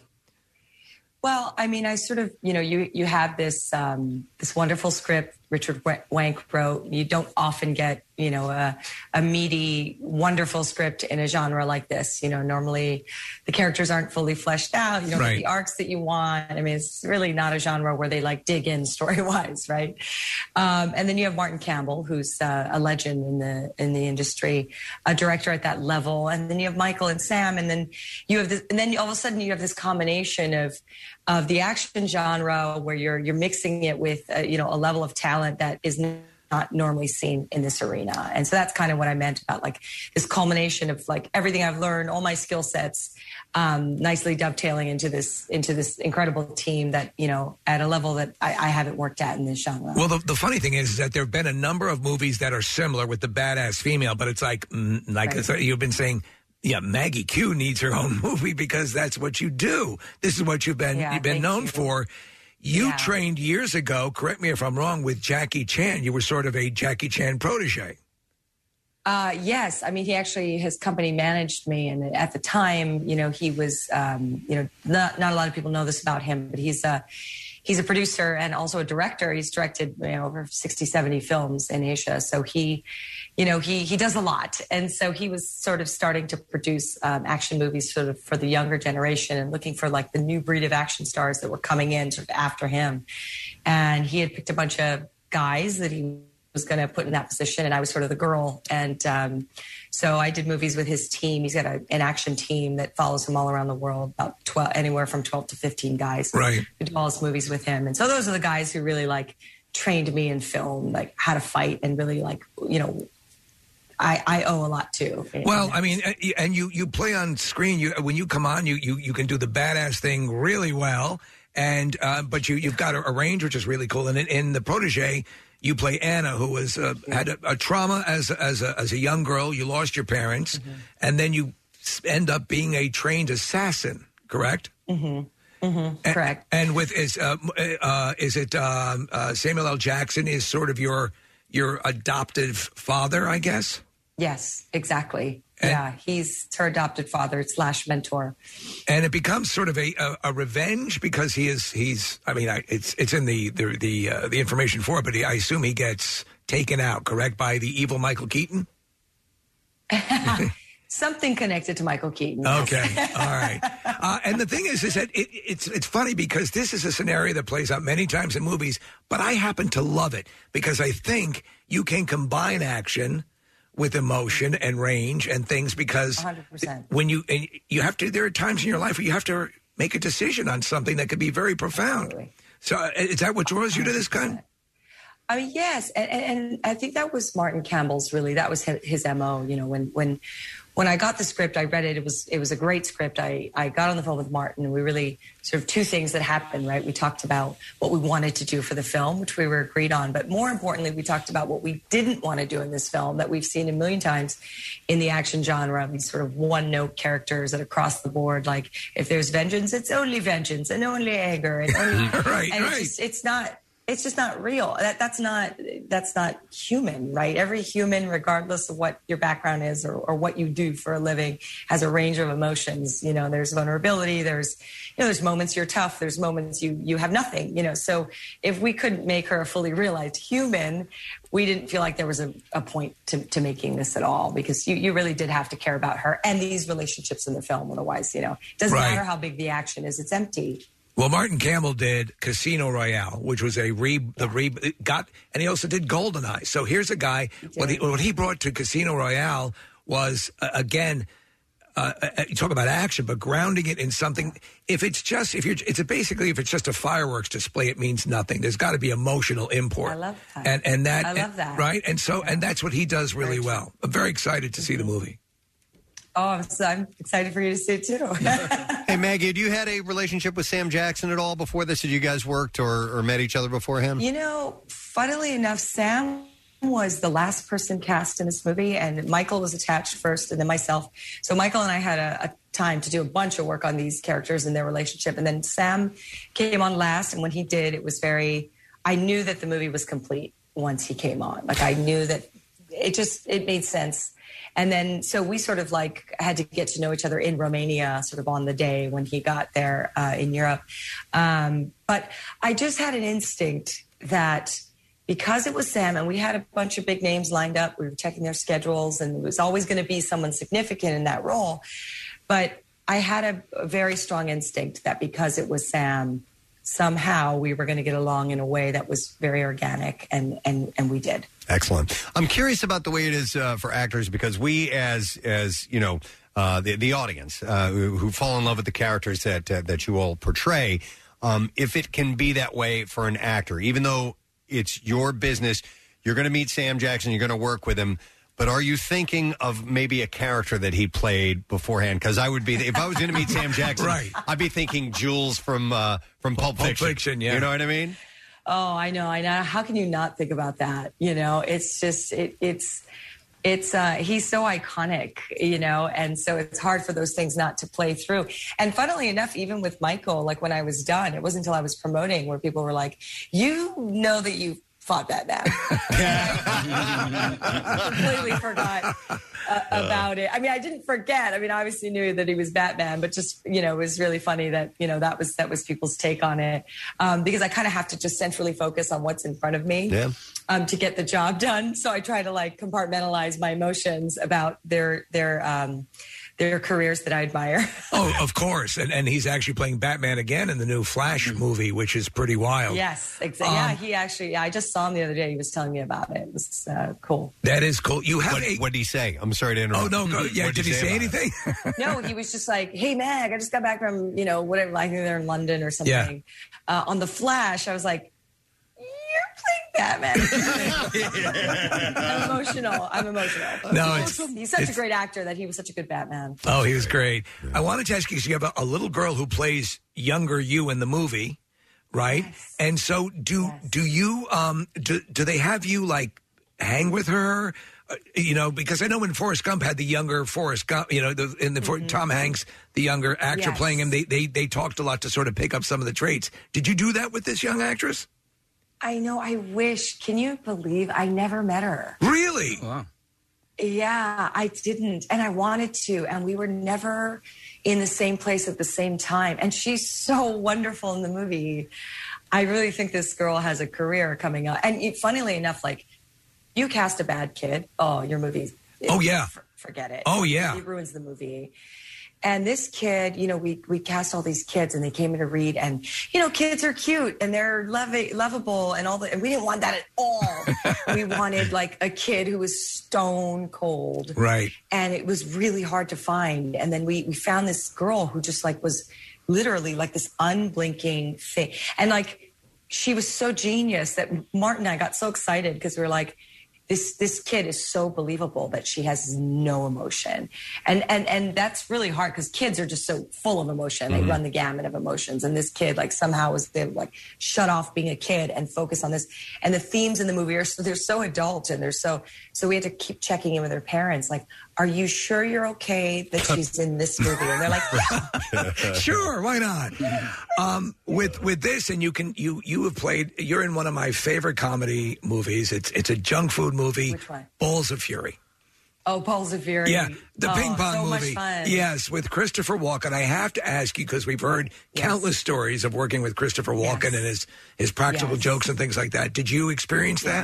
Well, I mean, I sort of, you know, you you have this um, this wonderful script Richard Wank wrote. You don't often get, you know, a, a meaty, wonderful script in a genre like this. You know, normally the characters aren't fully fleshed out. You don't Right. get the arcs that you want. I mean, it's really not a genre where they like dig in story wise, right? Um, and then you have Martin Campbell, who's uh, a legend in the in the industry, a director at that level. And then you have Michael and Sam, and then you have this, and then all of a sudden you have this combination of of the action genre where you're you're mixing it with uh, you know a level of talent that is not normally seen in this arena. And so that's kind of what I meant about like this culmination of like everything I've learned, all my skill sets, um, nicely dovetailing into this into this incredible team that, you know, at a level that I, I haven't worked at in this genre. Well, the, the funny thing is, is that there have been a number of movies that are similar with the badass female, but it's like, mm, like Right. it's like you've been saying, yeah, Maggie Q needs her own movie because that's what you do. This is what you've been Yeah, you've been thank known you. for. You Yeah. trained years ago, correct me if I'm wrong, with Jackie Chan. You were sort of a Jackie Chan protege. Uh, yes. I mean, he actually, his company managed me. And at the time, you know, he was, um, you know, not, not a lot of people know this about him, but he's a, he's a producer and also a director. He's directed, you know, over sixty, seventy films in Asia. So he, you know, he, he does a lot. And so he was sort of starting to produce um, action movies sort of for the younger generation and looking for like the new breed of action stars that were coming in sort of after him. And he had picked a bunch of guys that he was going to put in that position, and I was sort of the girl. And um, so I did movies with his team. He's got a, an action team that follows him all around the world, about twelve, anywhere from twelve to fifteen guys. Right. Who do all his movies with him. And so those are the guys who really like trained me in film, like how to fight, and really like, you know, I, I owe a lot to. Well, I mean, uh, and you you play on screen. You when you come on, you you you can do the badass thing really well, and uh, but you you've got a, a range which is really cool. And in, in The Protege, you play Anna, who was uh, had a, a trauma as as a, as a young girl. You lost your parents, Mm-hmm. and then you s- end up being a trained assassin. Correct? Mm-hmm. Mm-hmm. Correct. And with is uh, uh, is it um, uh, Samuel L. Jackson is sort of your your adoptive father, I guess. Yes, exactly. Yeah, he's her adopted father slash mentor. And it becomes sort of a, a, a revenge because he is he's I mean I, it's it's in the the the, uh, the information for it, but he, I assume he gets taken out, correct, by the evil Michael Keaton. Something connected to Michael Keaton. Okay, all right. Uh, and the thing is, is that it, it's it's funny because this is a scenario that plays out many times in movies, but I happen to love it because I think you can combine action with emotion and range and things because one hundred percent. when you and you have to, there are times in your life where you have to make a decision on something that could be very profound. Absolutely. So, uh, is that what draws you to this kind? I mean, yes, and, and, and I think that was Martin Campbell's. Really, that was his, his M O. You know, when when when I got the script, I read it. It was it was a great script. I I got on the phone with Martin, and we really sort of two things that happened. Right, we talked about what we wanted to do for the film, which we were agreed on, but more importantly, we talked about what we didn't want to do in this film that we've seen a million times in the action genre. These sort of one note characters that across the board, like if there's vengeance, it's only vengeance and only anger, and only right, and right. it's just it's not. It's just not real. That that's not that's not human, right? Every human, regardless of what your background is or, or what you do for a living, has a range of emotions. You know, there's vulnerability. There's you know, there's moments you're tough. There's moments you you have nothing. You know, so if we couldn't make her a fully realized human, we didn't feel like there was a, a point to, to making this at all because you, you really did have to care about her and these relationships in the film. Otherwise, you know, it doesn't Right. matter how big the action is; it's empty. Well, Martin Campbell did Casino Royale, which was a re the re it got, and he also did GoldenEye. So here's a guy. What he what he brought to Casino Royale was uh, again. Uh, uh, you talk about action, but grounding it in something. If it's just, if you're, it's a basically, if it's just a fireworks display, it means nothing. There's got to be emotional import. I love that. And and that, I love that. right? And so, and that's what he does really well. I'm very excited to see the movie. Oh, I'm, so, I'm excited for you to see it too. Hey, Maggie, had you had a relationship with Sam Jackson at all before this? Had you guys worked or, or met each other before him? You know, funnily enough, Sam was the last person cast in this movie, and Michael was attached first, and then myself. So Michael and I had a, a time to do a bunch of work on these characters and their relationship, and then Sam came on last. And when he did, it was very. I knew that the movie was complete once he came on. Like I knew that it just it made sense. And then so we sort of like had to get to know each other in Romania, sort of on the day when he got there uh, in Europe. Um, but I just had an instinct that. Because it was Sam and we had a bunch of big names lined up, we were checking their schedules, and it was always going to be someone significant in that role. But I had a, a very strong instinct that because it was Sam, somehow we were going to get along in a way that was very organic, and, and, and we did. Excellent. I'm curious about the way it is uh, for actors, because we, as as you know, uh, the the audience uh, who, who fall in love with the characters that uh, that you all portray, um, if it can be that way for an actor, even though it's your business, you're going to meet Sam Jackson, you're going to work with him, but are you thinking of maybe a character that he played beforehand? Because I would be, if I was going to meet Sam Jackson, right. I'd be thinking Jules from uh, from Pulp, Pulp Fiction. Fiction, yeah. You know what I mean? Oh, I know, I know. How can you not think about that? You know, it's just, it, it's, it's, uh, he's so iconic, you know, and so it's hard for those things not to play through. And funnily enough, even with Michael, like when I was done, it wasn't until I was promoting where people were like, you know that you fought Batman. I completely forgot uh, about it. I mean, I didn't forget. I mean, I obviously knew that he was Batman, but just, you know, it was really funny that, you know, that was that was people's take on it. Um, because I kind of have to just centrally focus on what's in front of me yeah. um, to get the job done. So I try to like compartmentalize my emotions about their their um, their careers that I admire. Oh, of course. And and he's actually playing Batman again in the new Flash movie, which is pretty wild. Yes, exactly. Um, yeah, he actually, yeah, I just saw him the other day. He was telling me about it. It was uh, cool. That is cool. You have what, a... what did he say? I'm sorry to interrupt. Oh, no, go, yeah, What did, did he say, say anything? No, he was just like, hey, Meg, I just got back from, you know, whatever, like they're in London or something. Yeah. Uh, on The Flash, I was like, Batman. I'm emotional. I'm emotional. No, it's, he's such it's, a great actor that he was such a good Batman. Oh, he was great. I wanted to ask you, because you have a, a little girl who plays younger you in the movie, right? Yes. And so do yes. do you um do, do they have you like hang with her? Uh, you know, because I know when Forrest Gump had the younger Forrest Gump, you know, the, in the mm-hmm. Tom Hanks, the younger actor yes. playing him, they, they they talked a lot to sort of pick up some of the traits. Did you do that with this young actress? I know. I wish. Can you believe I never met her? Really? Wow. Yeah, I didn't. And I wanted to. And we were never in the same place at the same time. And she's so wonderful in the movie. I really think this girl has a career coming up. And it, funnily enough, like, you cast a bad kid. Oh, your movie. Oh, yeah. For, forget it. Oh, yeah. It ruins the movie. And this kid, you know, we we cast all these kids, and they came in to read, and you know, kids are cute and they're lov- lovable, and all the, and we didn't want that at all. We wanted like a kid who was stone cold, right? And it was really hard to find. And then we we found this girl who just like was literally like this unblinking thing, and like she was so genius that Martin and I got so excited because we were like, This this kid is so believable that she has no emotion. And and and that's really hard because kids are just so full of emotion. Mm-hmm. They run the gamut of emotions. And this kid like somehow was able to like shut off being a kid and focus on this. And the themes in the movie are so, they're so adult, and they're so so we had to keep checking in with her parents, like, are you sure you're okay that she's in this movie? And they're like, yeah. Sure, why not? Um, with with this, and you can you you have played. You're in one of my favorite comedy movies. It's it's a junk food movie. Which one? Balls of Fury. Oh, Balls of Fury. Yeah, the oh, ping pong so movie. Much fun. Yes, with Christopher Walken. I have to ask you because we've heard yes. countless stories of working with Christopher Walken yes. and his his practical yes. jokes and things like that. Did you experience yeah. that?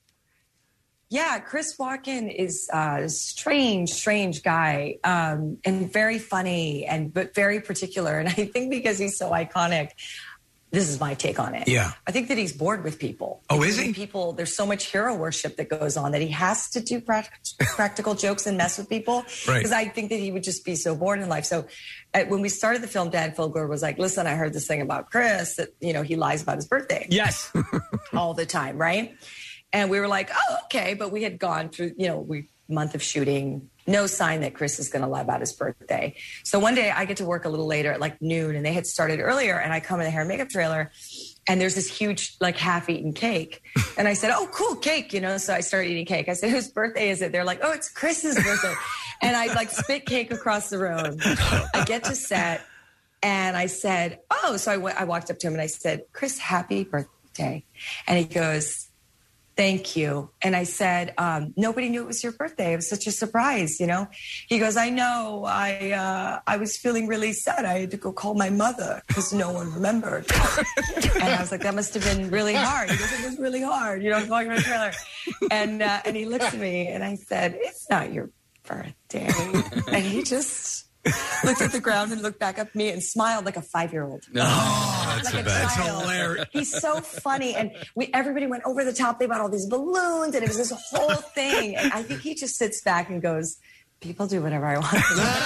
Yeah, Chris Walken is a strange, strange guy, um, and very funny, and but very particular. And I think because he's so iconic, this is my take on it. Yeah, I think that he's bored with people. Oh, is he? People, there's so much hero worship that goes on that he has to do pract- practical jokes and mess with people. Right. Because I think that he would just be so bored in life. So uh, when we started the film, Dan Fogler was like, "Listen, I heard this thing about Chris that you know he lies about his birthday. Yes, all the time, right?" And we were like, oh, okay. But we had gone through, you know, we month of shooting, no sign that Chris is going to lie about his birthday. So one day I get to work a little later at like noon, and they had started earlier, and I come in the hair and makeup trailer, and there's this huge, like, half-eaten cake. And I said, oh, cool, cake, you know? So I started eating cake. I said, whose birthday is it? They're like, oh, it's Chris's birthday. And I, like, spit cake across the room. I get to set, and I said, oh. So I, w- I walked up to him, and I said, Chris, happy birthday. And he goes, thank you. And I said, um, nobody knew it was your birthday. It was such a surprise, you know? He goes, I know. I uh, I was feeling really sad. I had to go call my mother because no one remembered. And I was like, that must have been really hard. He goes, it was really hard, you know, going to a trailer. And, uh, and he looked at me, and I said, it's not your birthday. And he just looked at the ground and looked back at me and smiled like a five-year-old. Oh, that's like a bad. That's hilarious. He's so funny, and we everybody went over the top. They bought all these balloons, and it was this whole thing. And I think he just sits back and goes, people do whatever I want.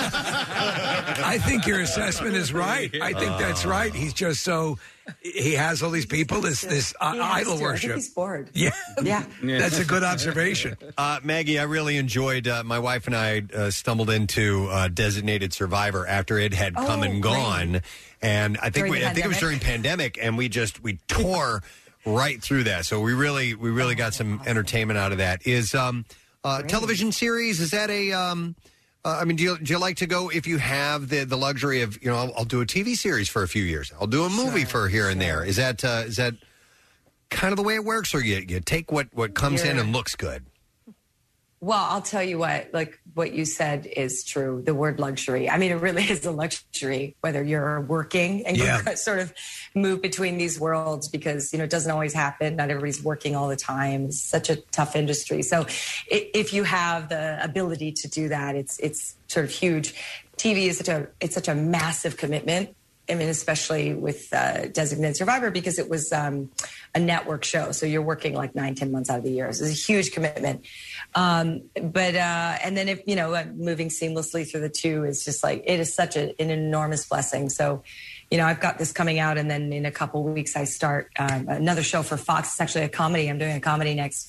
I think your assessment is right. I think that's right. He's just so, he has all these people, this this uh, He has idol to. I think worship. he's bored. Yeah. Yeah. That's a good observation. Uh, Maggie, I really enjoyed, uh, my wife and I uh, stumbled into uh, Designated Survivor after it had Oh, come and great. gone. And I think During we, the I think it was during pandemic, and we just, we tore right through that. So we really, we really got some entertainment out of that. Is um, uh, television series, is that a... Um, Uh, I mean, do you, do you like to go, if you have the, the luxury of, you know, I'll, I'll do a T V series for a few years. I'll do a movie Sure, for here and sure. there. Is that uh, is that kind of the way it works, or you, you take what, what comes in You're- and looks good? Well, I'll tell you what, like what you said is true. The word luxury. I mean, it really is a luxury, whether you're working and Yeah. you sort of move between these worlds, because, you know, it doesn't always happen. Not everybody's working all the time. It's such a tough industry. So i- if you have the ability to do that, it's, it's sort of huge. T V is such a, it's such a massive commitment. I mean, especially with uh, Designated Survivor, because it was um, a network show. So you're working like nine, ten months out of the year. So it's a huge commitment. Um, but, uh, and then if, you know, uh, moving seamlessly through the two is just like, it is such a, an enormous blessing. So, you know, I've got this coming out, and then in a couple of weeks I start um, another show for Fox. It's actually a comedy. I'm doing a comedy next.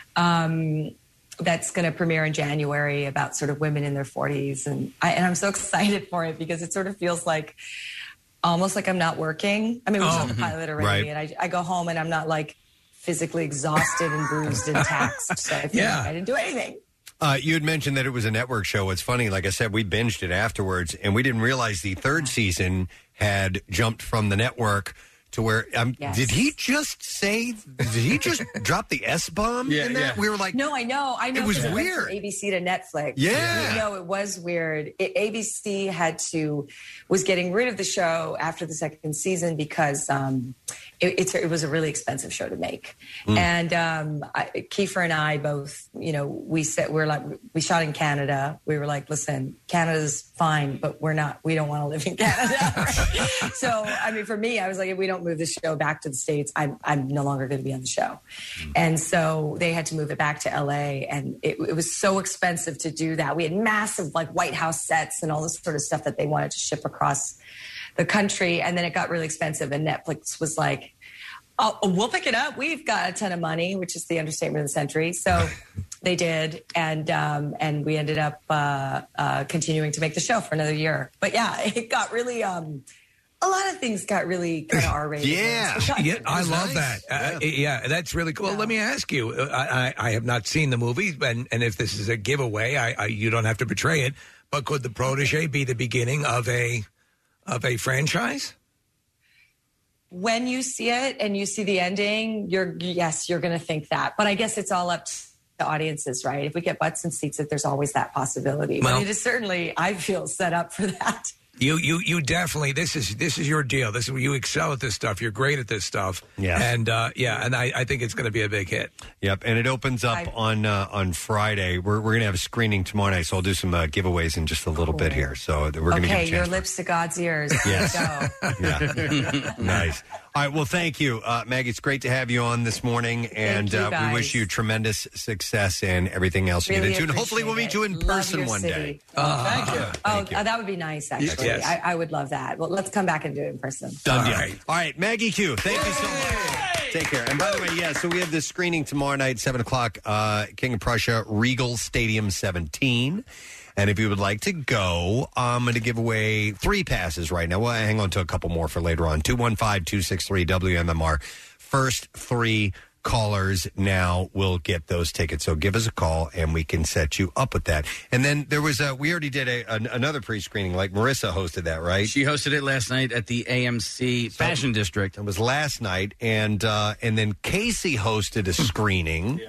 Um, that's going to premiere in January about sort of women in their forties. And, I, and I'm so excited for it, because it sort of feels like, almost like I'm not working. I mean, we Oh, saw the pilot already, right. and I, I go home and I'm not like physically exhausted and bruised and taxed. So I feel Yeah. like I didn't do anything. Uh, you had mentioned that it was a network show. It's funny, like I said, we binged it afterwards, and we didn't realize the third season had jumped from the network to where, um, Yes. did he just say, did he just drop the S-bomb in that? We were like, No, I know. I know. It was 'cause went weird. from A B C to Netflix. Yeah. You know, it was weird. It, A B C had to, was getting rid of the show after the second season because um, it, it's, it was a really expensive show to make. Mm. And um, I, Kiefer and I both, you know, we said, we're like, we shot in Canada. We were like, listen, Canada's fine, but we're not, we don't want to live in Canada. So, I mean, for me, I was like, if we don't move the show back to the States, I'm, I'm no longer going to be on the show. And so they had to move it back to L A, and it, it was so expensive to do that. We had massive like White House sets and all this sort of stuff that they wanted to ship across the country. And then it got really expensive, and Netflix was like, oh, we'll pick it up. We've got a ton of money, which is the understatement of the century. So they did. And, um, and we ended up, uh, uh, continuing to make the show for another year. But yeah, it got really, um, a lot of things got really kind of R-rated. Yeah, yeah, I love that. Uh, yeah, that's really cool. Well, let me ask you. uh, I, I, I have not seen the movie, and, and if this is a giveaway, I, I, you don't have to betray it. But could the protege be the beginning of a of a franchise? When you see it and you see the ending, you're yes, you're going to think that. But I guess it's all up to audiences, right? If we get butts and seats, that there's always that possibility. Well- but it is certainly, I feel, set up for that. You, you, you definitely. This is this is your deal. This is you excel at this stuff. You're great at this stuff. Yeah. and uh, yeah, and I, I think it's going to be a big hit. Yep, and it opens up I- on uh, on Friday. We're we're gonna have a screening tomorrow night, so I'll do some uh, giveaways in just a little bit here. So we're gonna Okay, give a your chance. lips to God's ears. Yes. Go. Yeah. Nice. All right. Well, thank you, uh, Maggie. It's great to have you on this morning, and you, uh, we guys. wish you tremendous success in everything else you Really get into. And hopefully, we'll meet you in appreciate it. Love person your one city. day. Oh, thank you. Oh, Thank you. uh, that would be nice, actually. Yes. I, I would love that. Well, let's come back and do it in person. Done deal. All right, Maggie Q. Thank you so much. Take care. And by the way, yeah, so we have this screening tomorrow night, seven o'clock, uh, King of Prussia, Regal Stadium seventeen. And if you would like to go, I'm going to give away three passes right now. Well, hang on to a couple more for later on. two one five, two six three, W M M R. First three callers now will get those tickets. So give us a call and we can set you up with that. And then there was a, we already did a, an, another pre-screening, like Marissa hosted that, right? She hosted it last night at the A M C Fashion District. It was last night. And, uh, and then Casey hosted a screening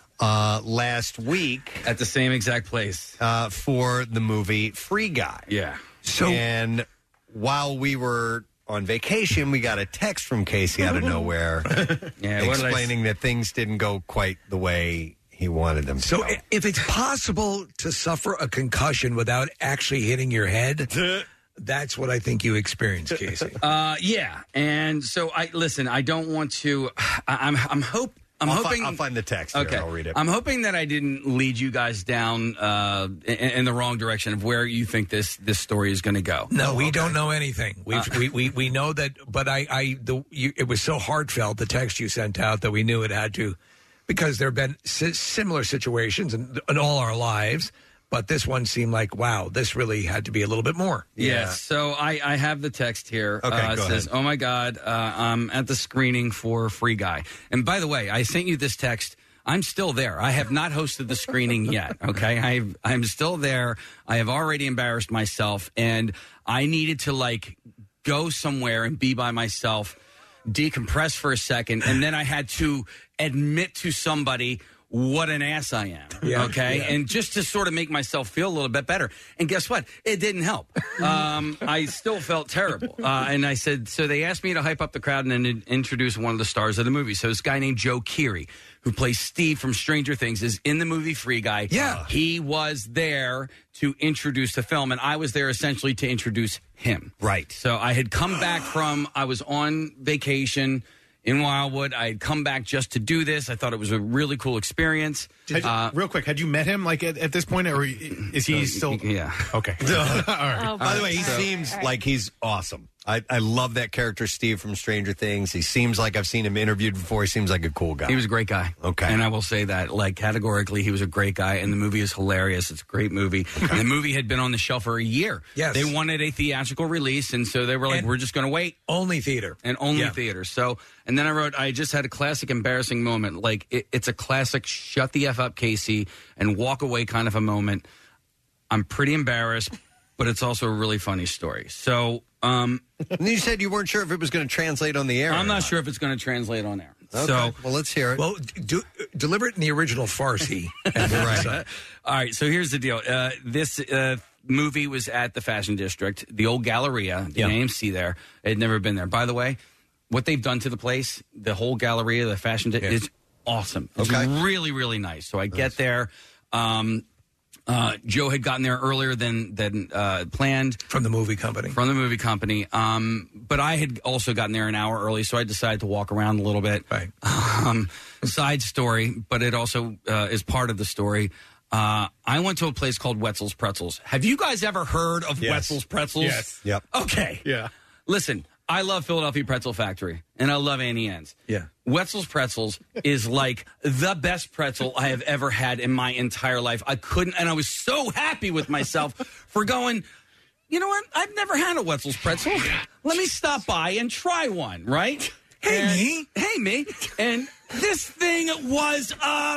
uh, last week. At the same exact place. Uh, for the movie Free Guy. Yeah. So, and while we were on vacation, we got a text from Casey out of nowhere yeah, what did I explaining that things didn't go quite the way he wanted them to So go. i- if it's possible to suffer a concussion without actually hitting your head, that's what I think you experienced, Casey. Uh, yeah, and so I listen. I don't want to. I, I'm. I'm hope. I'm I'll fi- hoping. I'll find the text here Okay, and I'll read it. I'm hoping that I didn't lead you guys down uh, in, in the wrong direction of where you think this this story is going to go. No, we don't know anything. We've, Uh, we we we know that, but I I the you, it was so heartfelt the text you sent out that we knew it had to, because there have been si- similar situations in, in all our lives, but this one seemed like wow, this really had to be a little bit more. Yes. So I, I have the text here. Okay, uh, it go says, ahead. "Oh my God, uh, I'm at the screening for Free Guy." And by the way, I sent you this text. I'm still there. I have not hosted the screening yet. Okay, I've, I'm still there. I have already embarrassed myself, and I needed to like go somewhere and be by myself, decompress for a second, and then I had to admit to somebody what an ass I am. Yeah, okay. yeah. And just to sort of make myself feel a little bit better. And guess what? It didn't help. Um, I still felt terrible. Uh, and I said, so they asked me to hype up the crowd and then in- introduce one of the stars of the movie. So this guy named Joe Keery, who plays Steve from Stranger Things, is in the movie Free Guy. Yeah. He was there to introduce the film, and I was there essentially to introduce him. Right. So I had come back from, I was on vacation in Wildwood. I had come back just to do this. I thought it was a really cool experience. Had you- Uh, real quick, had you met him like at, at this point, or is he still? Yeah. Okay. All right. Oh, By the way, he So- seems like he's awesome. I, I love that character, Steve from Stranger Things. He seems like I've seen him interviewed before. He seems like a cool guy. He was a great guy. Okay. And I will say that, like, categorically, he was a great guy, and the movie is hilarious. It's a great movie. And the movie had been on the shelf for a year. Yes. They wanted a theatrical release, and so they were like, And we're just going to wait. Only theater. And only Yeah. theater. So, and then I wrote, I just had a classic embarrassing moment. Like, it, it's a classic shut the F up, Casey, and walk away kind of a moment. I'm pretty embarrassed, but it's also a really funny story. So, um, And you said you weren't sure if it was going to translate on the air. I'm not sure if it's going to translate on air. Okay. So, well, let's hear it. Well, do, deliver it in the original Farsi. right. All right. So here's the deal. Uh, this uh, movie was at the Fashion District, the old Galleria, the Yeah. A M C there. I had never been there. By the way, what they've done to the place, the whole Galleria, the Fashion District, is awesome. It's Okay. really, really nice. So I get there. Um, uh, Joe had gotten there earlier than than uh, planned from the movie company. From the movie company, um, but I had also gotten there an hour early, so I decided to walk around a little bit. Right. Um, side story, but it also uh, is part of the story. Uh, I went to a place called Wetzel's Pretzels. Have you guys ever heard of Yes. Wetzel's Pretzels? Yes. Yep. Okay. Yeah. Listen, I love Philadelphia Pretzel Factory, and I love Annie Ann's. Yeah. Wetzel's Pretzels is like the best pretzel I have ever had in my entire life. I couldn't, and I was so happy with myself for going, you know what? I've never had a Wetzel's pretzel. Let me stop by and try one, right? Hey, And- me. Hey, me. And this thing was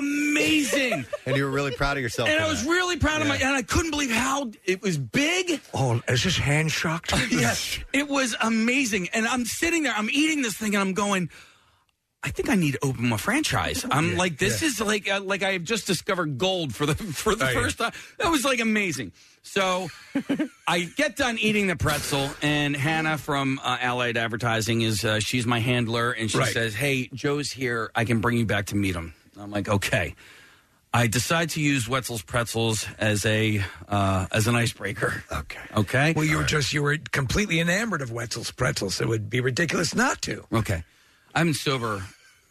amazing. And you were really proud of yourself. And for I was that. really proud of my, Yeah. and I couldn't believe how it was big. Oh, is this hand shocked? Yes, it was amazing. And I'm sitting there, I'm eating this thing, and I'm going, I think I need to open my franchise. I'm Yeah, like, this yeah. is like uh, like I have just discovered gold for the for the Oh, yeah. first time. That was like amazing. So I get done eating the pretzel, and Hannah from uh, Allied Advertising is uh, she's my handler, and she Right. says, "Hey, Joe's here. I can bring you back to meet him." I'm like, okay. I decide to use Wetzel's Pretzels as a uh, as an icebreaker. Okay. Okay. Well, you were just you were completely enamored of Wetzel's Pretzels. It would be ridiculous not to. Okay. I've been sober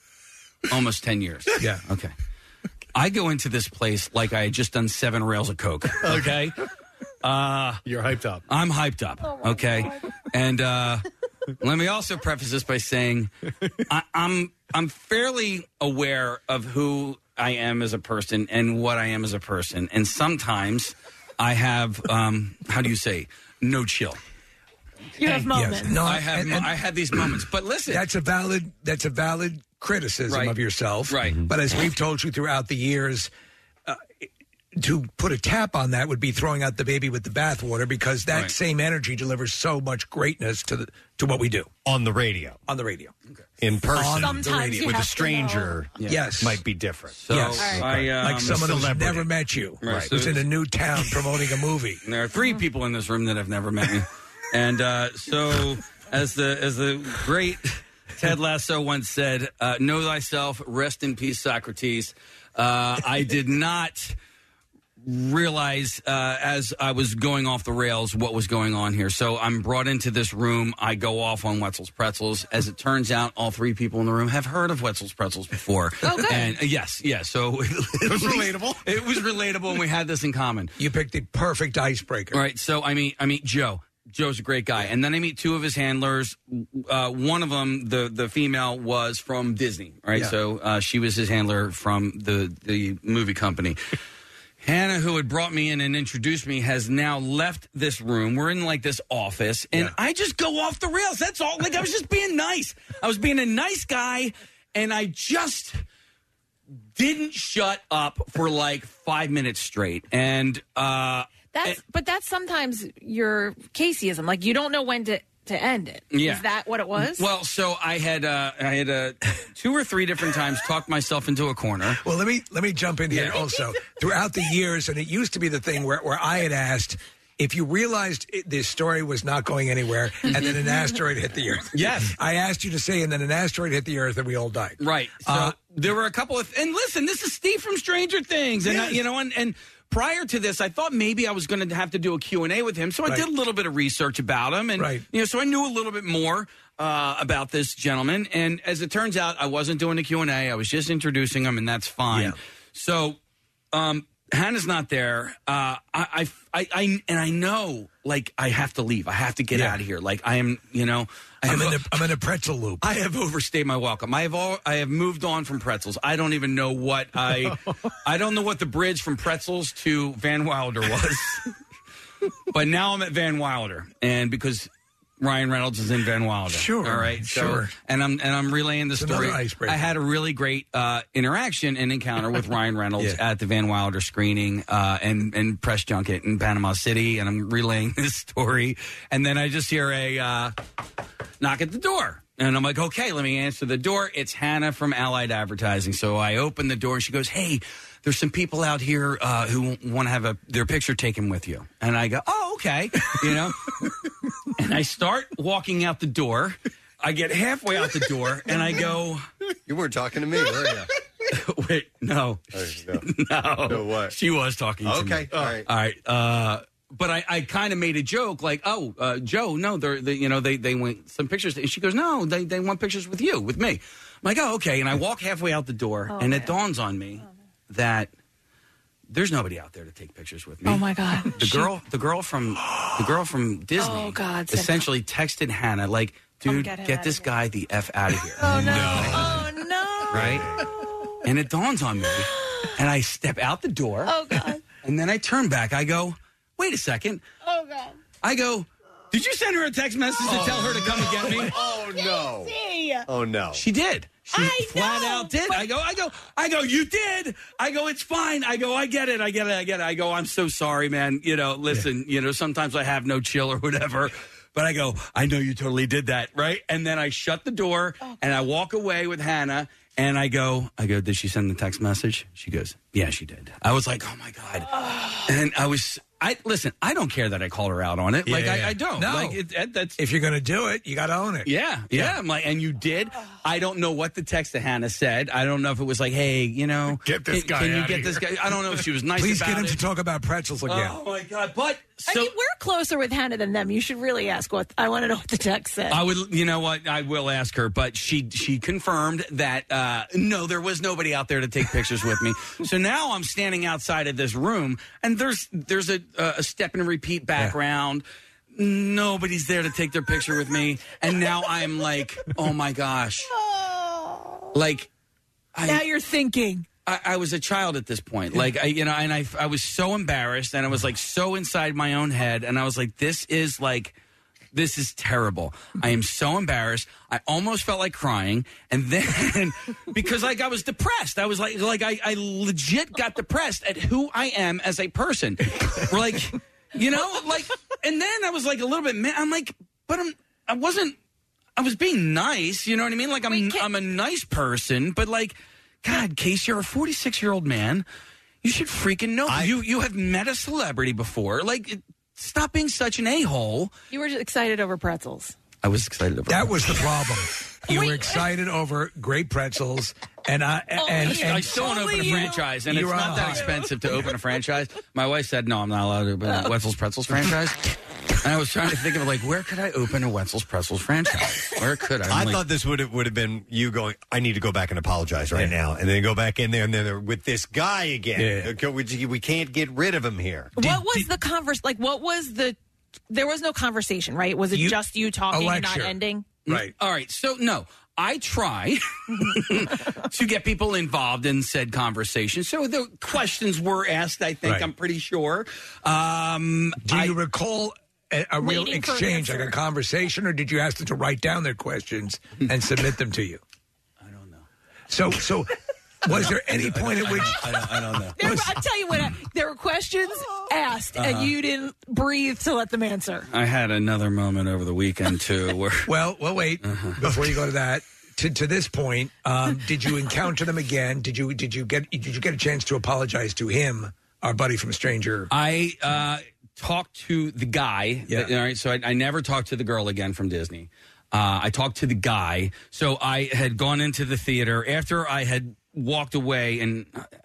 almost ten years. Yeah. Okay. I go into this place like I had just done seven rails of Coke. Okay. Uh, You're hyped up. I'm hyped up. Okay. And uh, let me also preface this by saying I, I'm I'm fairly aware of who I am as a person and what I am as a person. And sometimes I have, um, how do you say, no chill. You have moments. Yes. No, I have and- and- I have these moments. But listen, That's a valid. That's a valid criticism Right. of yourself. Right. But as we've told you throughout the years, uh, to put a tap on that would be throwing out the baby with the bathwater, because that Right. same energy delivers so much greatness to the to what we do on the radio. On the radio, in person, On the Sometimes radio. you with a stranger. know. Yes. might be different. So yes, I, um, like someone who's celebrity. never met you, Right. who's in a new town promoting a movie. And there are three people in this room that have never met me, and uh, so as the as the great Ted Lasso once said, uh, "Know thyself, rest in peace, Socrates." Uh, I did not realize uh, as I was going off the rails what was going on here. So I'm brought into this room. I go off on Wetzel's Pretzels. As it turns out, all three people in the room have heard of Wetzel's Pretzels before. Oh, good. And uh, yes, yes. So it was relatable. It was relatable, and we had this in common. You picked the perfect icebreaker. All right. So I meet I meet Joe. Joe's a great guy, and then I meet two of his handlers. Uh, one of them, the the female, was from Disney, right? Yeah. So uh, she was his handler from the the movie company. Hannah, who had brought me in and introduced me, has now left this room. We're in like this office, and Yeah. I just go off the rails. That's all. Like I was just being nice. I was being a nice guy, and I just didn't shut up for like five minutes straight. And uh, That's but that's sometimes your Caseyism. Like you don't know when to, to end it. Yeah. Is that what it was? Well, so I had uh, I had uh, two or three different times talked myself into a corner. Well, let me let me jump in here also. Throughout the years, and it used to be the thing where, where I had asked if you realized it, this story was not going anywhere, and then an asteroid hit the Earth. Yes. I asked you to say, and then an asteroid hit the Earth, and we all died. Right. So Uh, there were a couple of, and listen, this is Steve from Stranger Things, and I, Yes. you know, and and. Prior to this, I thought maybe I was going to have to do a Q and A with him, so I Right. did a little bit of research about him, and Right. you know, so I knew a little bit more uh, about this gentleman. And as it turns out, I wasn't doing a Q and A; I was just introducing him, and that's fine. Yeah. So, um, Hannah's not there. Uh, I, I, I, I, and I know, like, I have to leave. I have to get Yeah. out of here. Like, I am, you know, I I'm have in, a- a, I'm in a pretzel loop. I have overstayed my welcome. I have all. I have moved on from pretzels. I don't even know what I. I don't know what the bridge from pretzels to Van Wilder was. But now I'm at Van Wilder, and because Ryan Reynolds is in Van Wilder. Sure, All right. So, sure. And I'm and I'm relaying the It's story. another icebreaker. I had a really great uh, interaction and encounter with Ryan Reynolds Yeah. at the Van Wilder screening uh, and and press junket in Panama City, and I'm relaying this story, and then I just hear a uh, knock at the door. And I'm like, okay, let me answer the door. It's Hannah from Allied Advertising. So I open the door, and she goes, hey, there's some people out here uh, who want to have a, their picture taken with you. And I go, oh, okay, you know. And I start walking out the door. I get halfway out the door, and I go, You weren't talking to me, were you? wait, no. No. No, what? She was talking to me. Okay, all right. All right. Uh, but I, I kind of made a joke like, oh, uh, Joe, no, they're, they, you know, they, they want some pictures. And she goes, no, they, they want pictures with you, with me. I'm like, oh, okay. And I walk halfway out the door, Oh, and it man. dawns on me that there's nobody out there to take pictures with me. Oh my God. The girl, the girl from, the girl from Disney, Oh, God, said- essentially texted Hannah like, dude, get him get outta this here." guy the f out of here, Oh no. Oh no. right? And it dawns on me, and I step out the door, Oh God. and then I turn back. I go, wait a second. Oh God. I go, did you send her a text message to tell her to come and get me? Oh, no. See. Oh, no. She did. She I flat know, out did. I go, I go, I go, you did. I go, it's fine. I go, I get it. I get it. I get it. I go, I'm so sorry, man. You know, listen, you know, sometimes I have no chill or whatever. But I go, I know you totally did that, right? And then I shut the door and I walk away with Hannah and I go, I go, did she send the text message? She goes, yeah, she did. I was like, oh my God. And I was, I listen, I don't care that I called her out on it. Yeah, like, yeah, I, yeah. I don't. No. Like, it, it, that's. If you're going to do it, you got to own it. Yeah, yeah, I'm like, and you did. I don't know what the text to Hannah said. I don't know if it was like, hey, you know, Get this can, guy Can you outta get this here. guy? I don't know if she was nice Please about get him it. to talk about pretzels again. Oh my God! But I so mean, we're closer with Hannah than them. You should really ask what I want to know what the text said. I would, you know what? I will ask her, but she she confirmed that uh, no, there was nobody out there to take pictures with me. So now I'm standing outside of this room, and there's there's a, a step and repeat background. Nobody's there to take their picture with me, and now I'm like, oh my gosh, like. I, now you're thinking. I, I was a child at this point. Like, I, you know, and I, I was so embarrassed, and I was like so inside my own head, and I was like, this is like, this is terrible. I am so embarrassed. I almost felt like crying, and then because like I was depressed, I was like, like I, I legit got depressed at who I am as a person. Like, you know, like, and then I was like a little bit mad. I'm like, but I'm, I wasn't. I was being nice. You know what I mean? Like I'm, I'm a nice person, but like. God, Case, you're a forty-six-year-old man. You should freaking know. I, you you have met a celebrity before. Like, it, stop being such an a-hole. You were just excited over pretzels. I was excited over That pretzels. was the problem. You were excited over great pretzels, and I and, Oh, and, I still want to open a you- franchise, and it's you're not on that high. expensive to open a franchise. My wife said, no, I'm not allowed to open a Wetzel's Pretzels franchise. And I was trying to think of, like, where could I open a Wetzel's Pretzels franchise? Where could I? I'm I like, thought this would have would have been you going, I need to go back and apologize right now, and then go back in there, and then they're with this guy again. Okay, We, we can't get rid of him here. What was the converse? Like, what was the? There was no conversation, right? Was it You- just you talking a and not lecture. ending? Right. All right. So, no, I try to get people involved in said conversation. So the questions were asked, I think, Right. I'm pretty sure. Um, Do you recall a, a real Waiting for an exchange, like answer. a conversation, or did you ask them to write down their questions and submit them to you? I don't know. So, so was there any point at which I don't, I don't know? There, I'll tell you what. uh, There were questions asked, Uh-huh. and you didn't breathe to let them answer. I had another moment over the weekend, too, where... Well, well, wait. Before you go to that, to, to this point, um, did you encounter them again? Did you did you get did you get a chance to apologize to him, our buddy from Stranger? I uh, talked to the guy. Yeah. All right, so I, I never talked to the girl again from Disney. Uh, I talked to the guy. So I had gone into the theater after I had walked away and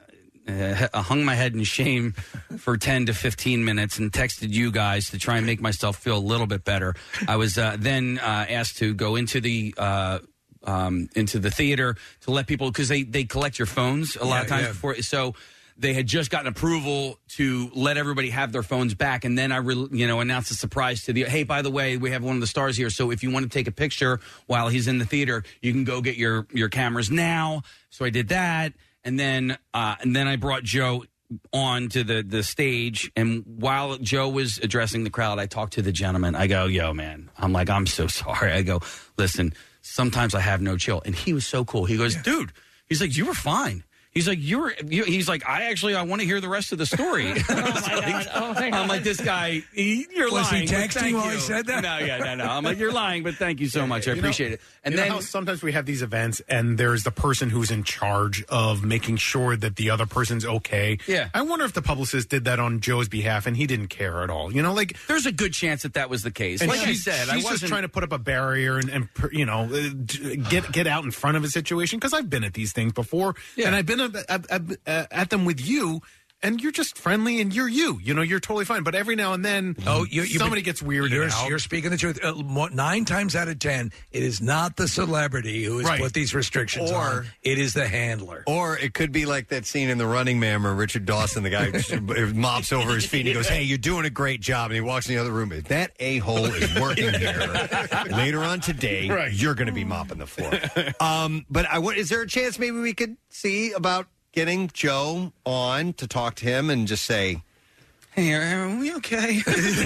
uh, hung my head in shame for ten to fifteen minutes and texted you guys to try and make myself feel a little bit better. I was uh, then uh, asked to go into the uh, um, into the theater to let people, because they, they collect your phones a lot Yeah, of times yeah. before. So they had just gotten approval to let everybody have their phones back, and then I, re- you know, announced a surprise to the. Hey, by the way, we have one of the stars here, so if you want to take a picture while he's in the theater, you can go get your your cameras now. So I did that, and then uh, and then I brought Joe on to the the stage, and while Joe was addressing the crowd, I talked to the gentleman. I go, "Yo, man," I'm like, "I'm so sorry." I go, "Listen, sometimes I have no chill," and he was so cool. He goes, "Dude," he's like, "You were fine." He's like, you were, you, he's like, I actually, I want to hear the rest of the story. Oh my god! Oh my god! I'm like, this guy, he, you're Was he lying. but texting thank while you. he said that? No, yeah, no, no. I'm like, you're lying, but thank you so much. I You know- appreciate it. And you know then, how sometimes we have these events and there's the person who's in charge of making sure that the other person's okay. Yeah. I wonder if the publicist did that on Joe's behalf and he didn't care at all. You know, like there's a good chance that that was the case. and Like I she's- said, I she's wasn't just trying to put up a barrier and, and per- you know, uh, d- get get out in front of a situation, because I've been at these things before, Yeah. and I've been at, at, at, at them with you. And you're just friendly, and you're you. You know, you're totally fine. But every now and then, Oh, you, you, somebody gets weirded you're, out. You're speaking the truth. Uh, mo- nine times out of ten, it is not the celebrity who has Right. put these restrictions Or- on. It is the handler. Or it could be like that scene in The Running Man where Richard Dawson, the guy, mops over his feet and he goes, "Hey, you're doing a great job." And he walks in the other room. If that a-hole is working here, later on today, Right. you're going to be mopping the floor. Um, but I, what, is there a chance maybe we could see about getting Joe on to talk to him and just say, hey, are we okay?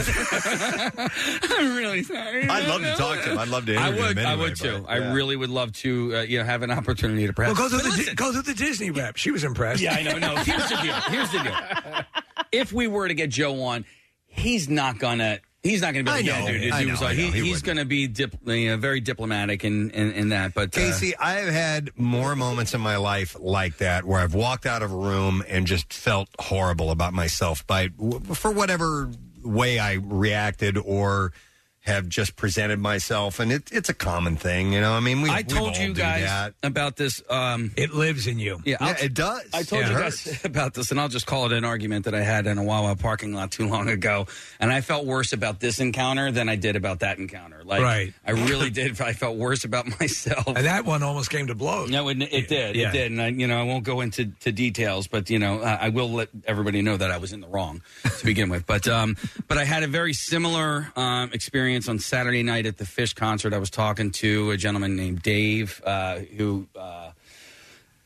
I'm really sorry. I'd love to talk to him. I'd love to I interview would, him I anyway, would too. but, I yeah. really would love to, uh, you know, have an opportunity to press. Well, go to But the listen, go to the Disney rep. She was impressed. Yeah, I know. No, here's the deal. Here's the deal. If we were to get Joe on, he's not gonna. He's not going to be able I to know, get dude. I He know, was I like, know, he, he he's wouldn't. going to be dip, you know, very diplomatic in, in, in that. But uh, Casey, I have had more moments in my life like that where I've walked out of a room and just felt horrible about myself by for whatever way I reacted or have just presented myself, and it, it's a common thing, you know. I mean, we I we told all you do guys that. about this. Um, It lives in you. yeah, I'll- Yeah, it does. I told Yeah, you it guys hurts. about this, and I'll just call it an argument that I had in a Wawa parking lot too long ago. And I felt worse about this encounter than I did about that encounter. Like, Right. I really did. I felt worse about myself. And that one almost came to blows. No, it, it did. Yeah. It did. And I, you know, I won't go into to details, but you know, I, I will let everybody know that I was in the wrong to begin with. But um, but I had a very similar um, experience on Saturday night at the Fish concert. I was talking to a gentleman named Dave, uh, who uh,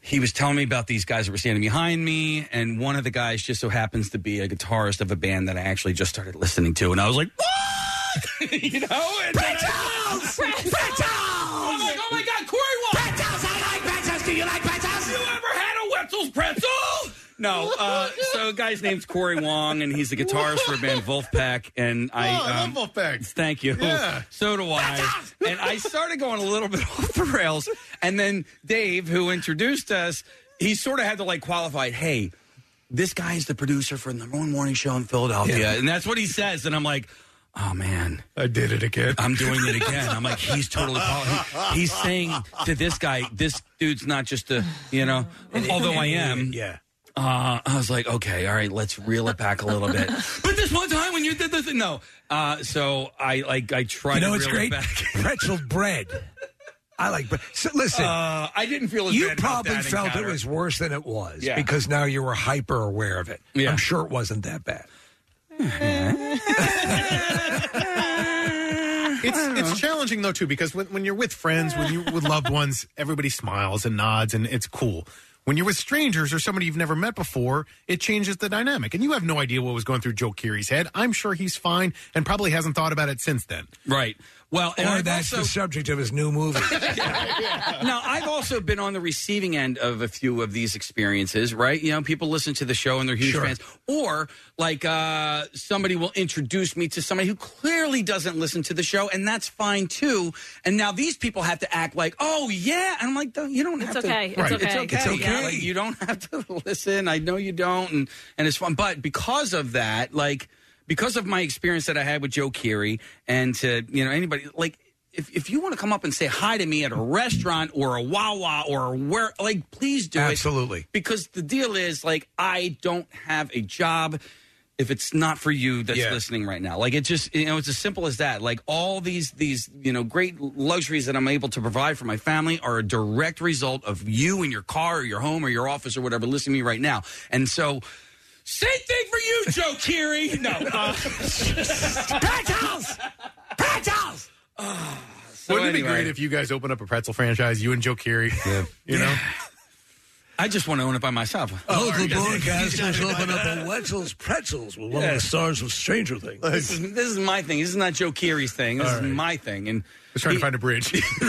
he was telling me about these guys that were standing behind me, and one of the guys just so happens to be a guitarist of a band that I actually just started listening to, and I was like, what? you know? And Pretzels! Pretzels! I'm like, oh my God, Corey Wong! Pretzels! I like pretzels! Do you like pretzels? You ever had a Wetzel's pretzel? No. Uh, so, a guy's name's Corey Wong, and he's the guitarist for a band Wolfpack. And I, oh, I um, love Wolfpack. Thank you. Yeah. So do I. And I started going a little bit off the rails. And then Dave, who introduced us, he sort of had to like qualify. Hey, this guy is the producer for the number one morning show in Philadelphia, Yeah. and that's what he says. And I'm like, oh man, I did it again. I'm doing it again. I'm like, he's totally. He, he's saying to this guy, this dude's not just a, you know. Although I am, yeah. Uh, I was like, okay, all right, let's reel it back a little bit. But this one time when you did this, no. Uh, so I like I tried. You know to what's reel great? It back. Pretzel bread. I like bread. So listen, Uh, I didn't feel as you bad about probably that felt encounter. it was worse than it was Yeah. because now you were hyper aware of it. Yeah. I'm sure it wasn't that bad. It's it's challenging though too because when, when you're with friends, when you're with loved ones, everybody smiles and nods and it's cool. When you're with strangers or somebody you've never met before, it changes the dynamic. And you have no idea what was going through Joe Keery's head. I'm sure he's fine and probably hasn't thought about it since then. Right. Well, and or I've that's also, the subject of his new movie. Now, I've also been on the receiving end of a few of these experiences, right? You know, people listen to the show and they're huge Sure. fans. Or, like, uh, somebody will introduce me to somebody who clearly doesn't listen to the show, and that's fine, too. And now these people have to act like, oh, yeah. And I'm like, you don't have It's to. okay. It's Right. okay. It's okay. It's okay. Yeah, like, you don't have to listen. I know you don't. And, and it's fun. But because of that, like, because of my experience that I had with Joe Keery and to, you know, anybody, like, If, if you want to come up and say hi to me at a restaurant or a Wawa or where, like, please do it. Absolutely. Because the deal is, like, I don't have a job if it's not for you that's Yeah. listening right now. Like, it just, you know, it's as simple as that. Like, all these, these, you know, great luxuries that I'm able to provide for my family are a direct result of you in your car or your home or your office or whatever listening to me right now. And so, same thing for you, Joe Keery. No. Uh, Pretzels! Pretzels! So Wouldn't it be anyway. great if you guys open up a pretzel franchise, you and Joe Keery? Yeah. You know? I just want to own it by myself. Oh, the He's broadcasters got it open by up that. a Wetzel's Pretzels with one Yeah. of the stars of Stranger Things. This is, this is my thing. This is not Joe Keery's thing. This All is right. my thing. And Just trying he- to find a bridge.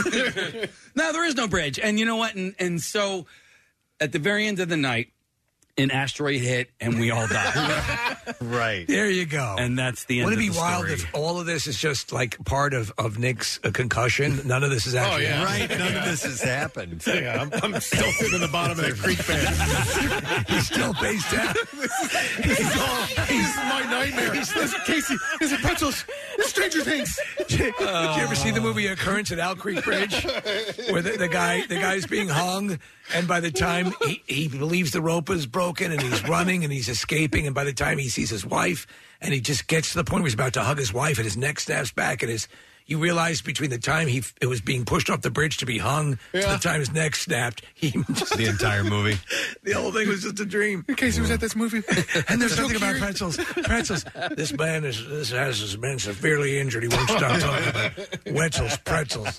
No, there is no bridge. And you know what? And, and so at the very end of the night, an asteroid hit and we all died. Right. There you go. And that's the end Wouldn't it of be the wild story. if all of this is just like part of, of Nick's uh, concussion? None of this is actually Oh, yeah. Right. None of this has happened. Yeah, I'm, I'm still sitting in the bottom of that creek bed. He's still face down. He's all, he's my nightmare. Listen, Casey, is it pretzels? Stranger Things. Did you ever see the movie Occurrence at Owl Creek Bridge, where the, the guy the guy's being hung, and by the time he, he believes the rope is broken, and he's running and he's escaping, and by the time he sees his wife, and he just gets to the point where he's about to hug his wife, and his neck snaps back, and his you realize between the time he it was being pushed off the bridge to be hung to Yeah. the time his neck snapped, he just, The entire movie. the whole thing was just a dream. Casey was at this movie. And there's Joe something about Keery. pretzels. Pretzels. This man is this has has been severely injured. He won't stop talking about Wetzel's pretzels.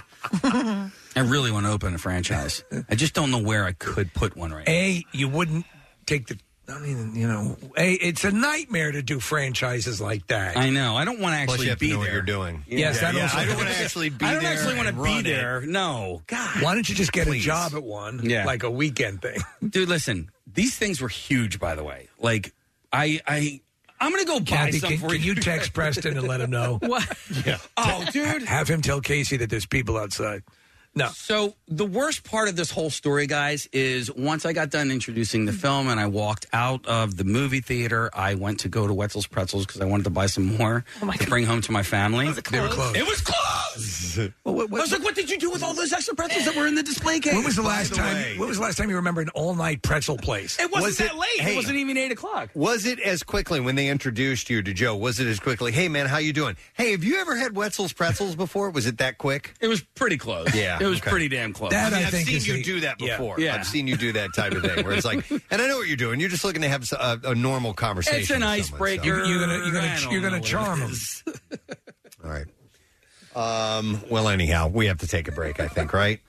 I really want to open a franchise. I just don't know where I could put one right now. A, you wouldn't take the. I mean, you know, A, it's a nightmare to do franchises like that. I know. I don't want to Plus, actually you have to be know there. what you're doing. Yes, that yeah, also- I don't want to actually be I don't there. actually want to and be run it. there. No. God. Why don't you just get Please. a job at one, Yeah. like a weekend thing? Dude, listen. These things were huge, by the way. Like, I, I, I'm going to go buy Kathy, some can, for can you. you text Preston and let him know? What? Yeah. Oh, dude. Have him tell Casey that there's people outside. No. So the worst part of this whole story, guys, is once I got done introducing the film and I walked out of the movie theater, I went to go to Wetzel's Pretzels because I wanted to buy some more Oh my to God. bring home to my family. They were closed. It was closed. Well, what- I was like, "What did you do with all those extra pretzels that were in the display case?" When was the By last the time? way- When was the last time you remember an all-night pretzel place? It wasn't Was that it- late. hey. It wasn't even eight o'clock. Was it as quickly when they introduced you to Joe? Was it as quickly? Hey, man, how you doing? Hey, have you ever had Wetzel's Pretzels before? Was it that quick? It was pretty close. Yeah, it was okay. pretty damn close. That I mean, I I've think seen is you the- do that yeah. before. Yeah. I've seen you do that type of thing where it's like, and I know what you're doing. You're just looking to have a, a normal conversation. It's an with someone, icebreaker. so- You're, you're gonna, you're I gonna, don't you're know gonna what charm it him. is. All right. Um, well, anyhow, we have to take a break, I think, right?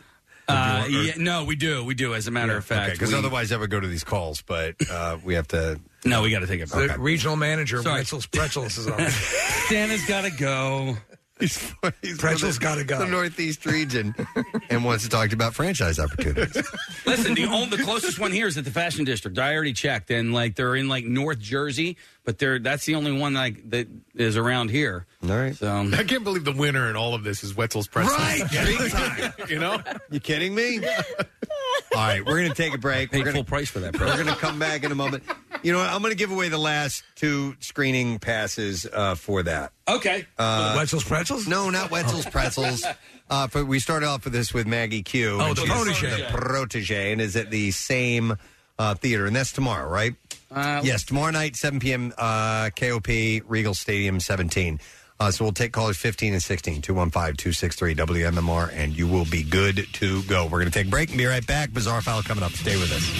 Uh, yeah, no, we do. We do, as a matter Yeah, of fact. because We- otherwise I would go to these calls, but uh, we have to. No, we got to take it back. The regional manager, Sorry. Wetzel's Pretzels, is on. Santa's got to go. He's, he's Pretzels got to go. The Northeast region and wants to talk about franchise opportunities. Listen, the only, the closest one here is at the Fashion District. I already checked, and like they're in like North Jersey, but they're that's the only one like that is around here. All right. So I can't believe the winner in all of this is Wetzel's Pretzels. Right, street time. You know? You kidding me? All right, we're going to take a break. Paid we're gonna, full price for that. We're going to come back in a moment. You know what? I'm going to give away the last two screening passes uh, for that. Okay. Uh, Wetzel's Pretzels? No, not Wetzel's Pretzels. Uh, for, we started off with this with Maggie Q. Oh, and the she's protege. The protege, and is at the same uh, theater, and that's tomorrow, right? Uh, yes, tomorrow night, seven p.m., uh, K O P, Regal Stadium, seventeen. Uh, so we'll take callers fifteen and sixteen, two one five, two six three, W M M R, and you will be good to go. We're going to take a break and be right back. Bizarre File coming up. Stay with us.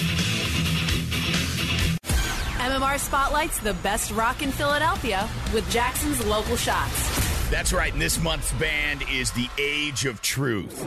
M M R spotlights the best rock in Philadelphia with Jackson's Local Shots. That's right, and this month's band is The Age of Truth.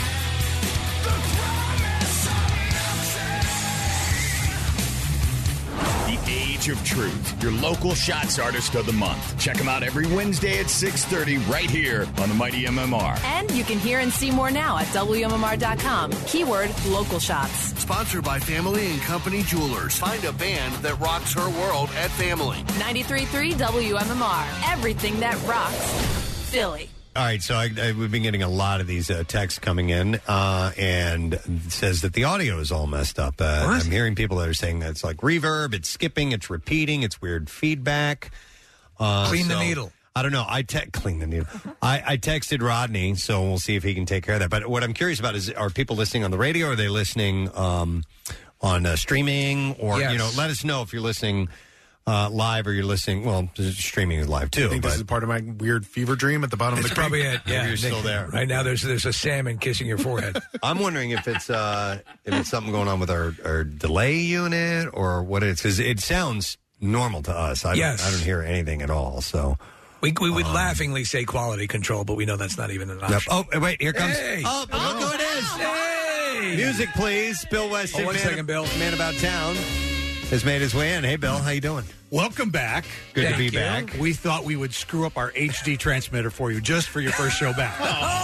The Age of Truth, your local Shots artist of the month. Check them out every Wednesday at six thirty right here on the Mighty M M R. And you can hear and see more now at W M M R dot com. Keyword Local Shots. Sponsored by Family and Company Jewelers. Find a band that rocks her world at Family. ninety-three point three W M M R. Everything that rocks Philly. All right, so I, I, we've been getting a lot of these uh, texts coming in, uh, and it says that the audio is all messed up. Uh, I'm hearing people that are saying that it's like reverb, it's skipping, it's repeating, it's weird feedback. Uh, Clean the so- needle. I don't know. I te- clean the needle. I, I texted Rodney, so we'll see if he can take care of that. But what I'm curious about is, are people listening on the radio? Or are they listening um, on uh, streaming? Or Yes. you know, let us know if you're listening uh, live or you're listening. Well, streaming is live too. I think but this is part of my weird fever dream at the bottom It's of the probably creek. it. Yeah, you're still there. Right now, there's there's a salmon kissing your forehead. I'm wondering if it's uh, if it's something going on with our, our delay unit or what it is, because it sounds normal to us. I Yes. don't, I don't hear anything at all. So We, we would Um, laughingly say quality control, but we know that's not even an Yep. option. Oh, wait, here comes. Hey. Oh, look who it is. Hey. Music, please. Bill Weston, Oh, one man, second, Bill. man about town, has made his way in. Hey, Bill, how you doing? Welcome back. Good to Thank be you. back. We thought we would screw up our H D transmitter for you just for your first show back.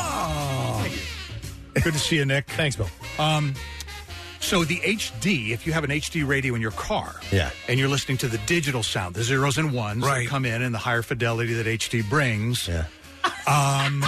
Oh. Good to see you, Nick. Thanks, Bill. Um, so the H D, if you have an H D radio in your car, Yeah. and you're listening to the digital sound, the zeros and ones Right. that come in and the higher fidelity that H D brings. Yeah. Um,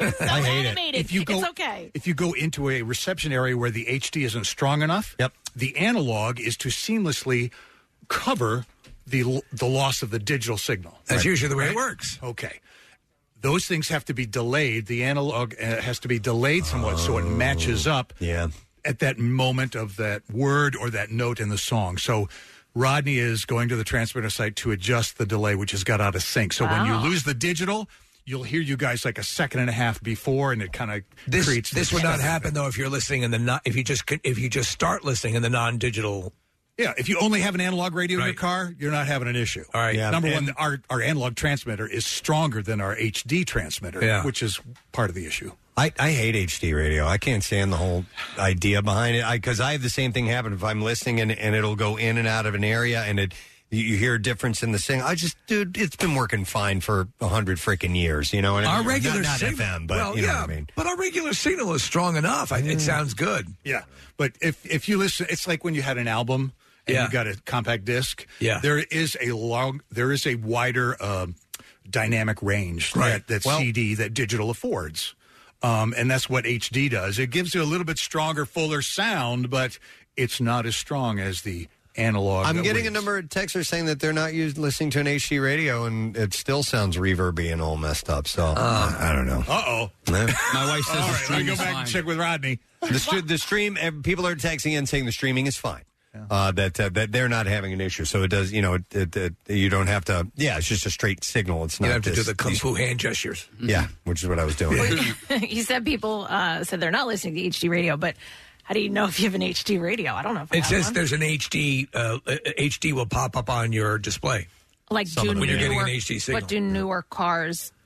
I hate it. Animated. If you go, It's okay. If you go into a reception area where the H D isn't strong enough, Yep. the analog is to seamlessly cover the the loss of the digital signal. That's usually the way it Right? works. Okay. Those things have to be delayed. The analog uh, has to be delayed somewhat so it matches up Yeah. at that moment of that word or that note in the song. So Rodney is going to the transmitter site to adjust the delay, which has got out of sync. So when you Wow. lose the digital, you'll hear you guys like a second and a half before, and it kind of This creates this would not happen though if you're listening in the non, if you just if you just start listening in the non-digital. Yeah, if you only have an analog radio in your Right. car, you're not having an issue. All right. Yeah. Number and- one, our, our analog transmitter is stronger than our H D transmitter, Yeah. which is part of the issue. I, I hate H D radio. I can't stand the whole idea behind it. Because I, I have the same thing happen if I'm listening and, and it'll go in and out of an area and it you, you hear a difference in the sing. I just, dude, it's been working fine for a hundred freaking years. You know what I Our mean? regular not, not signal, F M, but well, you know yeah, what I mean. but our regular signal is strong enough. I, it sounds good. Yeah, but if if you listen, it's like when you had an album and Yeah. you got a compact disc. Yeah. there is a long, there is a wider um dynamic range Right. that, that Well- C D, that digital affords, um, and that's what H D does. It gives you a little bit stronger, fuller sound, but it's not as strong as the analog. I'm that getting a wins. number of texters saying that they're not used listening to an H D radio and it still sounds reverby and all messed up. So I don't know. Uh oh. Yeah. My wife says All the right, let me stream go is back fine. and check with Rodney. The, st- the stream, eh, people are texting in saying the streaming is fine. Uh, that uh, that they're not having an issue, so it does. You know, it, it, it, you don't have to. Yeah, it's just a straight signal. It's You not have to do this- the kung these- fu hand gestures. Yeah, which is what I was doing. You said people uh, said they're not listening to H D radio, but how do you know if you have an H D radio? I don't know if I It have says one. there's an H D. Uh, uh, H D will pop up on your display. Like, Some do of them, when you're newer, getting an H D signal. what do newer cars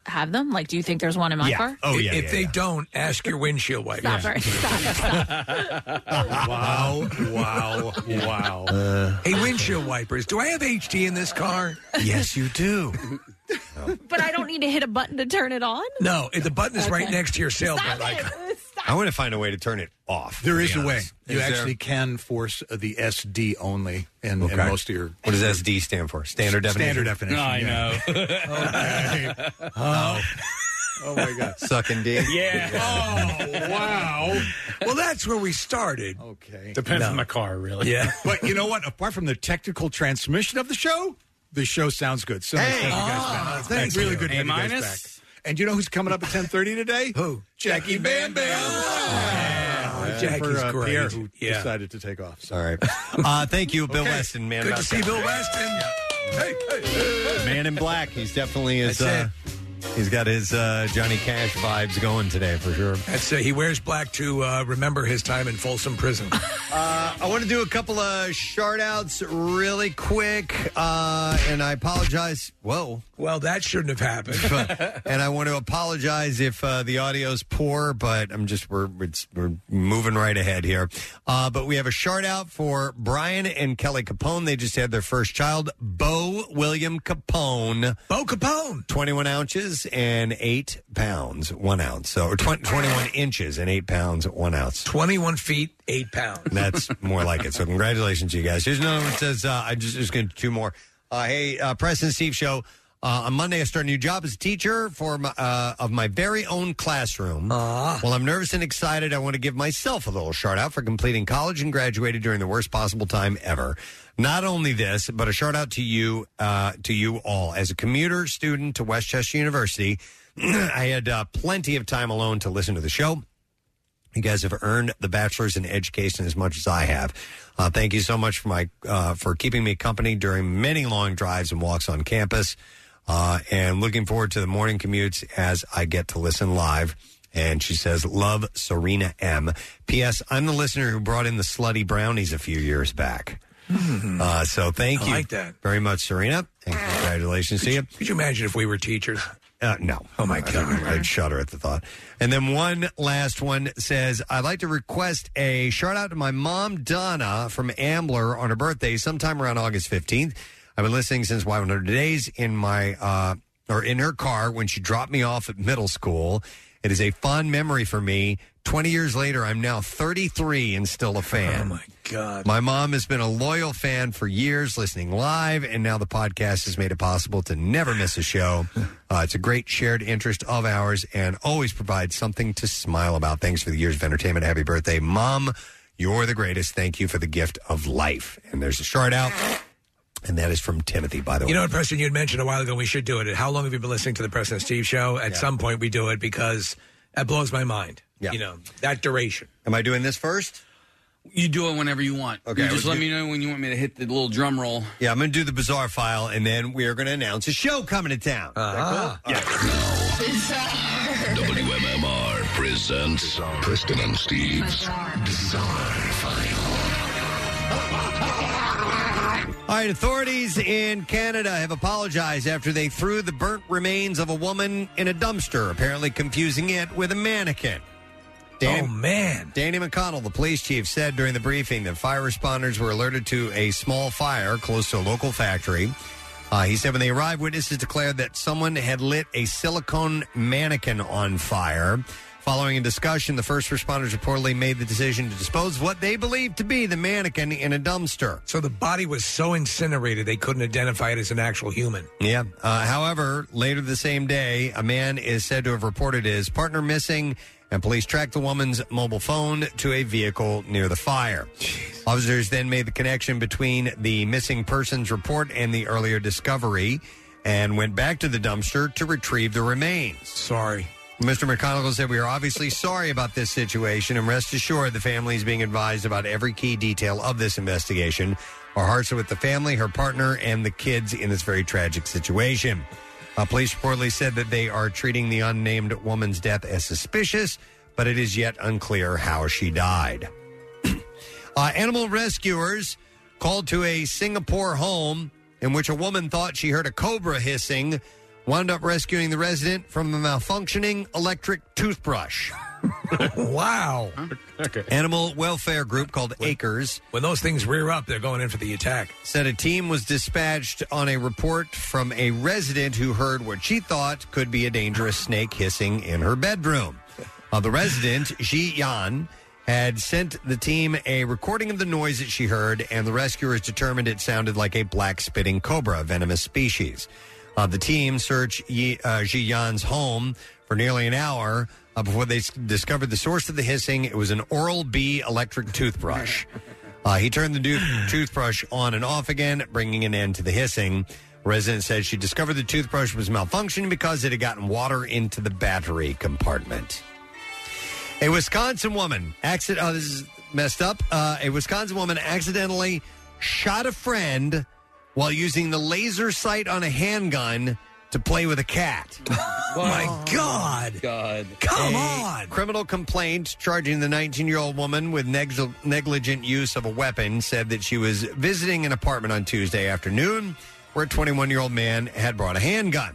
have them? Like, do you think there's one in my car? Oh, if yeah, if yeah, they yeah. don't, ask your windshield wiper. Stop, Art. Stop, stop. Wow, wow, wow. Uh, hey, windshield wipers, do I have H D in this car? Yes, you do. But I don't need to hit a button to turn it on? No, the button is right Okay. next to your Stop sailboat icon. it. I want to find a way to turn it off. There to is be a way. honest. You Is there- actually can force uh, the S D only in, in Okay. most of your. What does S D stand for? Standard definition? Standard definition. I yeah. know. Oh. Oh my God. Sucking D. Yeah. Oh wow. Well, that's where we started. Okay. Depends No. on the car, really. Yeah. But you know what? Apart from the technical transmission of the show, the show sounds good. So nice to have you guys back. thank It's really you. good to A have you guys minus? back. And you know who's coming up at ten thirty today? Who? Jackie Bam Bam. Oh, Jackie's for, uh, great. Pierre, who Yeah. decided to take off. So. All right. Uh, thank you, Bill Okay. Weston, man. Good to about see that. Bill Weston. Hey, hey, hey. Man in Black. He's definitely is. That's Uh, he's got his uh, Johnny Cash vibes going today for sure. That's uh, he wears black to uh, remember his time in Folsom Prison. Uh, I want to do a couple of shout outs really quick, uh, and I apologize. Whoa. Well, that shouldn't have happened. And I want to apologize if uh, the audio's poor, but I'm just we're it's, we're moving right ahead here. Uh, but we have a shout out for Brian and Kelly Capone. They just had their first child, Bo William Capone. Bo Capone, twenty-one ounces and eight pounds, one ounce. So or twenty, twenty-one inches and eight pounds, one ounce. twenty-one feet, eight pounds. That's more like it. So congratulations to you guys. Here's another one that says, uh, I just, just going to do two more. Uh, hey, uh, Preston and Steve show. Uh, on Monday, I start a new job as a teacher for my, uh, of my very own classroom. Uh. While I'm nervous and excited, I want to give myself a little shout out for completing college and graduated during the worst possible time ever. Not only this, but a shout out to you, uh, to you all. As a commuter student to Westchester University, I had uh, plenty of time alone to listen to the show. You guys have earned the bachelor's in education as much as I have. Uh, thank you so much for my uh, for keeping me company during many long drives and walks on campus. Uh, and looking forward to the morning commutes as I get to listen live. And she says, love, Serena M. P S. I'm the listener who brought in the slutty brownies a few years back. Uh, so thank I you like that. very much, Serena. And congratulations to you. Could you imagine if we were teachers? Uh, no. Oh, my God. I'd shudder at the thought. And then one last one says, I'd like to request a shout out to my mom, Donna, from Ambler on her birthday sometime around August fifteenth. I've been listening since one hundred days in my, uh, or in her car when she dropped me off at middle school. It is a fond memory for me. twenty years later, I'm now thirty-three and still a fan. Oh, my God. My mom has been a loyal fan for years, listening live, and now the podcast has made it possible to never miss a show. Uh, it's a great shared interest of ours and always provides something to smile about. Thanks for the years of entertainment. Happy birthday, Mom. You're the greatest. Thank you for the gift of life. And there's a shout out, and that is from Timothy, by the way. You know what, Preston, you had mentioned a while ago we should do it. How long have you been listening to the Preston and Steve show? At Yeah. some point we do it because that blows my mind. Yeah. You know, that duration. Am I doing this first? You do it whenever you want. Okay, You I just was let good. me know when you want me to hit the little drum roll. Yeah, I'm going to do the bizarre file, and then we are going to announce a show coming to town. Uh-huh. W M M R presents Preston and Steve's Bizarre File. All right, authorities in Canada have apologized after they threw the burnt remains of a woman in a dumpster, apparently confusing it with a mannequin. Danny, oh, man. Danny McConnell, the police chief, said during the briefing that fire responders were alerted to a small fire close to a local factory. Uh, he said when they arrived, witnesses declared that someone had lit a silicone mannequin on fire. Following a discussion, the first responders reportedly made the decision to dispose of what they believed to be the mannequin in a dumpster. So the body was so incinerated they couldn't identify it as an actual human. Yeah. Uh, however, later the same day, a man is said to have reported his partner missing, and police tracked the woman's mobile phone to a vehicle near the fire. Jeez. Officers then made the connection between the missing persons report and the earlier discovery and went back to the dumpster to retrieve the remains. Sorry. Mister McConnell said, we are obviously sorry about this situation, and rest assured the family is being advised about every key detail of this investigation. Our hearts are with the family, her partner, and the kids in this very tragic situation. Uh, police reportedly said that they are treating the unnamed woman's death as suspicious, but it is yet unclear how she died. uh, animal rescuers called to a Singapore home in which a woman thought she heard a cobra hissing wound up rescuing the resident from a malfunctioning electric toothbrush. Wow. Okay. Animal welfare group called Acres. When those things rear up, they're going in for the attack. Said a team was dispatched on a report from a resident who heard what she thought could be a dangerous snake hissing in her bedroom. Uh, the resident, Ji Yan, had sent the team a recording of the noise that she heard, and the rescuers determined it sounded like a black spitting cobra, a venomous species. Uh, the team searched Yi, uh, Ji Yan's home for nearly an hour uh, before they s- discovered the source of the hissing. It was an Oral-B electric toothbrush. Uh, he turned the do- toothbrush on and off again, bringing an end to the hissing. Resident said she discovered the toothbrush was malfunctioning because it had gotten water into the battery compartment. A Wisconsin woman, accident. Oh, this is messed up. Uh, a Wisconsin woman accidentally shot a friend while using the laser sight on a handgun to play with a cat. Oh, my God. God. Come a on. Criminal complaint charging the nineteen-year-old woman with neg- negligent use of a weapon said that she was visiting an apartment on Tuesday afternoon where a twenty-one-year-old man had brought a handgun.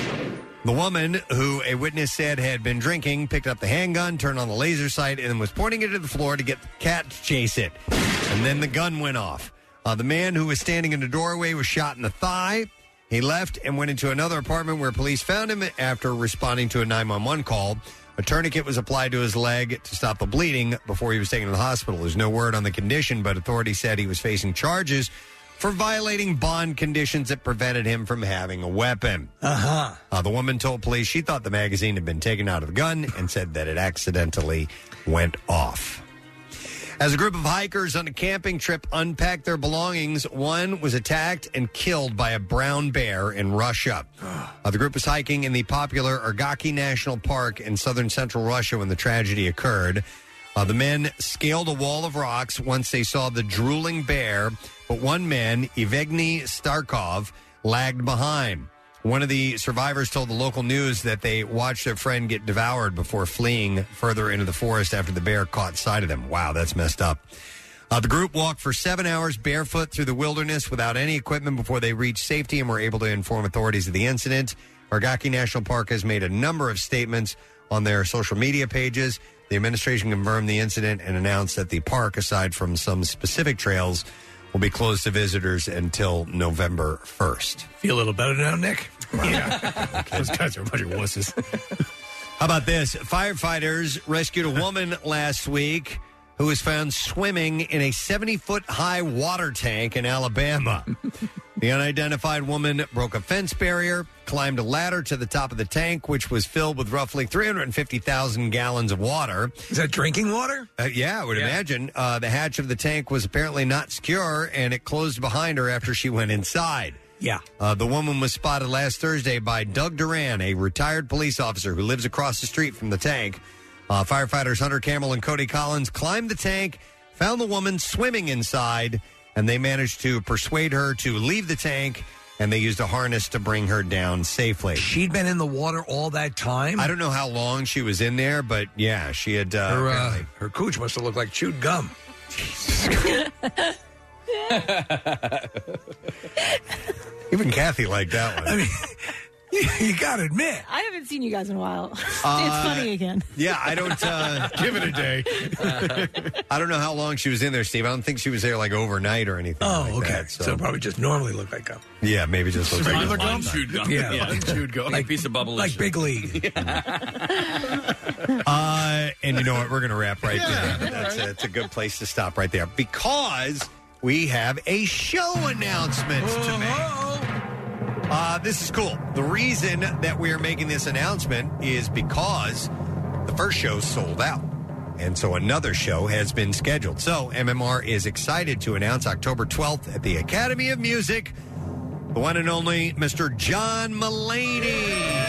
The woman, who a witness said had been drinking, picked up the handgun, turned on the laser sight, and was pointing it at the floor to get the cat to chase it. And then the gun went off. Uh, the man who was standing in the doorway was shot in the thigh. He left and went into another apartment where police found him after responding to a nine one one call. A tourniquet was applied to his leg to stop the bleeding before he was taken to the hospital. There's no word on the condition, but authorities said he was facing charges for violating bond conditions that prevented him from having a weapon. Uh-huh. Uh, the woman told police she thought the magazine had been taken out of the gun and said that it accidentally went off. As a group of hikers on a camping trip unpacked their belongings, one was attacked and killed by a brown bear in Russia. Uh, the group was hiking in the popular Argaki National Park in southern central Russia when the tragedy occurred. Uh, the men scaled a wall of rocks once they saw the drooling bear, but one man, Evgeny Starkov, lagged behind. One of the survivors told the local news that they watched their friend get devoured before fleeing further into the forest after the bear caught sight of them. Wow, that's messed up. Uh, the group walked for seven hours barefoot through the wilderness without any equipment before they reached safety and were able to inform authorities of the incident. Argaki National Park has made a number of statements on their social media pages. The administration confirmed the incident and announced that the park, aside from some specific trails, will be closed to visitors until November first. Feel a little better now, Nick? Yeah. Those guys are a bunch of wusses. How about this? Firefighters rescued a woman last week who was found swimming in a seventy-foot high water tank in Alabama. The unidentified woman broke a fence barrier, climbed a ladder to the top of the tank, which was filled with roughly three hundred fifty thousand gallons of water. Is that drinking water? Uh, yeah, I would Yeah. imagine. Uh, the hatch of the tank was apparently not secure, and it closed behind her after she went inside. Yeah. Uh, the woman was spotted last Thursday by Doug Duran, a retired police officer who lives across the street from the tank. Uh, firefighters Hunter Campbell and Cody Collins climbed the tank, found the woman swimming inside, and they managed to persuade her to leave the tank, and they used a harness to bring her down safely. She'd been in the water all that time? I don't know how long she was in there, but yeah, she had... Uh, her, uh, apparently- her cooch must have looked like chewed gum. Even Kathy liked that one. I mean, you gotta admit. I haven't seen you guys in a while. Uh, it's funny again. Yeah, I don't... Uh, Give it a day. I don't know how long she was in there, Steve. I don't think she was there like overnight or anything Oh, like okay. that. So, it probably just normally looked like gum. Yeah, maybe just looks like Regular a gum? gum. Chewed gum. Yeah, Yeah. like, Chewed gum. Like a piece of bubble. like Big League. Uh, and you know what? We're going to wrap right there. That's a, it's a good place to stop right there because we have a show announcement to make. Uh, this is cool. The reason that we are making this announcement is because the first show sold out. And so another show has been scheduled. So M M R is excited to announce October twelfth at the Academy of Music, the one and only Mister John Mulaney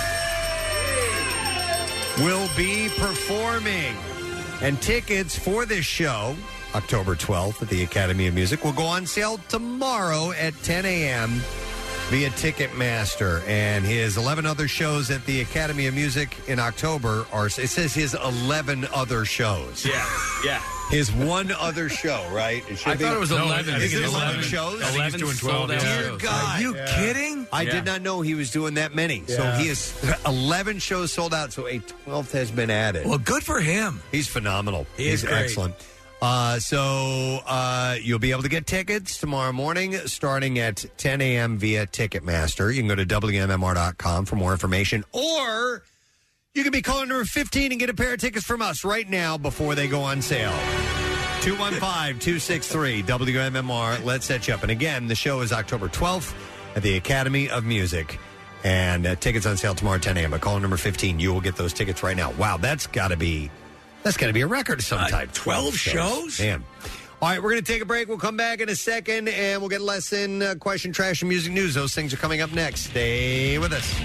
will be performing. And tickets for this show, October twelfth at the Academy of Music, will go on sale tomorrow at ten a.m. via Ticketmaster, and his eleven other shows at the Academy of Music in October are, it says his eleven other shows. Yeah, yeah. His one other show, right? It should I be- thought it was No, eleven. I think Is it's it eleven eleven? shows. I think he's doing twelve Dear shows. God. Are you kidding? I Yeah. did not know he was doing that many. So Yeah. he is eleven shows sold out, so a twelfth has been added. Well, good for him. He's phenomenal. He is He's great. excellent. Uh, so uh, you'll be able to get tickets tomorrow morning starting at ten a.m. via Ticketmaster. You can go to W M M R dot com for more information, or you can be calling number fifteen and get a pair of tickets from us right now before they go on sale. two one five, two six three, W M M R. Let's set you up. And again, the show is October twelfth at the Academy of Music. And uh, tickets on sale tomorrow at ten a.m. But call number fifteen. You will get those tickets right now. Wow, that's got to be that's got to be a record of some Uh, type. twelve shows? Damn. All right, we're going to take a break. We'll come back in a second, and we'll get less in uh, question, trash, and music news. Those things are coming up next. Stay with us.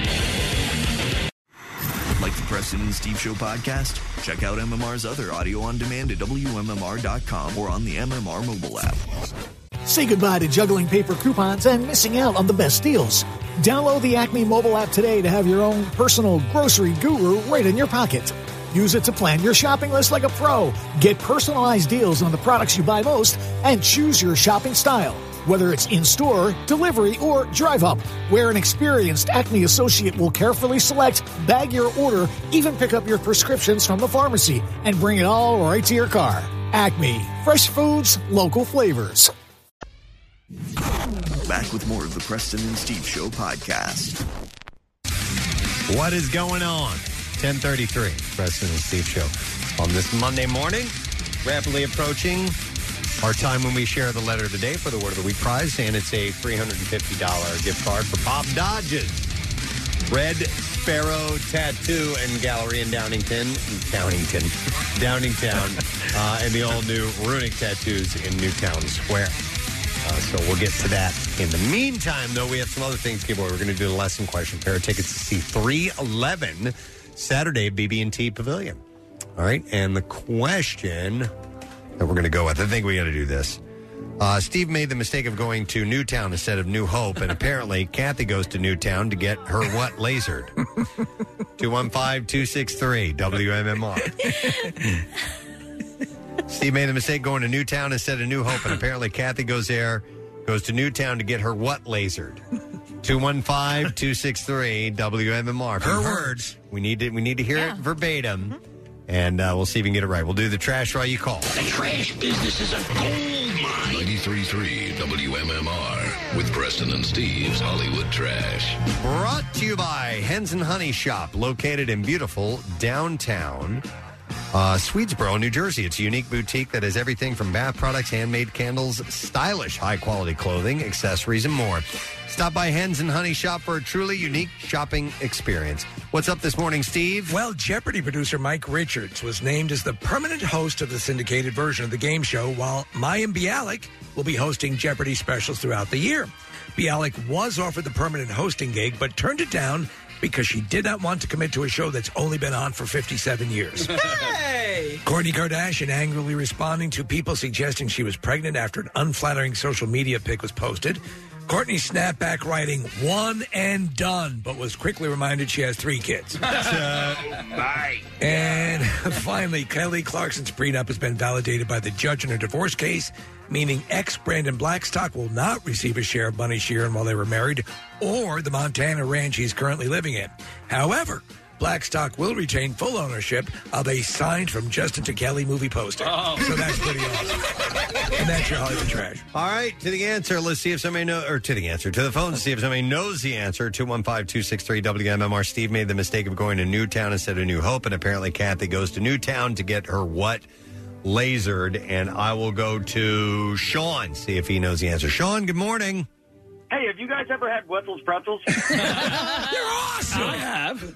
Like the Preston and Steve Show podcast? Check out M M R's other audio on demand at W M M R dot com or on the M M R mobile app. Say goodbye to juggling paper coupons and missing out on the best deals. Download the Acme mobile app today to have your own personal grocery guru right in your pocket. Use it to plan your shopping list like a pro. Get personalized deals on the products you buy most and choose your shopping style. Whether it's in-store, delivery, or drive-up, where an experienced Acme associate will carefully select, bag your order, even pick up your prescriptions from the pharmacy, and bring it all right to your car. Acme. Fresh foods, local flavors. Back with more of the Preston and Steve Show podcast. What is going on? ten thirty-three, Preston and Steve Show. On this Monday morning, rapidly approaching our time when we share the letter of the day for the Word of the Week prize, and it's a three hundred fifty dollars gift card for Bob Dodge's Red Sparrow Tattoo and Gallery in Downington, Downington, Downingtown, uh, and the all-new Runic Tattoos in Newtown Square. Uh, so we'll get to that. In the meantime, though, we have some other things to give away. We're going to do the lesson question. Pair of tickets to see three eleven Saturday at B B and T Pavilion. All right, and the question that we're going to go with, I think we got to do this. Uh, Steve made the mistake of going to Newtown instead of New Hope, and apparently Kathy goes to Newtown to get her what lasered? two one five, two six three, W M M R. Steve made the mistake going to Newtown instead of New Hope, and apparently Kathy goes there, goes to Newtown to get her what lasered? two one five, two six three, W M M R. Her words. We need to we need to hear it verbatim, and uh, we'll see if we can get it right. We'll do the trash while you call. The trash business is a gold mine. ninety-three point three W M M R with Preston and Steve's Hollywood Trash. Brought to you by Hens and Honey Shop, located in beautiful downtown uh, Swedesboro, New Jersey. It's a unique boutique that has everything from bath products, handmade candles, stylish, high-quality clothing, accessories, and more. Stop by Hens and Honey Shop for a truly unique shopping experience. What's up this morning, Steve? Well, Jeopardy producer Mike Richards was named as the permanent host of the syndicated version of the game show, while Mayim Bialik will be hosting Jeopardy specials throughout the year. Bialik was offered the permanent hosting gig, but turned it down because she did not want to commit to a show that's only been on for fifty-seven years. Hey! Kourtney Kardashian angrily responding to people suggesting she was pregnant after an unflattering social media pic was posted. Kourtney snapped back, writing, "One and done," but was quickly reminded she has three kids. Bye. And finally, Kelly Clarkson's prenup has been validated by the judge in her divorce case, meaning ex-Brandon Blackstock will not receive a share of money she earned while they were married or the Montana ranch he's currently living in. However, Blackstock will retain full ownership of a signed from Justin to Kelly movie poster. Oh. So that's pretty awesome. And that's your Hollywood Trash. All right, to the answer. Let's see if somebody knows, or to the answer, to the phone to see if somebody knows the answer. two one five, two six three, W M M R. Steve made the mistake of going to Newtown instead of New Hope, and apparently Kathy goes to Newtown to get her what lasered, and I will go to Sean, see if he knows the answer. Sean, good morning. Hey, have you guys ever had Wetzel's Pretzels? You're awesome. I have.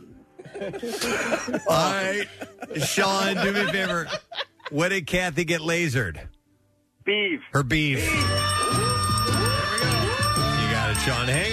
All right, Sean, do me a favor. What did Kathy get lasered? Beef. Her beef. You got it, Sean. Hang on.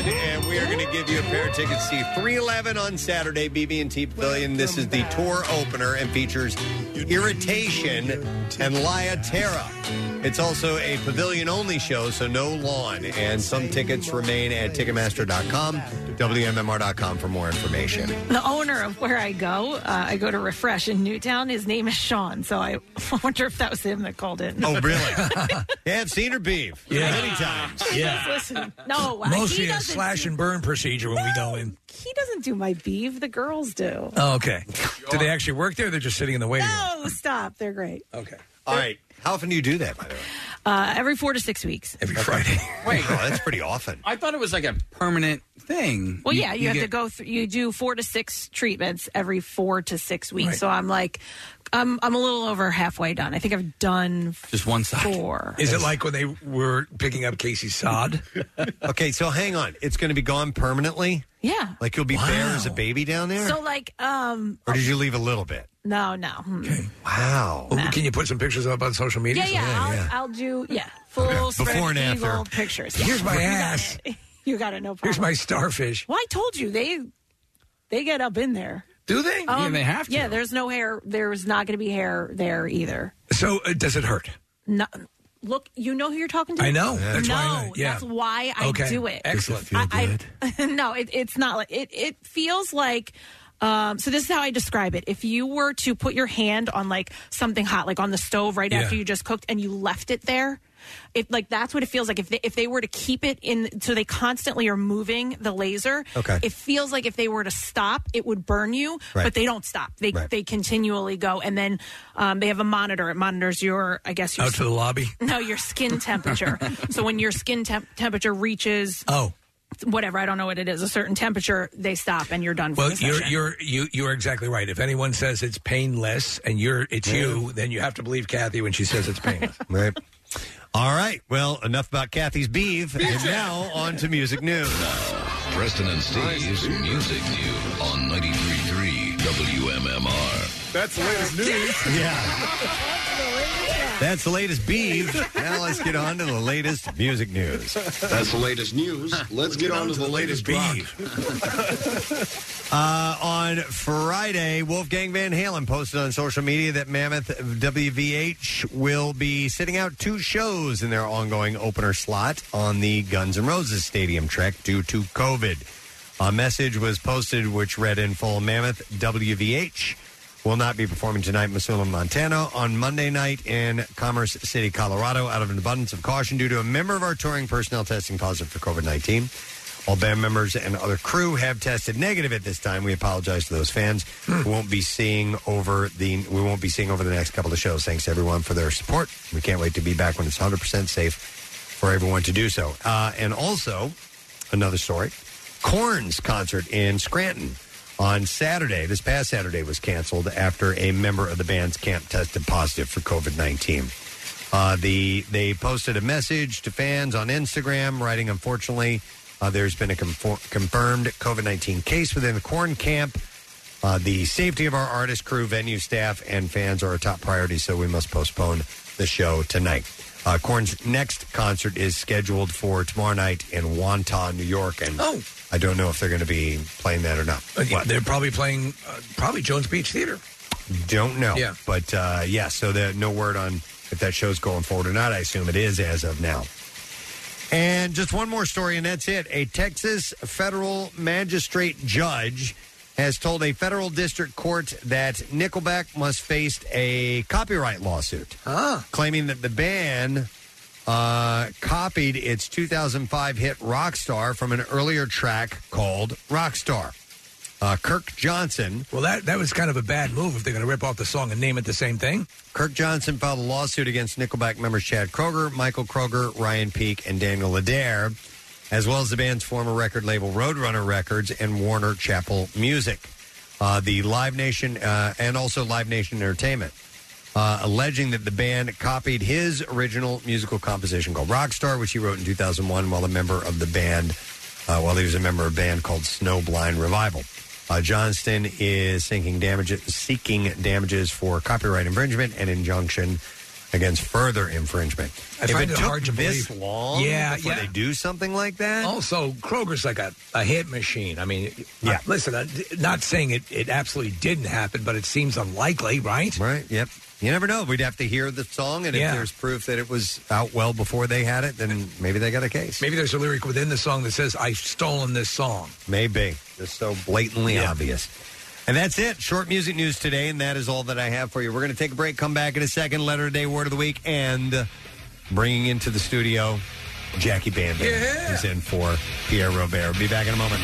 and we are going to give you a pair of tickets to three eleven on Saturday, B B and T Pavilion. This is the tour opener and features Irritation and Laya Terra. It's also a pavilion-only show, so no lawn. And some tickets remain at Ticketmaster dot com, W M M R dot com for more information. The owner of where I go, uh, I go to Refresh in Newtown. His name is Sean, so I wonder if that was him that called in. Oh, really? Yeah, I've seen her beef Yeah. many times. Yeah. Listen, no, uh, Mostly he a doesn't slash do- and burn procedure when we go in. He doesn't do my beef. The girls do. Oh, okay. Do they actually work there? Or they're just sitting in the waiting room. No, stop. They're great. Okay. All right. How often do you do that, by the way? Uh, every four to six weeks. Every Friday. Wait, oh, that's pretty often. I thought it was like a permanent thing. Well, yeah, you, have get- to go through. You do four to six treatments every four to six weeks. Right. So I'm like, I'm I'm a little over halfway done. I think I've done just one side. Four. Is it like when they were picking up Casey Sod? Okay, so hang on. It's going to be gone permanently? Yeah. Like you'll be bare as a baby down there? So like, um, or did you leave a little bit? no, no. Hmm. Wow. Well, can you put some pictures up on social media? Yeah, yeah. I'll, I'll do yeah full Okay. spread Before and eagle after. pictures. Here's Yeah. my You got ass. it. You got it. No problem. Here's my starfish. Well, I told you they they get up in there. Do they? Um, Yeah, there's no hair. There's not going to be hair there either. So uh, does it hurt? No, look, you know who you're talking to. I know. That's no, why I- yeah. that's why I Okay. do it. Excellent. I, I, no, it, it's not like it. It feels like. Um, so this is how I describe it. If you were to put your hand on like something hot, like on the stove right Yeah. after you just cooked, and you left it there, it like that's what it feels like. If they, if they were to keep it in, so they constantly are moving the laser. Okay. It feels like if they were to stop, it would burn you, Right. but they don't stop. They Right. they continually go, and then um, they have a monitor. It monitors your, I guess, your Out to the lobby? no, your skin temperature. So when your skin temp- temperature reaches Oh. whatever, I don't know what it is, a certain temperature, they stop and you're done for Well, the you're session. you're you you're exactly right. If anyone says it's painless and you're it's you, then you have to believe Kathy when she says it's painless. Right. All right. Well, enough about Kathy's beef. And now on to music news. Preston and Steve's Music News on ninety-three point three W M M R. That's the latest news. Yeah. That's the latest beef. Now let's get on to the latest music news. That's the latest news. Let's get on to the latest beef. Uh, on Friday, Wolfgang Van Halen posted on social media that Mammoth W V H will be sitting out two shows in their ongoing opener slot on the Guns N' Roses Stadium Trek due to COVID. A message was posted which read in full, Mammoth W V H will not be performing tonight in Missoula, Montana, on Monday night in Commerce City, Colorado, out of an abundance of caution due to a member of our touring personnel testing positive for COVID nineteen. All band members and other crew have tested negative at this time. We apologize to those fans. We won't be seeing over the we won't be seeing over the next couple of shows. Thanks to everyone for their support. We can't wait to be back when it's one hundred percent safe for everyone to do so. Uh, and also, another story: Korn's concert in Scranton on Saturday, this past Saturday, was canceled after a member of the band's camp tested positive for COVID nineteen. Uh, the they posted a message to fans on Instagram, writing, "Unfortunately, uh, there's been a confor- confirmed COVID nineteen case within the Korn camp. Uh, the safety of our artist, crew, venue staff, and fans are a top priority, so we must postpone the show tonight." Uh, Korn's next concert is scheduled for tomorrow night in Wantagh, New York, and oh. I don't know if they're going to be playing that or not. Uh, yeah, they're probably playing uh, probably Jones Beach Theater. Don't know. Yeah. But, uh, yeah, so there, no word on if that show's going forward or not. I assume it is as of now. And just one more story, and that's it. A Texas federal magistrate judge has told a federal district court that Nickelback must face a copyright lawsuit, claiming that the band uh, copied its two thousand five hit Rockstar from an earlier track called Rockstar. Uh, Kirk Johnson. Well, that that was kind of a bad move if they're going to rip off the song and name it the same thing. Kirk Johnson filed a lawsuit against Nickelback members Chad Kroger, Michael Kroger, Ryan Peake, and Daniel Adair, as well as the band's former record label Roadrunner Records and Warner Chappell Music. Uh, the Live Nation uh, and also Live Nation Entertainment, uh, alleging that the band copied his original musical composition called Rockstar, which he wrote in two thousand one while a member of the band, uh, while he was a member of a band called Snowblind Revival. Uh, Johnston is seeking damages, seeking damages for copyright infringement and injunction against further infringement. I if find it it took hard to this believe. long Yeah, before yeah. they do something like that. Also, Kroger's like a, a hit machine. I mean, yeah. listen, uh, not saying it, it absolutely didn't happen, but it seems unlikely, right? Right, yep. You never know. We'd have to hear the song, and Yeah. if there's proof that it was out well before they had it, then maybe they got a case. Maybe there's a lyric within the song that says, I've stolen this song. Maybe. Just so blatantly Yeah. obvious. And that's it. Short music news today, and that is all that I have for you. We're going to take a break, come back in a second. Letter of the day, word of the week, and bringing into the studio, Jackie Bam Bam Yeah. is in for Pierre Robert. Be back in a moment.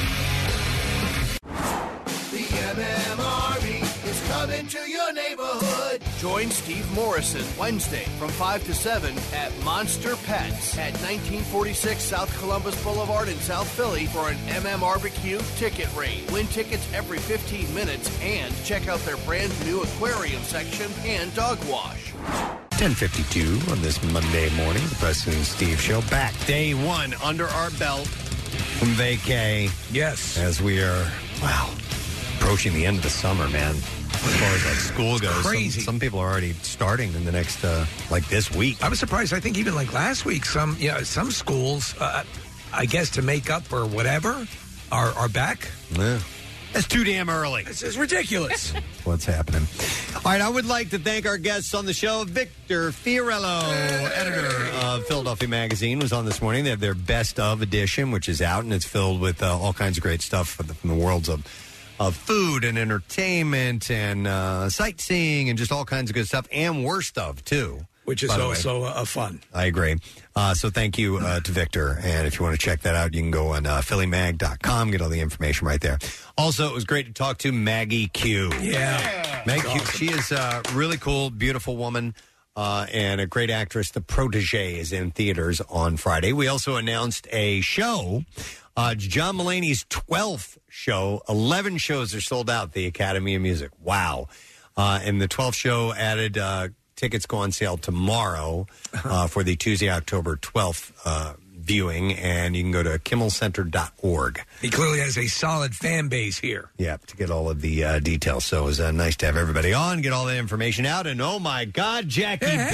The M M R E is coming to your neighborhood. Join Steve Morrison Wednesday from five to seven at Monster Pets at nineteen forty-six South Columbus Boulevard in South Philly for an M M R B Q ticket raid. Win tickets every fifteen minutes and check out their brand new aquarium section and dog wash. ten fifty-two on this Monday morning, the Preston and Steve Show. Back day one under our belt from vacay. Yes. As we are, wow, approaching the end of the summer, man. As far as like school goes, some- crazy. Some, people are already starting in the next, uh, like this week. I was surprised. I think even like last week, some you know, some schools, uh, I guess to make up for whatever, are, are back. Yeah. That's too damn early. This is ridiculous. What's happening? All right, I would like to thank our guests on the show. Victor Fiorello, editor of Philadelphia Magazine, was on this morning. They have their Best Of edition, which is out, and it's filled with uh, all kinds of great stuff from the, from the worlds of, of food and entertainment and uh, sightseeing and just all kinds of good stuff, and worst of, too. Which is by the way. also uh, fun. I agree. Uh, so thank you uh, to Victor. And if you want to check that out, you can go on uh, philly mag dot com, get all the information right there. Also, it was great to talk to Maggie Q. Yeah. Maggie Q, she is a really cool, beautiful woman uh, and a great actress. The Protégé is in theaters on Friday. We also announced a show, uh, John Mulaney's twelfth show. eleven shows are sold out, the Academy of Music. Wow. Uh, and the twelfth show added... Uh, Tickets go on sale tomorrow uh, for the Tuesday, October twelfth uh, viewing, and you can go to kimmel center dot org. He clearly has a solid fan base here. Yeah, to get all of the uh, details. So it was uh, nice to have everybody on, get all the information out, and oh my God, Jackie Bam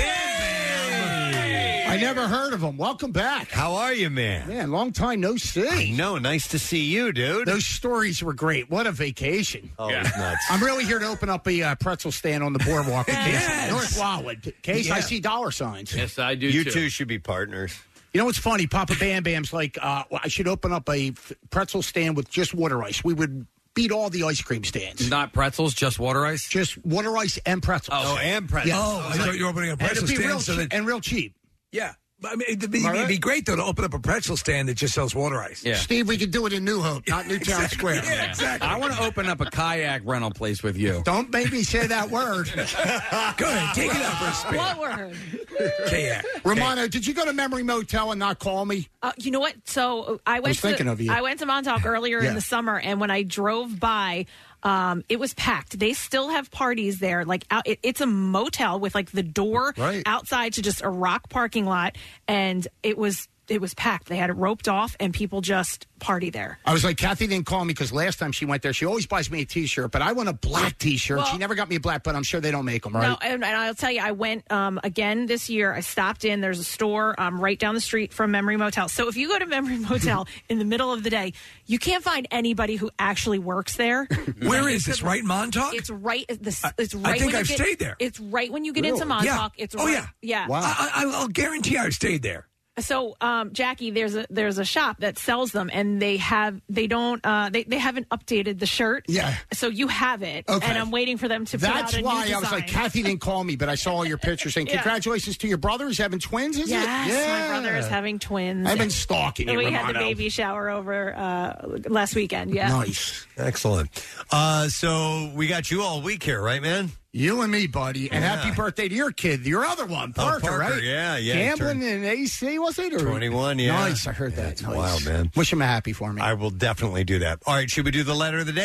Bam! I never heard of him. Welcome back. How are you, man? Man, long time no see. I know. Nice to see you, dude. Those stories were great. What a vacation. Oh, it's nuts. I'm really here to open up a uh, pretzel stand on the boardwalk in case Yes. North Wildwood, in case I Yeah. see dollar signs. Yes, I do You too. two should be partners. You know what's funny? Papa Bam Bam's like, uh, well, I should open up a f- pretzel stand with just water ice. We would beat all the ice cream stands. Not pretzels, just water ice? Just water ice and pretzels. Oh, and pretzels. Yeah. Oh, I thought you were opening a And pretzel it'd be stand real so cheap- that- and real cheap. Yeah. I mean, it'd be, Am I it'd be right? great, though, to open up a pretzel stand that just sells water ice. Yeah. Steve, we could do it in New Hope, not Newtown Square. Yeah, exactly. I want to open up a kayak rental place with you. Don't make me say that word. Go ahead, take it out for a spin. What word? Kayak. Romano, did you go to Memory Motel and not call me? Uh, you know what? So I went was to thinking of you. I went to Montauk earlier Yeah. in the summer, and when I drove by, um, it was packed. They still have parties there. Like out, it, it's a motel with like the door Right. outside to just a rock parking lot, and it was it was packed. They had it roped off, and people just party there. I was like, Kathy didn't call me because last time she went there, she always buys me a T-shirt, but I want a black T-shirt. Well- she never got me a black, but I'm sure they don't make them, right? No, and, and I'll tell you, I went um, again this year. I stopped in. There's a store um, right down the street from Memory Motel. So if you go to Memory Motel in the middle of the day, you can't find anybody who actually works there. Where is this? Right in Montauk? It's right. This, it's right. I think when you I've get- stayed there. It's right when you get Really? into Montauk. It's Oh, right, yeah. yeah. I, I, I'll guarantee I've stayed there. So, um, Jackie, there's a there's a shop that sells them, and they have they don't uh, they they haven't updated the shirt. Yeah. So you have it, Okay. and I'm waiting for them to. Put That's out a why new I was like, design. Kathy didn't call me, but I saw all your pictures. And Yeah. congratulations to your brother. He's having twins, is Yes, it? Yeah. my brother is having twins. I've been stalking you, We had the Romano. baby shower over uh, last weekend. Yeah. Nice. Excellent. Uh, so we got you all week here, right, man? You and me, buddy. And Yeah. happy birthday to your kid, your other one, Parker, Parker, right? yeah, yeah, he Gambling turned in A C, was it? Or? twenty-one, yeah. Nice, I heard that. It's Nice. wild, man. Wish him a happy for me. I will definitely do that. All right, should we do the letter of the day?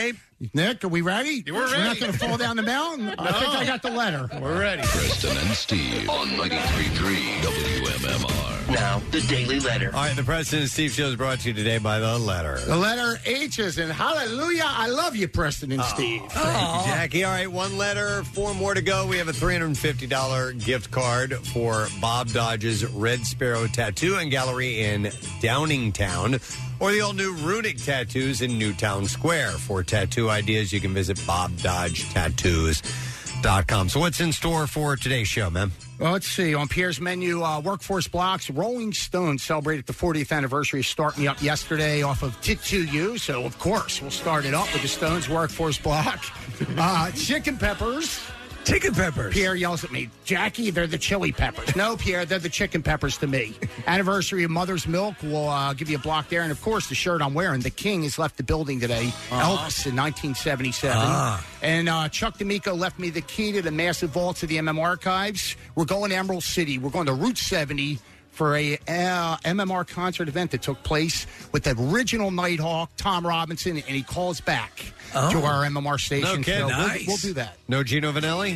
Nick, are we ready? We're We're ready. not going to fall down the mountain? I think I got the letter. We're ready. Preston and Steve on ninety-three point three W M M R. Now, the Daily Letter. All right, the Preston and Steve Show is brought to you today by The Letter. The letter H is in hallelujah. I love you, Preston and Steve. Thank you, Jackie. All right, one letter, four more to go. We have a three hundred fifty dollars gift card for Bob Dodge's Red Sparrow Tattoo and Gallery in Downingtown, or the all-new Runic Tattoos in Newtown Square. For tattoo ideas, you can visit bob dodge tattoos dot com. So what's in store for today's show, man? Well, let's see. On Pierre's menu, uh, Workforce Blocks, Rolling Stones celebrated the fortieth anniversary of Start Me Up yesterday off of T two U. So, of course, we'll start it up with the Stones Workforce Block. Uh, chicken peppers. Chicken peppers. Pierre yells at me, Jackie, they're the chili peppers. No, Pierre, they're the chicken peppers to me. Anniversary of Mother's Milk. We'll uh, give you a block there. And, of course, the shirt I'm wearing, The King, has left the building today. Uh-huh. Elvis in nineteen seventy-seven. Ah. And uh, Chuck D'Amico left me the key to the massive vaults of the M M Archives. We're going to Emerald City. We're going to Route seventy for a uh, M M R concert event that took place with the original Nighthawk, Tom Robinson, and he calls back Oh. to our M M R station. No kidding. So we'll- Nice. we'll do that. No Gino Vanelli?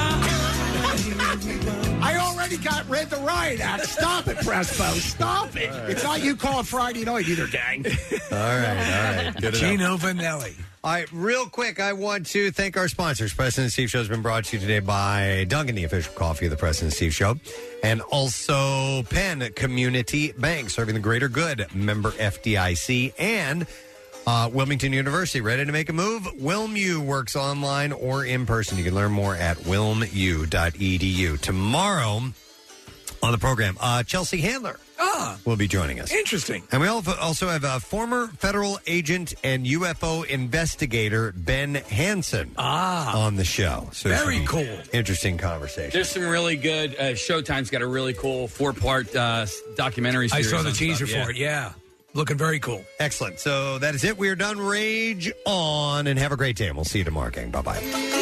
I already got Red the Riot Act. Stop it, Prespo. Stop it. All right. It's not you calling Friday night either, gang. All right, all right. Good Gino enough. Vanelli. All right, real quick, I want to thank our sponsors. Preston and Steve Show has been brought to you today by Dunkin', the official coffee of the Preston and Steve Show, and also Penn Community Bank, serving the greater good, member F D I C, and uh, Wilmington University. Ready to make a move? WilmU works online or in person. You can learn more at wilmu dot e d u. Tomorrow on the program, uh, Chelsea Handler Ah, will be joining us. interesting. And we also also have a former federal agent and U F O investigator, Ben Hansen, ah. on the show. So Very some cool. Interesting conversation. There's some really good. Uh, Showtime's got a really cool four-part uh, documentary I series. saw the on teaser stuff, for it, yeah. Looking very cool. Excellent. So that is it. We are done. Rage on and have a great day. And we'll see you tomorrow, gang. Bye-bye.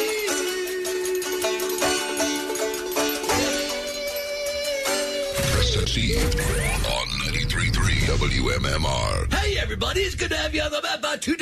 Preston Steve on ninety-three point three W M M R. Hey, everybody, it's good to have you on the map.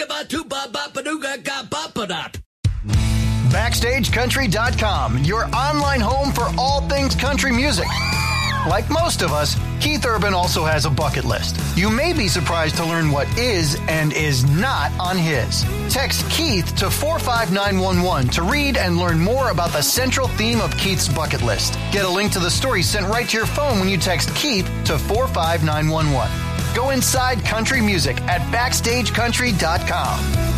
Backstage Country dot com, your online home for all things country music. Like most of us, Keith Urban also has a bucket list. You may be surprised to learn what is and is not on his. Text Keith to four five nine one one to read and learn more about the central theme of Keith's bucket list. Get a link to the story sent right to your phone when you text Keith to four five nine one one. Go inside country music at Backstage Country dot com.